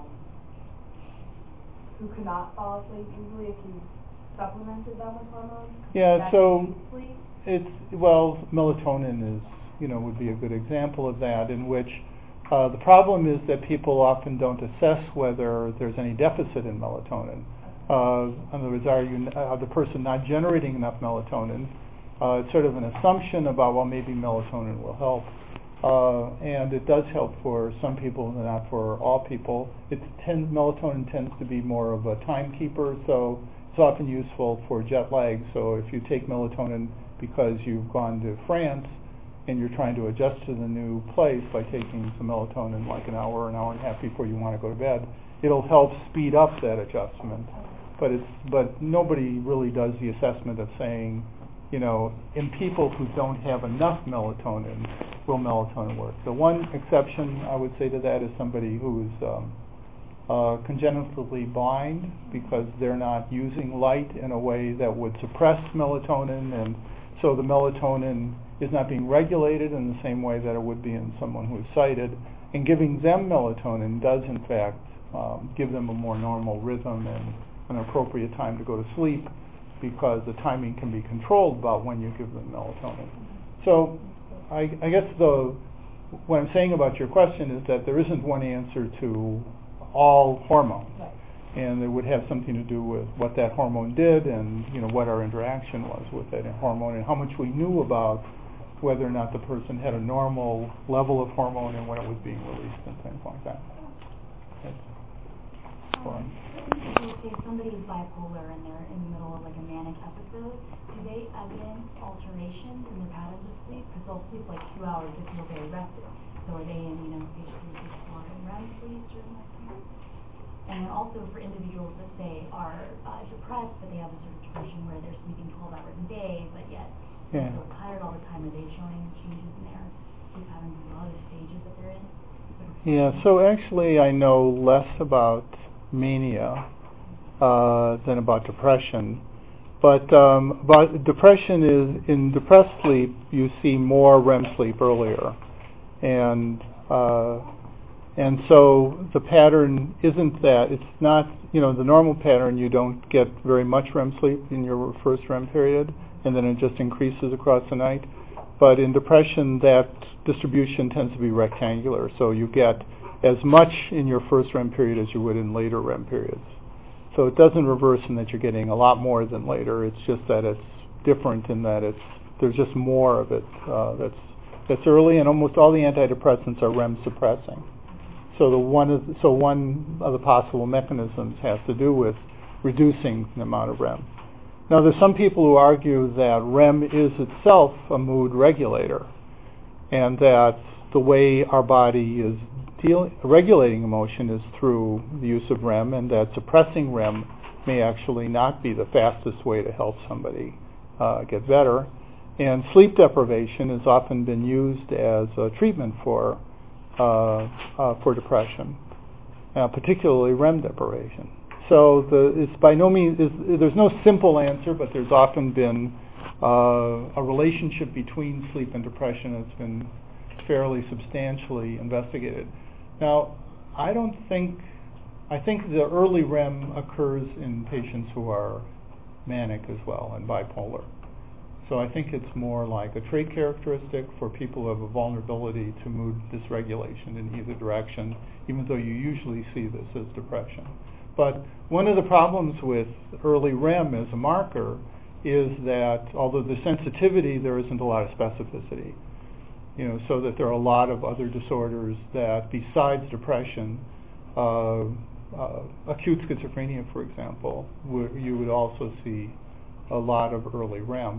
who could not fall asleep easily if you supplemented them with hormones? Yeah, so sleep? it's, well, melatonin is, you know, would be a good example of that, in which Uh, the problem is that people often don't assess whether there's any deficit in melatonin. Uh, in other words, are you, uh, the person not generating enough melatonin? Uh, it's sort of an assumption about, well, maybe melatonin will help. Uh, and it does help for some people, and not for all people. It tends, melatonin tends to be more of a timekeeper, so it's often useful for jet lag. So if you take melatonin because you've gone to France, and you're trying to adjust to the new place by taking some melatonin like an hour, an hour and a half before you want to go to bed, it'll help speed up that adjustment. But it's but nobody really does the assessment of saying, you know, in people who don't have enough melatonin, will melatonin work? The one exception I would say to that is somebody who's um, uh, congenitally blind because they're not using light in a way that would suppress melatonin, and so the melatonin is not being regulated in the same way that it would be in someone who is sighted, and giving them melatonin does in fact um, give them a more normal rhythm and an appropriate time to go to sleep, because the timing can be controlled about when you give them melatonin. So I, I guess the what I'm saying about your question is that there isn't one answer to all hormones. Right. And it would have something to do with what that hormone did, and you know what our interaction was with that hormone, and how much we knew about whether or not the person had a normal level of hormone and when it was being released and things like that. Okay. Um, if somebody is bipolar and they're in the middle of like a manic episode, do they evidence alterations in their patterns of sleep? Because they'll sleep like two hours if feel very rested. So are they in, you know, stage three, stage four, and R E M sleep during that time? And then also for individuals that say are uh, depressed, but they have a sort of depression where they're sleeping twelve hours a day, but yet Yeah. they're tired all the time. Are they showing changes in their sleep patterns as well, the stages that they're in? Yeah, so actually I know less about mania uh, than about depression. But um, about depression is, in depressed sleep, you see more R E M sleep earlier. And uh, and so the pattern isn't that, it's not, you know, the normal pattern, you don't get very much R E M sleep in your first R E M period, and then it just increases across the night. But in depression, that distribution tends to be rectangular, so you get as much in your first R E M period as you would in later R E M periods. So it doesn't reverse in that you're getting a lot more than later. It's just that it's different in that it's there's just more of it uh, that's that's early, and almost all the antidepressants are R E M suppressing. So the one of the, so one of the possible mechanisms has to do with reducing the amount of R E M. Now, there's some people who argue that R E M is itself a mood regulator, and that the way our body is deal, regulating emotion is through the use of R E M, and that suppressing R E M may actually not be the fastest way to help somebody uh, get better. And sleep deprivation has often been used as a treatment for uh, uh, for depression, uh, particularly R E M deprivation. So the, it's by no means, it's, there's no simple answer, but there's often been uh, a relationship between sleep and depression that's been fairly substantially investigated. Now, I don't think, I think the early R E M occurs in patients who are manic as well and bipolar. So I think it's more like a trait characteristic for people who have a vulnerability to mood dysregulation in either direction, even though you usually see this as depression. But one of the problems with early R E M as a marker is that although the sensitivity, there isn't a lot of specificity. You know, so that there are a lot of other disorders that, besides depression, uh, uh, acute schizophrenia, for example, w- you would also see a lot of early R E M.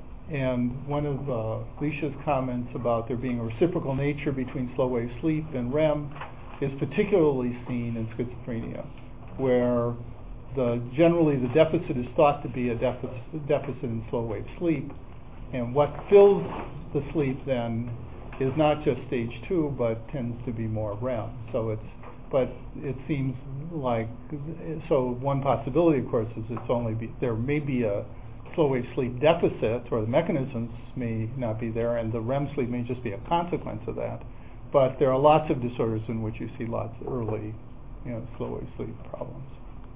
And one of uh, Leisha's comments about there being a reciprocal nature between slow wave sleep and R E M is particularly seen in schizophrenia, where the generally the deficit is thought to be a deficit, deficit in slow wave sleep, and what fills the sleep then is not just stage two, but tends to be more R E M. So it's, but it seems like, so one possibility, of course, is it's only be, there may be a slow wave sleep deficit, or the mechanisms may not be there, and the R E M sleep may just be a consequence of that. But there are lots of disorders in which you see lots of early, you know, slow wave sleep problems.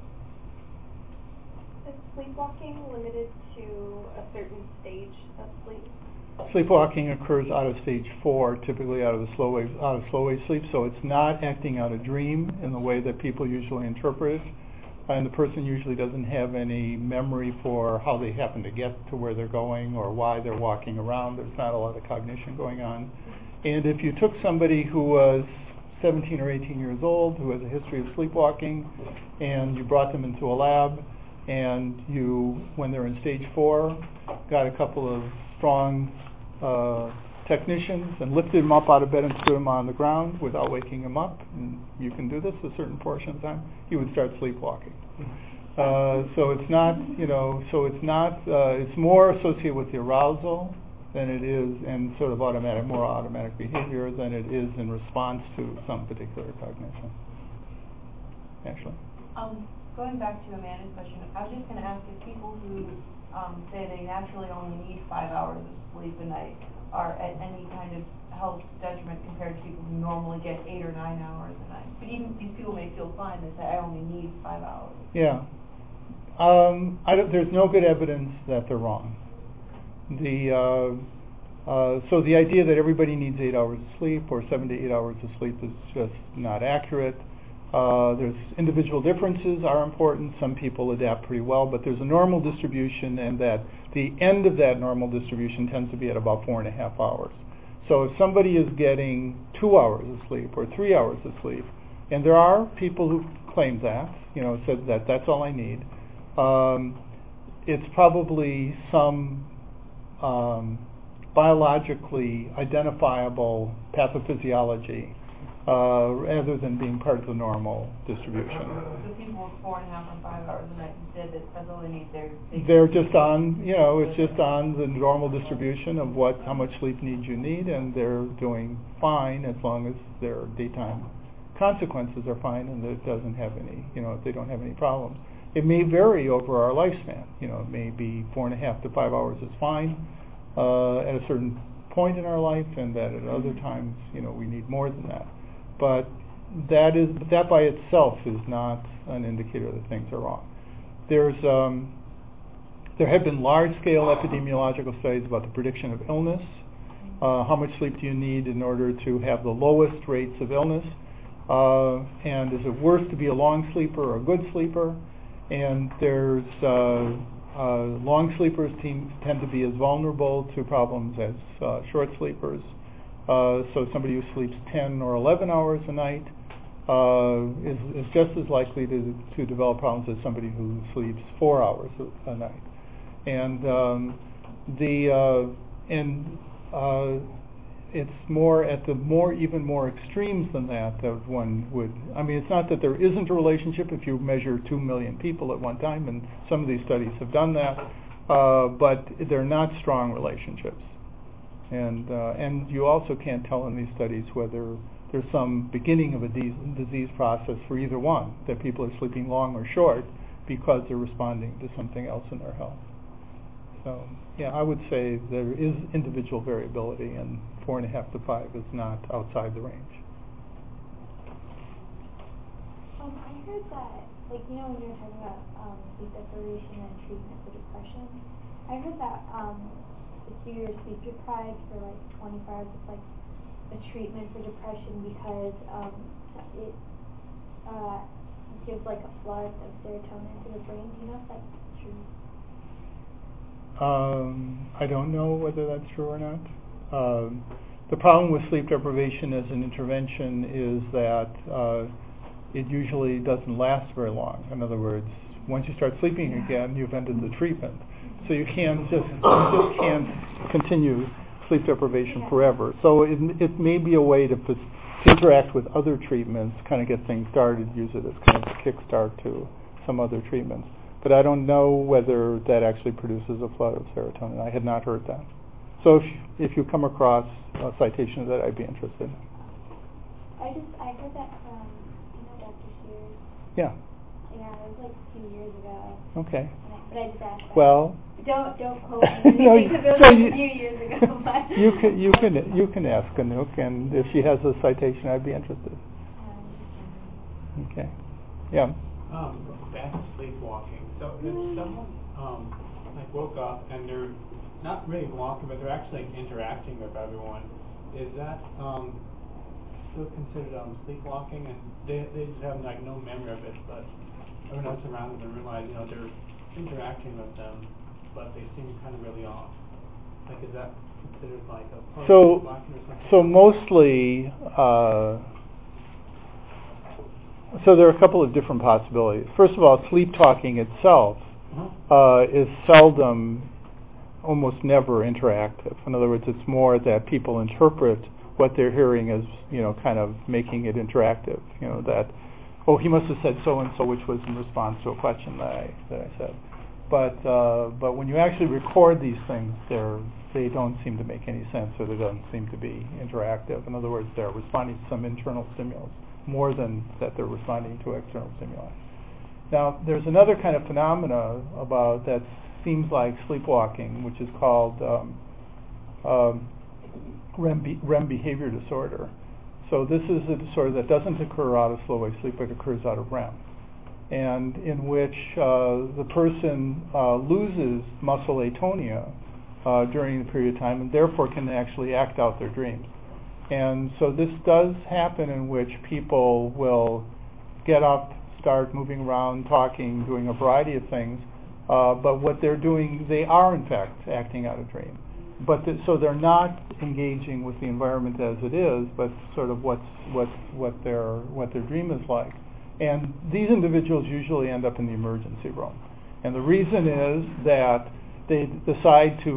Is sleepwalking limited to a certain stage of sleep? Sleepwalking occurs out of stage four, typically out of the slow wave out of slow wave sleep. So it's not acting out a dream in the way that people usually interpret it, and the person usually doesn't have any memory for how they happen to get to where they're going or why they're walking around. There's not a lot of cognition going on. And if you took somebody who was seventeen or eighteen years old, who has a history of sleepwalking, and you brought them into a lab, and you, when they're in stage four, got a couple of strong uh, technicians and lifted them up out of bed and stood them on the ground without waking them up, and you can do this a certain portion of the time, he would start sleepwalking. Uh, so it's not, you know, so it's not, uh, it's more associated with the arousal than it is, and sort of automatic, more automatic behavior than it is in response to some particular cognition. Actually. Um, going back to Amanda's question, I was just going to ask if people who um, say they naturally only need five hours of sleep a night are at any kind of health detriment compared to people who normally get eight or nine hours a night. But even these people may feel fine. They say, I only need five hours. Yeah. Um, I don't, there's no good evidence that they're wrong. The uh, uh, so the idea that everybody needs eight hours of sleep or seven to eight hours of sleep is just not accurate. Uh, there's individual differences are important. Some people adapt pretty well, but there's a normal distribution, and that the end of that normal distribution tends to be at about four and a half hours. So if somebody is getting two hours of sleep or three hours of sleep, and there are people who claim that, you know, said that that's all I need, um, it's probably some um, biologically identifiable pathophysiology uh, rather than being part of the normal distribution. So people with four and a half or five hours a night, you said that that's all they need. They're they They're just on, you know, it's just on the normal distribution of what, how much sleep needs you need, and they're doing fine as long as their daytime consequences are fine and it doesn't have any, you know, if they don't have any problems. It may vary over our lifespan. You know, it may be four and a half to five hours is fine uh, at a certain point in our life, and that at other times, you know, we need more than that. But that is that by itself is not an indicator that things are wrong. There's um, there have been large-scale epidemiological studies about the prediction of illness. Uh, how much sleep do you need in order to have the lowest rates of illness? Uh, and is it worse to be a long sleeper or a good sleeper? And there's uh, uh, long sleepers team, tend to be as vulnerable to problems as uh, short sleepers. Uh, so somebody who sleeps ten or eleven hours a night uh, is, is just as likely to, to develop problems as somebody who sleeps four hours a, a night. And um, the uh, and uh, it's more at the more even more extremes than that that one would. I mean, it's not that there isn't a relationship if you measure two million people at one time, and some of these studies have done that, uh, but they're not strong relationships. And uh, and you also can't tell in these studies whether there's some beginning of a de- disease process for either one, that people are sleeping long or short because they're responding to something else in their health. So, yeah, I would say there is individual variability, and four and a half to five is not outside the range. Um, I heard that, like, you know, when you were talking about um, sleep deprivation and treatment for depression, I heard that um, if you're sleep deprived for like twenty-four hours, it's like a treatment for depression because um, it uh, gives like a flood of serotonin to the brain. Do you know if that's true? Um, I don't know whether that's true or not. Um, the problem with sleep deprivation as an intervention is that uh, it usually doesn't last very long. In other words, once you start sleeping again, you've ended the treatment. So you can't just you just can't continue sleep deprivation forever. So it, it may be a way to, to interact with other treatments, kind of get things started, use it as kind of a kickstart to some other treatments. But I don't know whether that actually produces a flood of serotonin. I had not heard that. So if if you come across a citation of that, I'd be interested. I just I heard that from you know Doctor Shears. Yeah. Yeah, it was like a few years ago. Okay. And I, but I just asked. Well. Don't don't quote me. No, Because it was so like you, a few years ago. But you can you can you can ask Anouk, and if she has a citation, I'd be interested. Okay. Yeah. Um, back to sleepwalking. So if someone um, like woke up and they're not really walking, but they're actually like, interacting with everyone, is that um, still considered um, sleepwalking? And they they just have like no memory of it, but everyone else around them realize you know they're interacting with them, but they seem kind of really off. Like, is that considered like a part so of sleepwalking or something? so mostly. Uh, So there are a couple of different possibilities. First of all, sleep talking itself uh, is seldom, almost never interactive. In other words, it's more that people interpret what they're hearing as, you know, kind of making it interactive. You know, that, oh, he must have said so and so, which was in response to a question that I that I said. But uh, but when you actually record these things, they're they don't seem to make any sense, or they don't seem to be interactive. In other words, they're responding to some internal stimulus, more than that they're responding to external stimuli. Now, there's another kind of phenomena about that seems like sleepwalking, which is called um, um, REM, be- REM behavior disorder. So this is a disorder that doesn't occur out of slow wave sleep, but occurs out of REM, and in which uh, the person uh, loses muscle atonia uh, during the period of time, and therefore can actually act out their dreams. And so this does happen in which people will get up, start moving around, talking, doing a variety of things, uh, but what they're doing, they are in fact acting out a dream. But th- so they're not engaging with the environment as it is, but sort of what's what what their what their dream is like. And these individuals usually end up in the emergency room. And the reason is that they decide to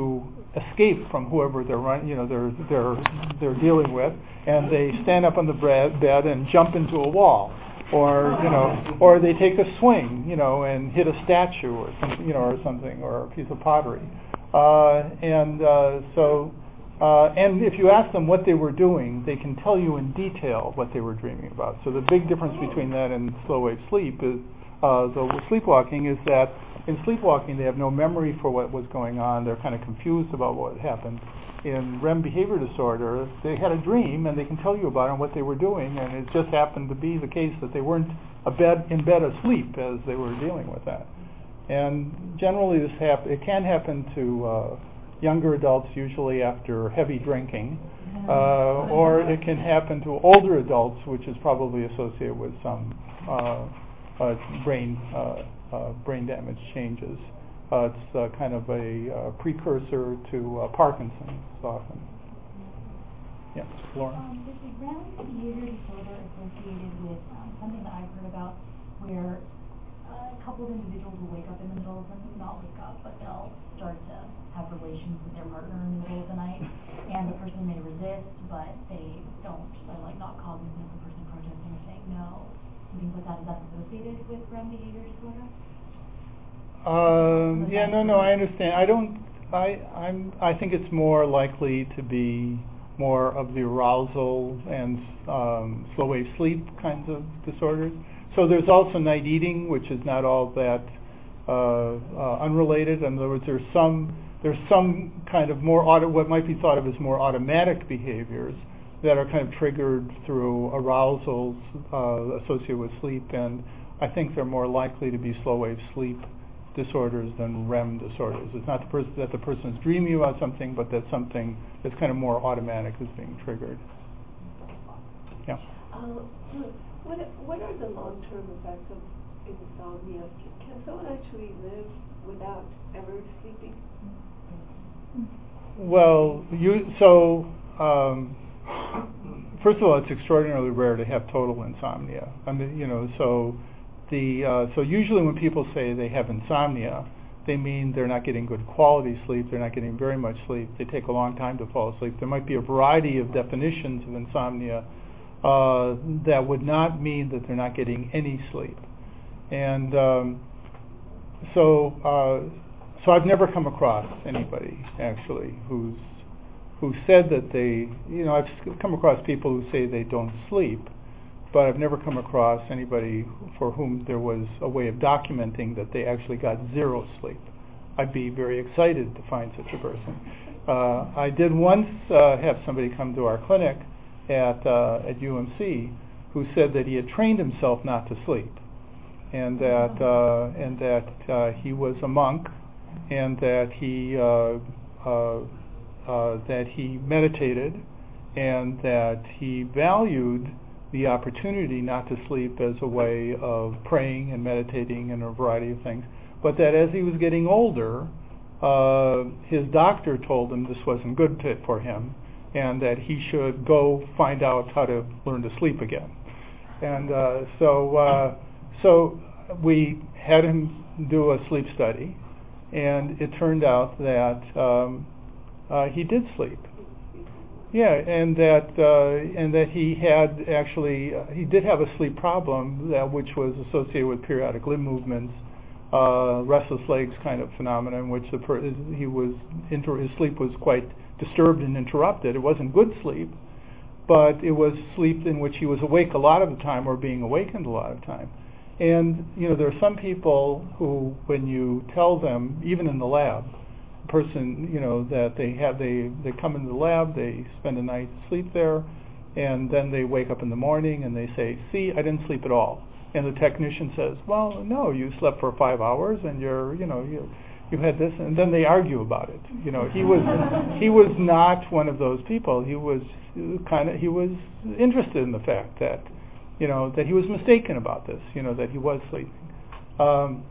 escape from whoever they're run, you know they're they're they're dealing with, and they stand up on the bed bed and jump into a wall, or you know, or they take a swing, you know, and hit a statue or something, you know, or something, or a piece of pottery, uh, and uh, so. Uh, and if you ask them what they were doing, they can tell you in detail what they were dreaming about. So the big difference between that and slow wave sleep is, uh, the sleepwalking is that in sleepwalking they have no memory for what was going on. They're kind of confused about what happened. In R E M behavior disorder, they had a dream and they can tell you about it and what they were doing, and it just happened to be the case that they weren't a bed, in bed asleep as they were dealing with that. And generally this hap- it can happen to uh, younger adults, usually after heavy drinking, uh, or it can happen to older adults, which is probably associated with some uh, uh, brain uh, uh, brain damage changes. Uh, it's uh, kind of a uh, precursor to uh, Parkinson's often. Yeah, Lauren? Um, is the R E M behavior disorder associated with um, something that I've heard about where uh, a couple of individuals will wake up in the middle of the night, not wake up, but they'll start to have relations with their partner in the middle of the night, and the person may resist, but they don't, they're like not cognizant of the person protesting or saying no, and things like that. Is that associated with R E M behavior disorder? Um, yeah, no, no, I understand. I don't, I, I'm, I think it's more likely to be more of the arousal and um, slow wave sleep kinds of disorders. So there's also night eating, which is not all that uh, uh, unrelated. In other words, there's some there's some kind of more auto, what might be thought of as more automatic behaviors that are kind of triggered through arousals uh, associated with sleep, and I think they're more likely to be slow wave sleep disorders than R E M disorders. It's not the person that the person is dreaming about something, but that something that's kind of more automatic is being triggered. Yeah. Uh, what what are the long-term effects of insomnia? Can someone actually live without ever sleeping? Well, you so um, first of all, it's extraordinarily rare to have total insomnia. I mean, you know, so. The, uh, so usually when people say they have insomnia, they mean they're not getting good quality sleep, they're not getting very much sleep, they take a long time to fall asleep. There might be a variety of definitions of insomnia uh, that would not mean that they're not getting any sleep. And um, so uh, so I've never come across anybody actually who's who said that they, you know, I've come across people who say they don't sleep, but I've never come across anybody for whom there was a way of documenting that they actually got zero sleep. I'd be very excited to find such a person. Uh, I did once uh, have somebody come to our clinic at uh, at U M C who said that he had trained himself not to sleep, and that uh, and that uh, he was a monk, and that he uh, uh, uh, that he meditated, and that he valued the opportunity not to sleep as a way of praying and meditating and a variety of things, but that as he was getting older, uh, his doctor told him this wasn't good to, for him, and that he should go find out how to learn to sleep again. And uh, so, uh, so we had him do a sleep study, and it turned out that um, uh, he did sleep. Yeah, and that uh, and that he had actually uh, he did have a sleep problem that which was associated with periodic limb movements, uh, restless legs kind of phenomenon, which the per- he was inter- his sleep was quite disturbed and interrupted. It wasn't good sleep, but it was sleep in which he was awake a lot of the time or being awakened a lot of time. And you know, there are some people who, when you tell them, even in the lab, person, you know, that they have, they, they come into the lab, they spend a night sleep there, and then they wake up in the morning and they say, see, I didn't sleep at all. And the technician says, well, no, you slept for five hours and you're, you know, you you had this, and then they argue about it. You know, he was he was not one of those people. He was kind of, he was interested in the fact that, you know, that he was mistaken about this, you know, that he was sleeping. Um,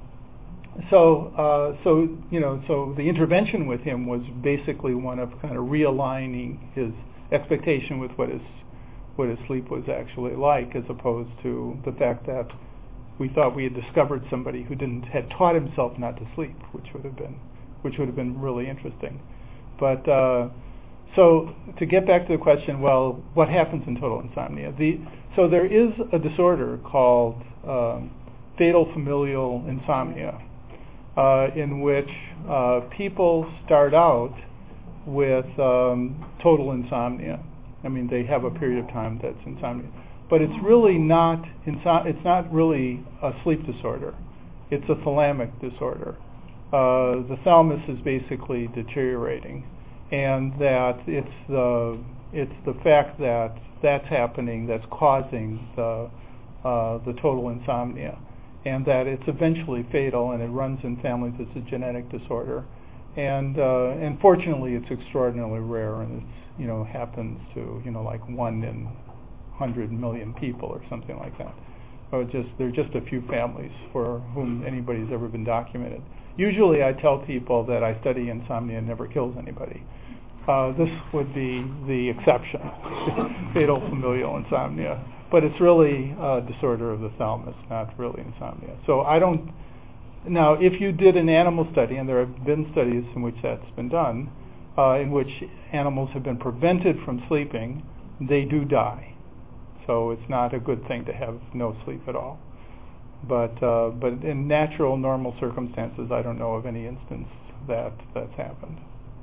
So, uh, so you know, so the intervention with him was basically one of kind of realigning his expectation with what his what his sleep was actually like, as opposed to the fact that we thought we had discovered somebody who didn't had taught himself not to sleep, which would have been which would have been really interesting. But uh, so to get back to the question, well, what happens in total insomnia? The so there is a disorder called um, fatal familial insomnia, uh, in which uh, people start out with um, total insomnia. I mean, they have a period of time that's insomnia, but it's really not inso- It's not really a sleep disorder. It's a thalamic disorder. Uh, the thalamus is basically deteriorating, and that it's the it's the fact that that's happening that's causing the uh, the total insomnia, and that it's eventually fatal, and it runs in families. It's a genetic disorder, and uh, and fortunately, it's extraordinarily rare, and it's you know happens to you know like one in hundred million people or something like that. Or just there are just a few families for whom anybody's ever been documented. Usually, I tell people that I study insomnia and never kills anybody. Uh, this would be the exception, fatal familial insomnia. But it's really a disorder of the thalamus, not really insomnia. So I don't. Now, if you did an animal study, and there have been studies in which that's been done, uh, in which animals have been prevented from sleeping, they do die. So it's not a good thing to have no sleep at all. But uh, but in natural, normal circumstances, I don't know of any instance that that's happened.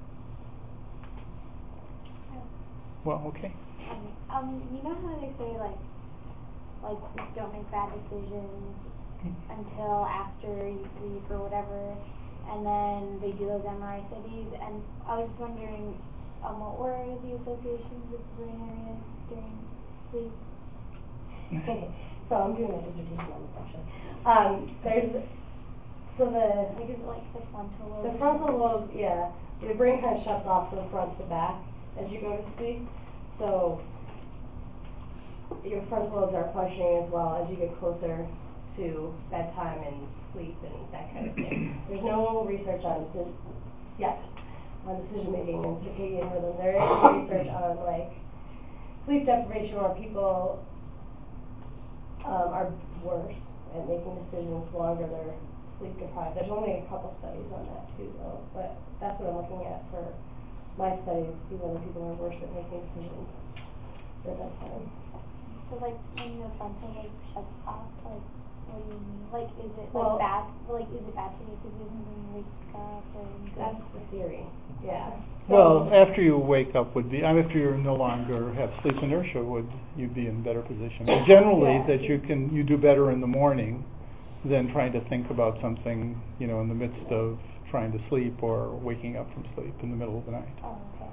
Well, okay. Um, you know how they say like, like don't make bad decisions until after you sleep or whatever, and then they do those M R I studies, and I was just wondering, um, what were the associations with brain areas during sleep? Okay, so I'm doing a dissertation on this actually. Um, there's, so the, like is it like the frontal lobe? the frontal lobe, yeah, the brain kind of shuts off from front to back as you go to sleep. So your frontal lobes are functioning as well as you get closer to bedtime and sleep and that kind of thing. There's no research on this yet on decision making and circadian rhythm. There is research on like sleep deprivation where people um, are worse at making decisions the longer they're sleep deprived. There's only a couple studies on that too, though. But that's what I'm looking at for my studies, see whether people are worse at making decisions for that time. So like when the frontal lobe shuts off, like what do you mean? Like is it Well, like bad? Like is it bad to make decisions when you wake up? Or that's the theory. Yeah. Well, after you wake up would be, I mean, after you no longer have sleep inertia, would you be in better position? But generally, Yeah. that you can you do better in the morning than trying to think about something, you know, in the midst of trying to sleep or waking up from sleep in the middle of the night. Oh, okay.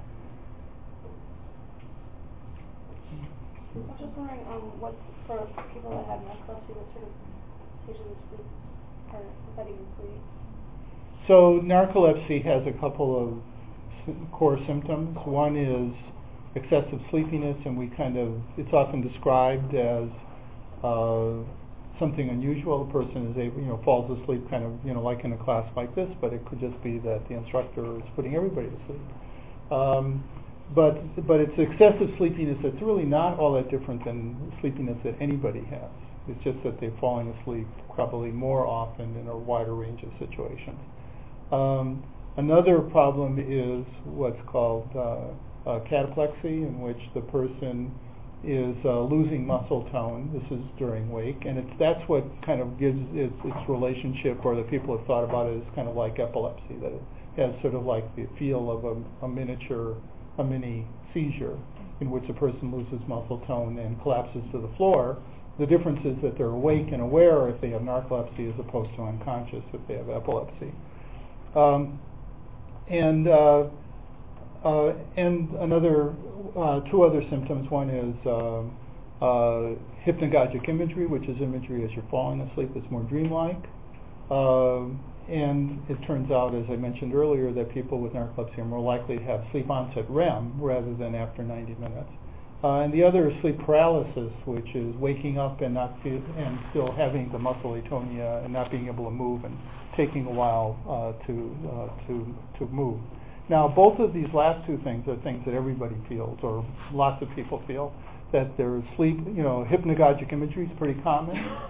I was just wondering, um, what for people that have narcolepsy, what sort of stages of sleep, or is that even sleep? So narcolepsy has a couple of s- core symptoms. One is excessive sleepiness, and we kind of, it's often described as uh, something unusual. The person is able, you know, falls asleep kind of, you know, like in a class like this, but it could just be that the instructor is putting everybody to sleep. Um, but but it's excessive sleepiness that's really not all that different than sleepiness that anybody has. It's just that they're falling asleep probably more often in a wider range of situations. Um, another problem is what's called uh, uh, cataplexy, in which the person is uh, losing muscle tone. This is during wake, and it's that's what kind of gives its, its relationship, or the people have thought about it as kind of like epilepsy, that it has sort of like the feel of a, a miniature, a mini seizure, in which a person loses muscle tone and collapses to the floor. The difference is that they're awake and aware if they have narcolepsy, as opposed to unconscious if they have epilepsy. Um, and uh, uh, and another uh, two other symptoms. One is uh, uh, hypnagogic imagery, which is imagery as you're falling asleep. It's more dreamlike. Uh, and it turns out, as I mentioned earlier, that people with narcolepsy are more likely to have sleep onset R E M rather than after ninety minutes. Uh, and the other is sleep paralysis, which is waking up and not feel, and still having the muscle atonia and not being able to move and taking a while uh, to uh, to to move. Now, both of these last two things are things that everybody feels, or lots of people feel, that their sleep, you know, hypnagogic imagery is pretty common.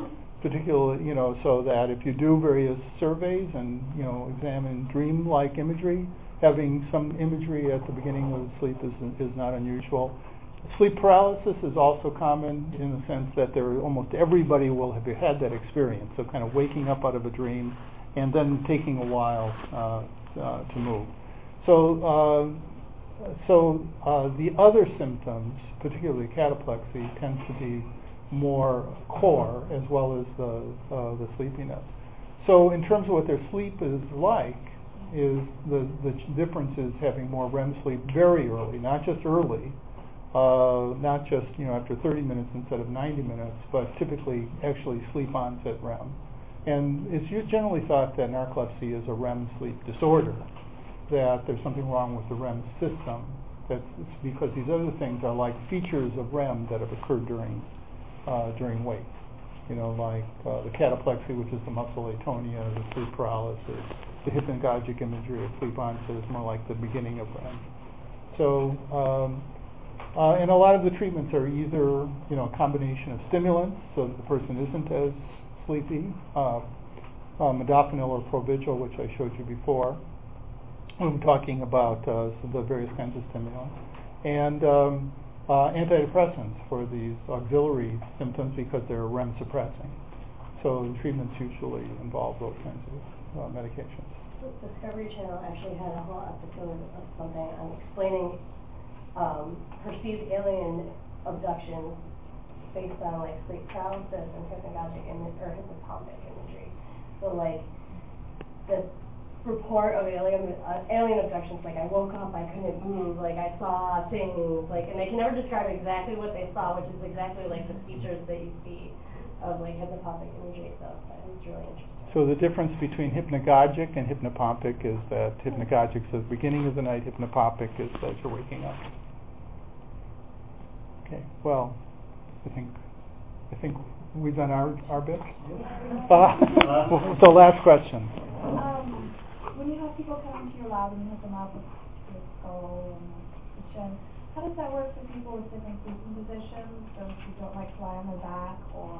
particularly, you know, so that if you do various surveys and, you know, examine dream-like imagery, having some imagery at the beginning of sleep is, is not unusual. Sleep paralysis is also common in the sense that there almost everybody will have had that experience of kind of waking up out of a dream and then taking a while uh, uh, to move. So, uh, so uh, the other symptoms, particularly cataplexy, tend to be more core as well as the uh, the sleepiness. So, in terms of what their sleep is like, is the the difference is having more R E M sleep very early, not just early. Uh, not just, you know, after thirty minutes instead of ninety minutes, but typically actually sleep onset R E M. And it's generally thought that narcolepsy is a R E M sleep disorder, that there's something wrong with the R E M system. That's it's because these other things are like features of R E M that have occurred during uh, during wake. You know, like uh, the cataplexy, which is the muscle atonia, the sleep paralysis, the hypnagogic imagery of sleep onset is more like the beginning of R E M. So. Um, Uh, and a lot of the treatments are either, you know, a combination of stimulants, so that the person isn't as sleepy, uh, uh, modafinil or Provigil, which I showed you before. I'm talking about uh, the various kinds of stimulants, and um, uh, antidepressants for these auxiliary symptoms because they're R E M suppressing. So the treatments usually involve those kinds of uh, medications. Discovery Channel actually had a whole episode of something on explaining Um, perceived alien abductions based on like sleep paralysis and hypnagogic Im- or hypnopompic imagery. So like the report of alien uh, alien abductions, like I woke up, I couldn't move, like I saw things, like, and they can never describe exactly what they saw, which is exactly like the features that you see of like hypnopompic imagery. So that was really interesting. So the difference between hypnagogic and hypnopompic is that hypnagogic is the beginning of the night, hypnopompic is that you're waking up. Okay, well, I think I think we've done our our bit. Uh, so last question. Um, when you have people come into your lab and you hook them up with the skull and the chin, how does that work for people with different sleeping positions? So if you don't like lie on their back or...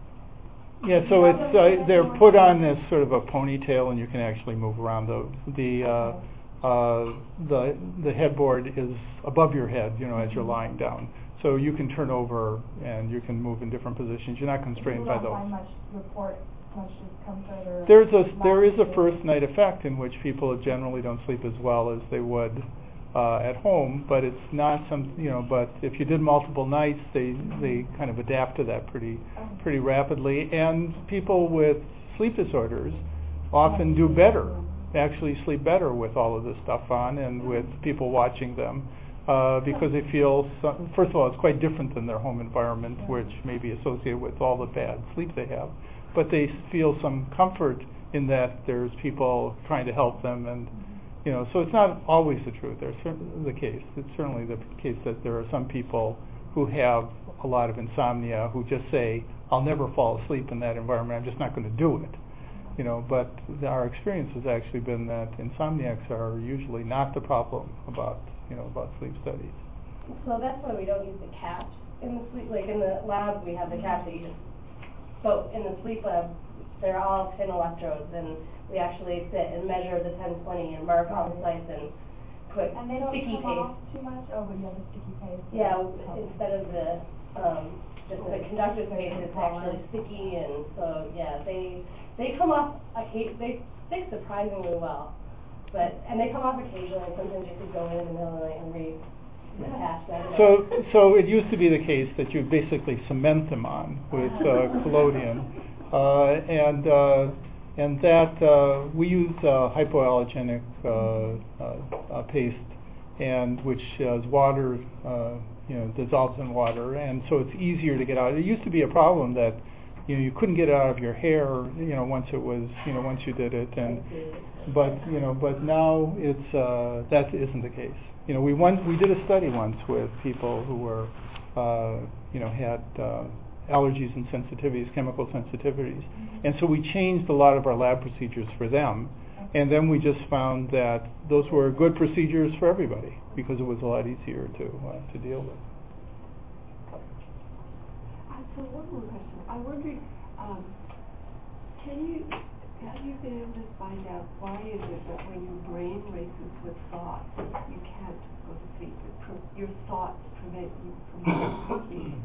Yeah, so it's uh, they're put on this sort of a ponytail, and you can actually move around. The the uh, uh, the the headboard is above your head, you know, as you're lying down. So you can turn over and you can move in different positions. You're not constrained by those. Find much report, much discomfort or There's a there is a first night effect in which people generally don't sleep as well as they would uh, at home, but it's not some, you know. But if you did multiple nights, they they kind of adapt to that pretty pretty rapidly. And people with sleep disorders often do better, actually sleep better with all of this stuff on and with people watching them. Uh, because they feel, some, first of all, it's quite different than their home environment, which may be associated with all the bad sleep they have. But they feel some comfort in that there's people trying to help them, and you know. So it's not always the truth. There's certainly the case. It's certainly the case that there are some people who have a lot of insomnia who just say, "I'll never fall asleep in that environment. I'm just not going to do it." You know. But the, our experience has actually been that insomniacs are usually not the problem about. You know, about sleep studies. So that's why we don't use the caps in the sleep, like in the lab we have the caps that you just, but in the sleep lab, they're all thin electrodes, and we actually sit and measure the ten twenty and mark all the sites and put and they don't sticky come paste. off too much? Oh, but you have the sticky paste. Yeah, instead of the, um, just the conductive paste, it's actually sticky, and so, yeah, they, they come off, occa- they stick surprisingly well. But, and they come off occasionally. Sometimes you could go in in the middle of the night and reattach them. So, so it used to be the case that you basically cement them on with uh, collodion, uh, and uh, and that uh, we use uh, hypoallergenic uh, uh, uh, paste, and which is water, uh, you know, dissolves in water, and so it's easier to get out. It used to be a problem that you know you couldn't get it out of your hair, you know, once it was, you know, once you did it, and. But you know, but now it's uh, that isn't the case. You know, we once we did a study once with people who were, uh, you know, had uh, allergies and sensitivities, chemical sensitivities, and so we changed a lot of our lab procedures for them, and then we just found that those were good procedures for everybody because it was a lot easier to uh, to deal with. Uh, so one more question. I'm wondering. Um, can you, have you been able to find out why is it that when your brain races with thoughts, you can't go to sleep? It pre- your thoughts prevent you from going to sleep.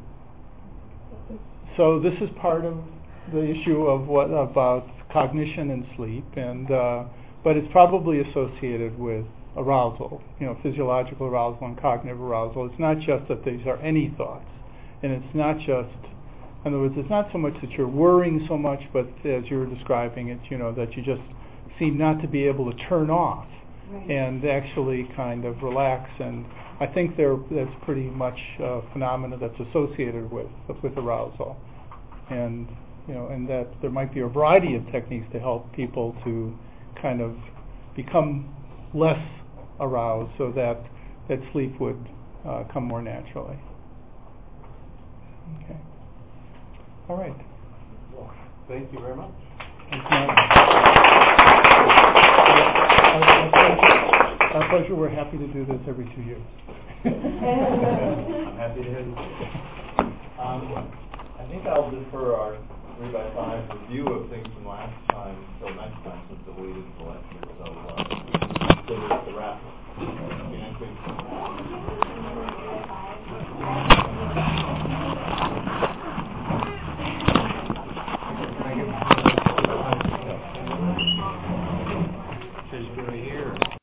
So this is part of the issue of what about cognition and sleep, and uh, but it's probably associated with arousal, you know, physiological arousal and cognitive arousal. It's not just that these are any thoughts, and it's not just, in other words, it's not so much that you're worrying so much, but as you were describing it, you know, that you just seem not to be able to turn off right. and actually kind of relax. And I think there that's pretty much a phenomena that's associated with with arousal, and you know, and that there might be a variety of techniques to help people to kind of become less aroused, so that that sleep would uh, come more naturally. Okay. All right. Well, thank you very much. Thank you. Our, our, pleasure. Our pleasure. We're happy to do this every two years. I'm happy to hear this. Um, I think I'll defer our three by five review of things from last time until next time, since the lead is the lecture. So uh, consider it the wrap. See you next week. Just right here.